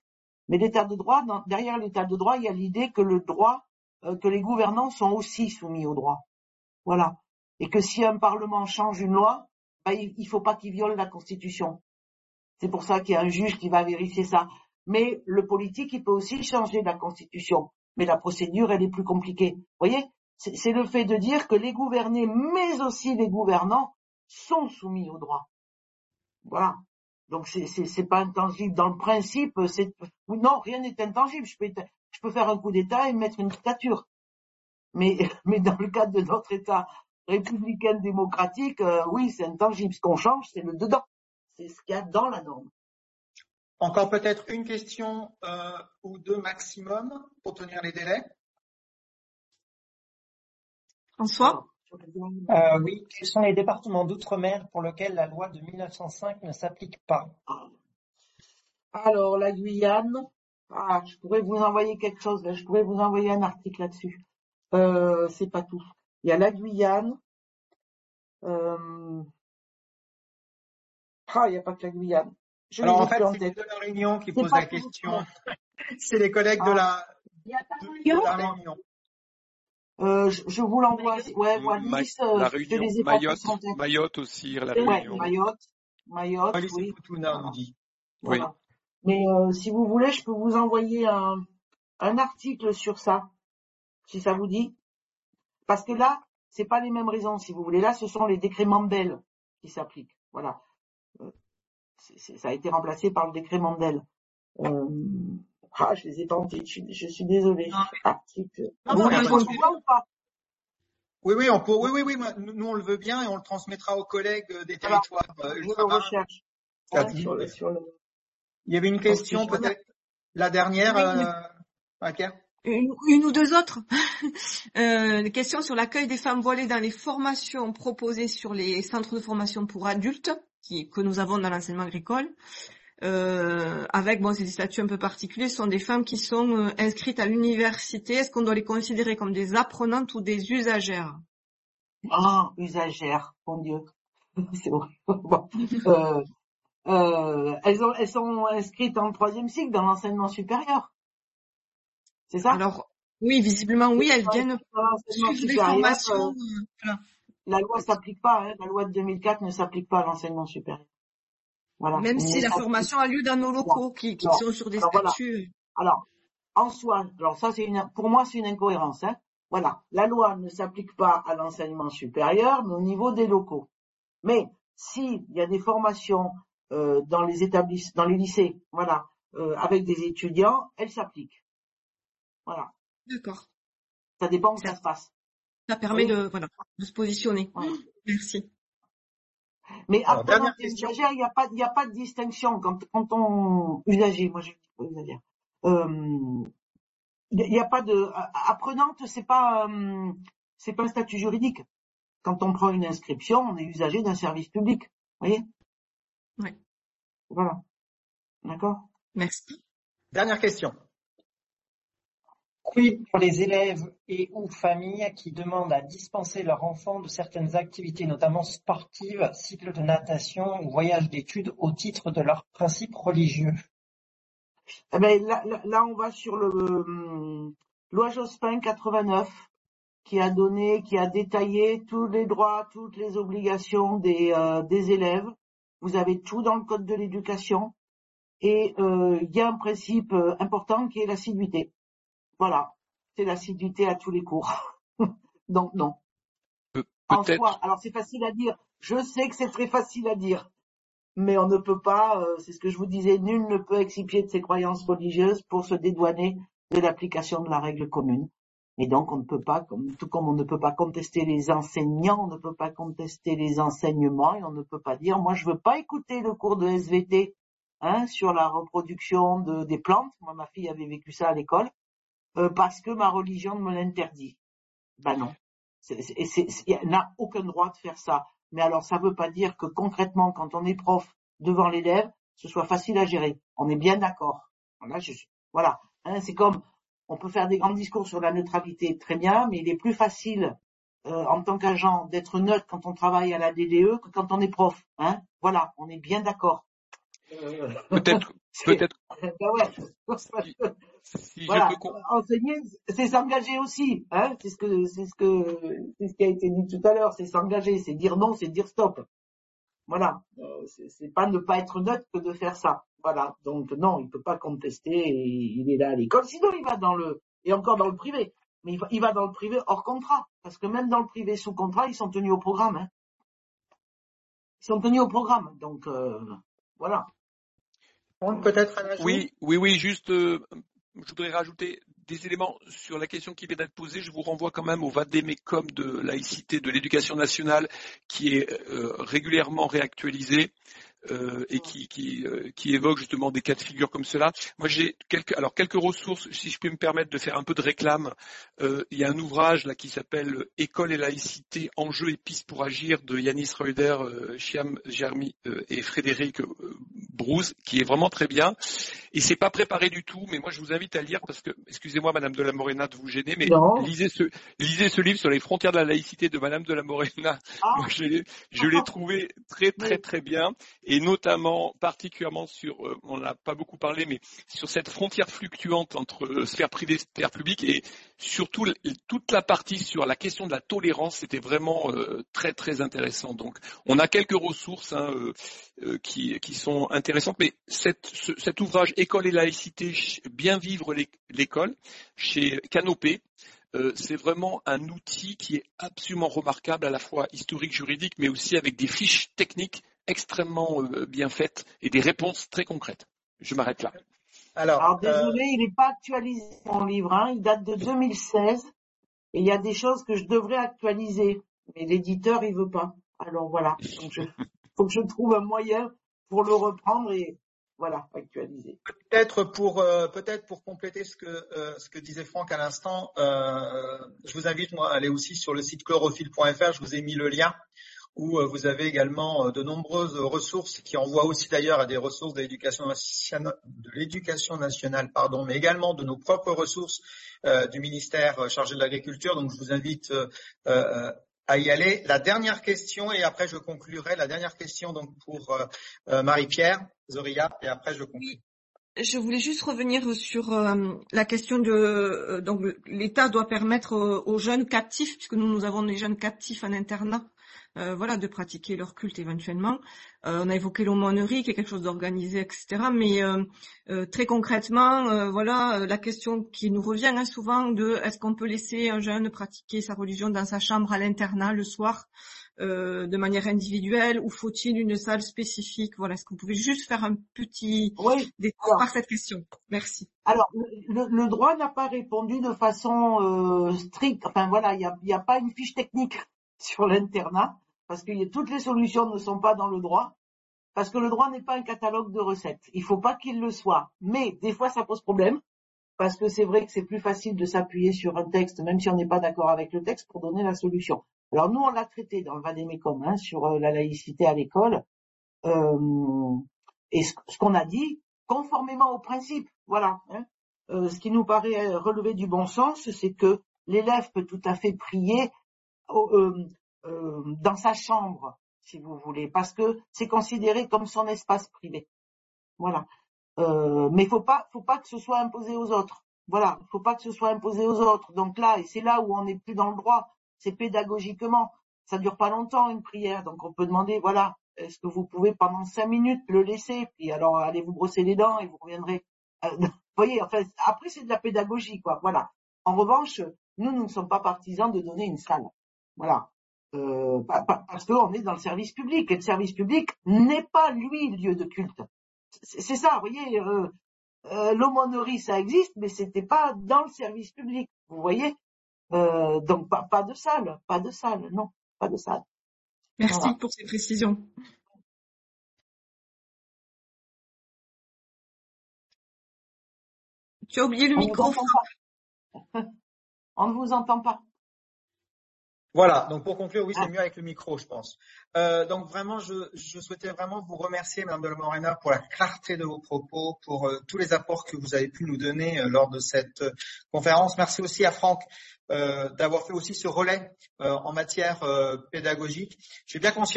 Mais l'état de droit, dans, derrière l'état de droit, il y a l'idée que le droit, euh, que les gouvernants sont aussi soumis au droit. Voilà. Et que si un parlement change une loi, bah, il, il faut pas qu'il viole la Constitution. C'est pour ça qu'il y a un juge qui va vérifier ça. Mais le politique, il peut aussi changer la Constitution. Mais la procédure, elle est plus compliquée. Vous voyez, c'est, c'est le fait de dire que les gouvernés, mais aussi les gouvernants, sont soumis au droit. Voilà. Donc c'est, c'est, c'est pas intangible. Dans le principe, c'est, non, rien n'est intangible. Je peux, je peux faire un coup d'État et mettre une dictature. Mais, mais dans le cadre de notre État républicain démocratique, euh, oui, c'est intangible. Ce qu'on change, c'est le dedans. C'est ce qu'il y a dans la norme. Encore peut-être une question euh, ou deux maximum pour tenir les délais. François? Euh, oui, quels sont les départements d'outre-mer pour lesquels la loi de mille neuf cent cinq ne s'applique pas? Alors, la Guyane, ah, je pourrais vous envoyer quelque chose, là, je pourrais vous envoyer un article là-dessus. Euh, c'est pas tout. Il y a la Guyane, euh, ah, il n'y a pas que la Guyane. Je Alors, les ai en fait, plus en c'est tête. de la Réunion qui C'est pose pas la tout. question. C'est les collègues de Ah. la, Il y a pas de, Réunion de la Réunion. Euh, je, je vous l'envoie. Ouais, Wallis, Ma- euh, la je Réunion, les ai pas tous Mayotte, en tête. Mayotte aussi, la Ouais, Réunion. Mayotte, Mayotte, Wallis et oui. Futuna, on Voilà. nous dit. Oui. Voilà. Mais euh, si vous voulez, je peux vous envoyer un, un article sur ça, si ça vous dit. Parce que là, c'est pas les mêmes raisons, si vous voulez. Là, ce sont les décrets Mandel qui s'appliquent. Voilà. Euh, c'est, c'est, ça a été remplacé par le décret Mandel. Euh, ah, je les ai tentés. Je, je suis désolée. Non, Article. non, Vous ça voulez va, qu'on je le voit ou pas? Oui, oui, on peut, oui, oui, oui, nous, nous, on le veut bien et on le transmettra aux collègues des Alors, territoires euh, je le ultramarins. recherche. Ça Hein, dit. sur le, sur le... Il y avait une Parce que question, je- peut-être, la dernière, Oui, euh, Macaire. Une, une ou deux autres. euh, des questions sur l'accueil des femmes voilées dans les formations proposées sur les centres de formation pour adultes qui, que nous avons dans l'enseignement agricole. Euh, avec, bon, c'est des statuts un peu particuliers, ce sont des femmes qui sont euh, inscrites à l'université. Est-ce qu'on doit les considérer comme des apprenantes ou des usagères? Ah, usagère, mon Dieu. C'est horrible. Bon. Euh, euh, elles, ont, elles sont inscrites en troisième cycle dans l'enseignement supérieur. C'est ça? Alors, oui, visiblement, oui, elles viennent Dans l'enseignement suivre des supérieur, formations. euh, euh, voilà. la loi s'applique pas, hein, la loi de deux mille quatre ne s'applique pas à l'enseignement supérieur. Voilà. Même Il si ne la s'applique formation a lieu dans nos locaux, qui, qui Alors, sont sur des alors voilà. statuts. Alors, en soi, alors ça c'est une, pour moi c'est une incohérence, hein. Voilà. La loi ne s'applique pas à l'enseignement supérieur, mais au niveau des locaux. Mais s'il y a des formations euh, dans les établissements, dans les lycées, voilà, euh, avec des étudiants, elles s'appliquent. Voilà. D'accord. Ça dépend où Ça, ça se passe. ça permet Oui. de, voilà, de se positionner. Ouais. Merci. Mais Alors, dernière apprenante et question. usagère, il n'y a pas, il n'y a pas de distinction quand, quand on usager, moi je dis pas usagère. Euh, il n'y a pas de apprenante, c'est pas, euh, c'est pas un statut juridique. Quand on prend une inscription, on est usager d'un service public. Vous voyez? Oui. Voilà. D'accord? Merci. Dernière question. Quid pour les élèves et ou familles qui demandent à dispenser leur enfant de certaines activités, notamment sportives, cycles de natation ou voyages d'études au titre de leurs principes religieux? Eh ben, là, là, là, on va sur le euh, loi Jospin quatre-vingt-neuf qui a donné, qui a détaillé tous les droits, toutes les obligations des, euh, des élèves. Vous avez tout dans le code de l'éducation et euh, il y a un principe euh, important qui est l'assiduité. Voilà, c'est l'assiduité à tous les cours. Donc non. Pe- En Peut-être. soi, alors c'est facile à dire. Je sais que c'est très facile à dire. Mais on ne peut pas, euh, c'est ce que je vous disais, nul ne peut expier de ses croyances religieuses pour se dédouaner de l'application de la règle commune. Et donc on ne peut pas, comme, tout comme on ne peut pas contester les enseignants, on ne peut pas contester les enseignements, et on ne peut pas dire, moi je veux pas écouter le cours de S V T hein, sur la reproduction de, des plantes. Moi ma fille avait vécu ça à l'école, euh, parce que ma religion me l'interdit. Ben non. C'est, c'est, c'est, c'est, il n'a aucun droit de faire ça. Mais alors, ça veut pas dire que concrètement, quand on est prof devant l'élève, ce soit facile à gérer. On est bien d'accord. Voilà, je, voilà. Hein, c'est comme, on peut faire des grands discours sur la neutralité, très bien, mais il est plus facile euh, en tant qu'agent d'être neutre quand on travaille à la D D E que quand on est prof. Hein, voilà, on est bien d'accord. Euh, Peut-être, peut-être. ben ouais. Si, si Voilà, je peux. enseigner, c'est s'engager aussi, hein. C'est ce que, c'est ce que, c'est ce qui a été dit tout à l'heure. C'est s'engager, c'est dire non, c'est dire stop. Voilà, euh, c'est, c'est pas ne pas être neutre que de faire ça. Voilà, donc non, il peut pas contester. Et il est là à l'école. Sinon, il va dans le, et encore dans le privé. Mais il va, il va dans le privé hors contrat, parce que même dans le privé sous contrat, ils sont tenus au programme. Hein. Ils sont tenus au programme, donc euh, voilà. Donc, peut-être un ajout. Oui, oui, oui, juste, euh, je voudrais rajouter des éléments sur la question qui vient d'être posée. Je vous renvoie quand même au Vademecum de laïcité de l'éducation nationale qui est euh, régulièrement réactualisé. Euh, et qui, qui, euh, qui évoque justement des cas de figure comme cela. Moi, j'ai quelques, alors quelques ressources, si je peux me permettre de faire un peu de réclame. Euh, il y a un ouvrage là qui s'appelle École et laïcité, enjeux et pistes pour agir de Yanis Reuder, euh, Chiam Germi euh, et Frédéric euh, Brouze, qui est vraiment très bien. Et c'est pas préparé du tout, mais moi je vous invite à lire parce que, excusez-moi Madame de la Morena de vous gêner, mais Non. lisez ce, lisez ce livre sur les frontières de la laïcité de Madame de la Morena. Ah. Moi je l'ai, je l'ai trouvé très très très bien. Et notamment, particulièrement sur, euh, on n'a pas beaucoup parlé, mais sur cette frontière fluctuante entre euh, sphère privée et sphère publique, et surtout toute la partie sur la question de la tolérance, c'était vraiment euh, très très intéressant. Donc, on a quelques ressources hein, euh, euh, qui, qui sont intéressantes, mais cette, ce, cet ouvrage École et laïcité, bien vivre l'école, chez Canopé, Euh, c'est vraiment un outil qui est absolument remarquable, à la fois historique, juridique, mais aussi avec des fiches techniques extrêmement euh, bien faites et des réponses très concrètes. Je m'arrête là. Alors, Alors désolé, euh... il n'est pas actualisé mon livre, hein. Il date de deux mille seize et il y a des choses que je devrais actualiser, mais l'éditeur il veut pas. Alors voilà, donc je faut que je trouve un moyen pour le reprendre et voilà, actualiser. Peut-être pour euh, peut-être pour compléter ce que euh, ce que disait Franck à l'instant, euh, je vous invite moi à aller aussi sur le site chlorophylle point f r. Je vous ai mis le lien où euh, vous avez également euh, de nombreuses ressources qui envoient aussi d'ailleurs à des ressources de l'éducation nationale, de l'éducation nationale, pardon, mais également de nos propres ressources euh, du ministère chargé de l'agriculture. Donc je vous invite euh, euh, à y aller. La dernière question, et après je conclurai, la dernière question donc pour euh, euh, Marie-Pierre Zoria, et après je conclue. Je voulais juste revenir sur euh, la question de euh, donc l'État doit permettre aux, aux jeunes captifs, puisque nous nous avons des jeunes captifs en internat, euh, voilà, de pratiquer leur culte éventuellement. Euh, on a évoqué l'aumônerie, qui est quelque chose d'organisé, et cetera. Mais euh, euh, très concrètement, euh, voilà, la question qui nous revient hein, souvent de est-ce qu'on peut laisser un jeune pratiquer sa religion dans sa chambre à l'internat le soir? Euh, de manière individuelle ou faut-il une salle spécifique? Voilà, est-ce que vous pouvez juste faire un petit oui, détour par cette question? Merci. Alors, le, le droit n'a pas répondu de façon euh, stricte. Enfin voilà, il n'y a, y a pas une fiche technique sur l'internat parce que y a, toutes les solutions ne sont pas dans le droit. Parce que le droit n'est pas un catalogue de recettes. Il faut pas qu'il le soit. Mais des fois, ça pose problème. Parce que c'est vrai que c'est plus facile de s'appuyer sur un texte, même si on n'est pas d'accord avec le texte, pour donner la solution. Alors nous, on l'a traité dans le Vademecum, hein, sur euh, la laïcité à l'école. Euh, et ce, ce qu'on a dit, conformément au principe, voilà. Hein, euh, ce qui nous paraît relever du bon sens, c'est que l'élève peut tout à fait prier euh, euh, dans sa chambre, si vous voulez, parce que c'est considéré comme son espace privé. Voilà. Euh, mais faut pas, faut pas que ce soit imposé aux autres. Voilà, faut pas que ce soit imposé aux autres. Donc là, et c'est là où on n'est plus dans le droit, c'est pédagogiquement. Ça dure pas longtemps une prière, donc on peut demander, voilà, est-ce que vous pouvez pendant cinq minutes le laisser, puis alors allez vous brosser les dents et vous reviendrez. Euh, vous voyez, enfin, après c'est de la pédagogie, quoi. Voilà. En revanche, nous, nous ne sommes pas partisans de donner une salle. Voilà. Euh, parce qu'on est dans le service public, et le service public n'est pas, lui, lieu de culte. C'est ça, vous voyez, euh, euh, l'aumônerie, ça existe, mais c'était pas dans le service public, vous voyez. Euh, donc pas, pas de salle, pas de salle, non, pas de salle. Merci voilà. pour ces précisions. Tu as oublié le On micro. On ne vous entend pas. Voilà, donc pour conclure, oui, c'est mieux avec le micro, je pense. Euh, donc vraiment, je, je souhaitais vraiment vous remercier, Madame de la Morena, pour la clarté de vos propos, pour euh, tous les apports que vous avez pu nous donner euh, lors de cette euh, conférence. Merci aussi à Franck euh, d'avoir fait aussi ce relais euh, en matière euh, pédagogique. J'ai bien conscience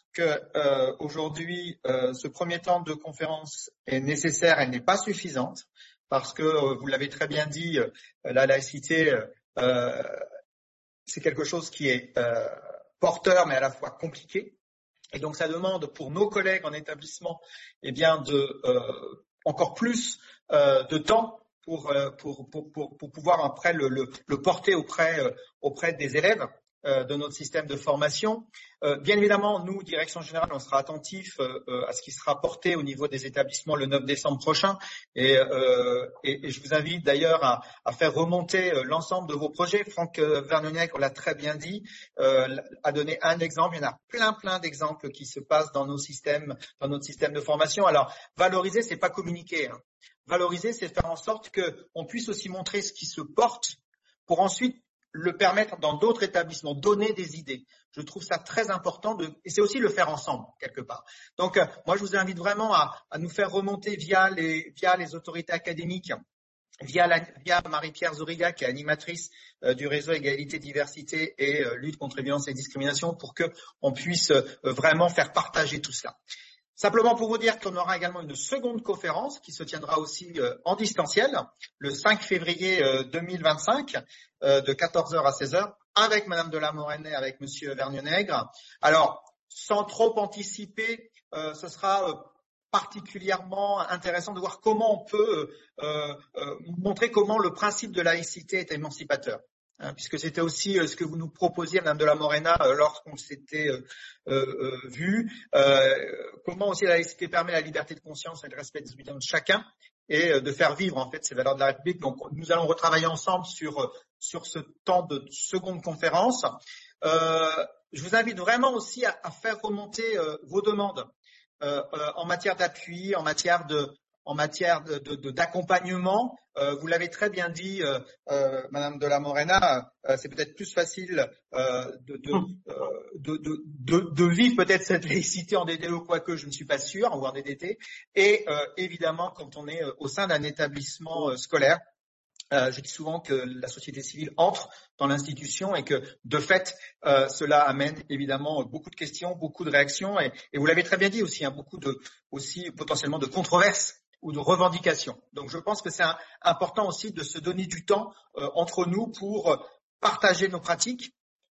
que euh, aujourd'hui, euh, ce premier temps de conférence est nécessaire, elle n'est pas suffisante, parce que euh, vous l'avez très bien dit, euh, la laïcité, euh, c'est quelque chose qui est euh, porteur, mais à la fois compliqué. Et donc, ça demande pour nos collègues en établissement, eh bien, de euh, encore plus euh, de temps pour, euh, pour, pour, pour, pour pouvoir après le, le, le porter auprès, euh, auprès des élèves euh, de notre système de formation. Euh, bien évidemment, nous, Direction Générale, on sera attentifs euh, à ce qui sera porté au niveau des établissements le neuf décembre prochain. Et, euh, et, et je vous invite d'ailleurs à, à faire remonter euh, l'ensemble de vos projets. Franck euh, Vernoniek, on l'a très bien dit, euh, a donné un exemple. Il y en a plein, plein d'exemples qui se passent dans nos systèmes, dans notre système de formation. Alors, valoriser, c'est pas communiquer. Hein. Valoriser, c'est faire en sorte qu'on puisse aussi montrer ce qui se porte pour ensuite le permettre dans d'autres établissements, donner des idées. Je trouve ça très important de, et c'est aussi le faire ensemble, quelque part. Donc, euh, moi, je vous invite vraiment à, à nous faire remonter via les, via les autorités académiques, via, la, via Marie-Pierre Zoriga, qui est animatrice euh, du réseau Égalité, Diversité et euh, lutte contre les violences et discriminations, pour que on puisse euh, vraiment faire partager tout cela. Simplement pour vous dire qu'on aura également une seconde conférence qui se tiendra aussi euh, en distanciel le cinq février euh, deux mille vingt-cinq euh, de quatorze heures à seize heures avec Madame de la Morenay, avec Monsieur Vernionègre. Alors, sans trop anticiper, euh, ce sera euh, particulièrement intéressant de voir comment on peut euh, euh, montrer comment le principe de laïcité est émancipateur. Hein, puisque c'était aussi euh, ce que vous nous proposiez, Madame de la Morena, euh, lorsqu'on s'était euh, euh, vu, euh, comment aussi la laïcité permet la liberté de conscience et le respect des opinions de chacun et euh, de faire vivre en fait ces valeurs de la République. Donc nous allons retravailler ensemble sur sur ce temps de seconde conférence. Euh, je vous invite vraiment aussi à, à faire remonter euh, vos demandes euh, euh, en matière d'appui, en matière de en matière de, de, de, d'accompagnement. Euh, vous l'avez très bien dit, euh, euh, Madame de la Morena, euh, c'est peut-être plus facile euh, de, de, euh, de, de, de, de vivre peut-être cette laïcité en D D O, quoique je ne suis pas sûr, ou en D D T. Et euh, évidemment, quand on est euh, au sein d'un établissement euh, scolaire, Euh, je dis souvent que la société civile entre dans l'institution et que, de fait, euh, cela amène évidemment beaucoup de questions, beaucoup de réactions et, et vous l'avez très bien dit aussi, hein, beaucoup de, aussi potentiellement de controverses ou de revendications. Donc, je pense que c'est un, important aussi de se donner du temps euh, entre nous pour partager nos pratiques,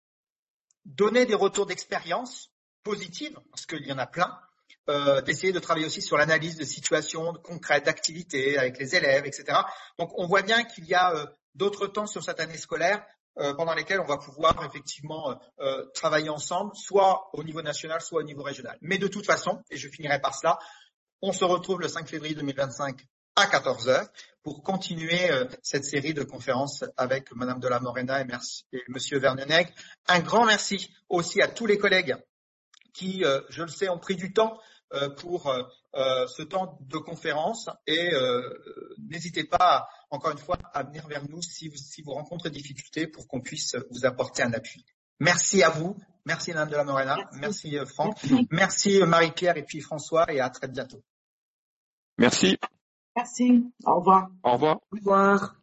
donner des retours d'expérience positives, parce qu'il y en a plein. Euh, d'essayer de travailler aussi sur l'analyse de situations concrètes, d'activités avec les élèves, et cetera. Donc, on voit bien qu'il y a euh, d'autres temps sur cette année scolaire euh, pendant lesquels on va pouvoir effectivement euh, travailler ensemble, soit au niveau national, soit au niveau régional. Mais de toute façon, et je finirai par cela, on se retrouve le cinq février deux mille vingt-cinq à quatorze heures pour continuer euh, cette série de conférences avec Madame de la Morena et, merci, et Monsieur Vernionègre. Un grand merci aussi à tous les collègues qui, euh, je le sais, ont pris du temps euh, pour euh, euh, ce temps de conférence et euh, n'hésitez pas, encore une fois, à venir vers nous si vous, si vous rencontrez des difficultés pour qu'on puisse vous apporter un appui. Merci à vous, merci Madame de la Morena, merci, merci Franck, merci, merci Marie-Pierre et puis François et à très bientôt. Merci. Merci, au revoir. Au revoir. Au revoir.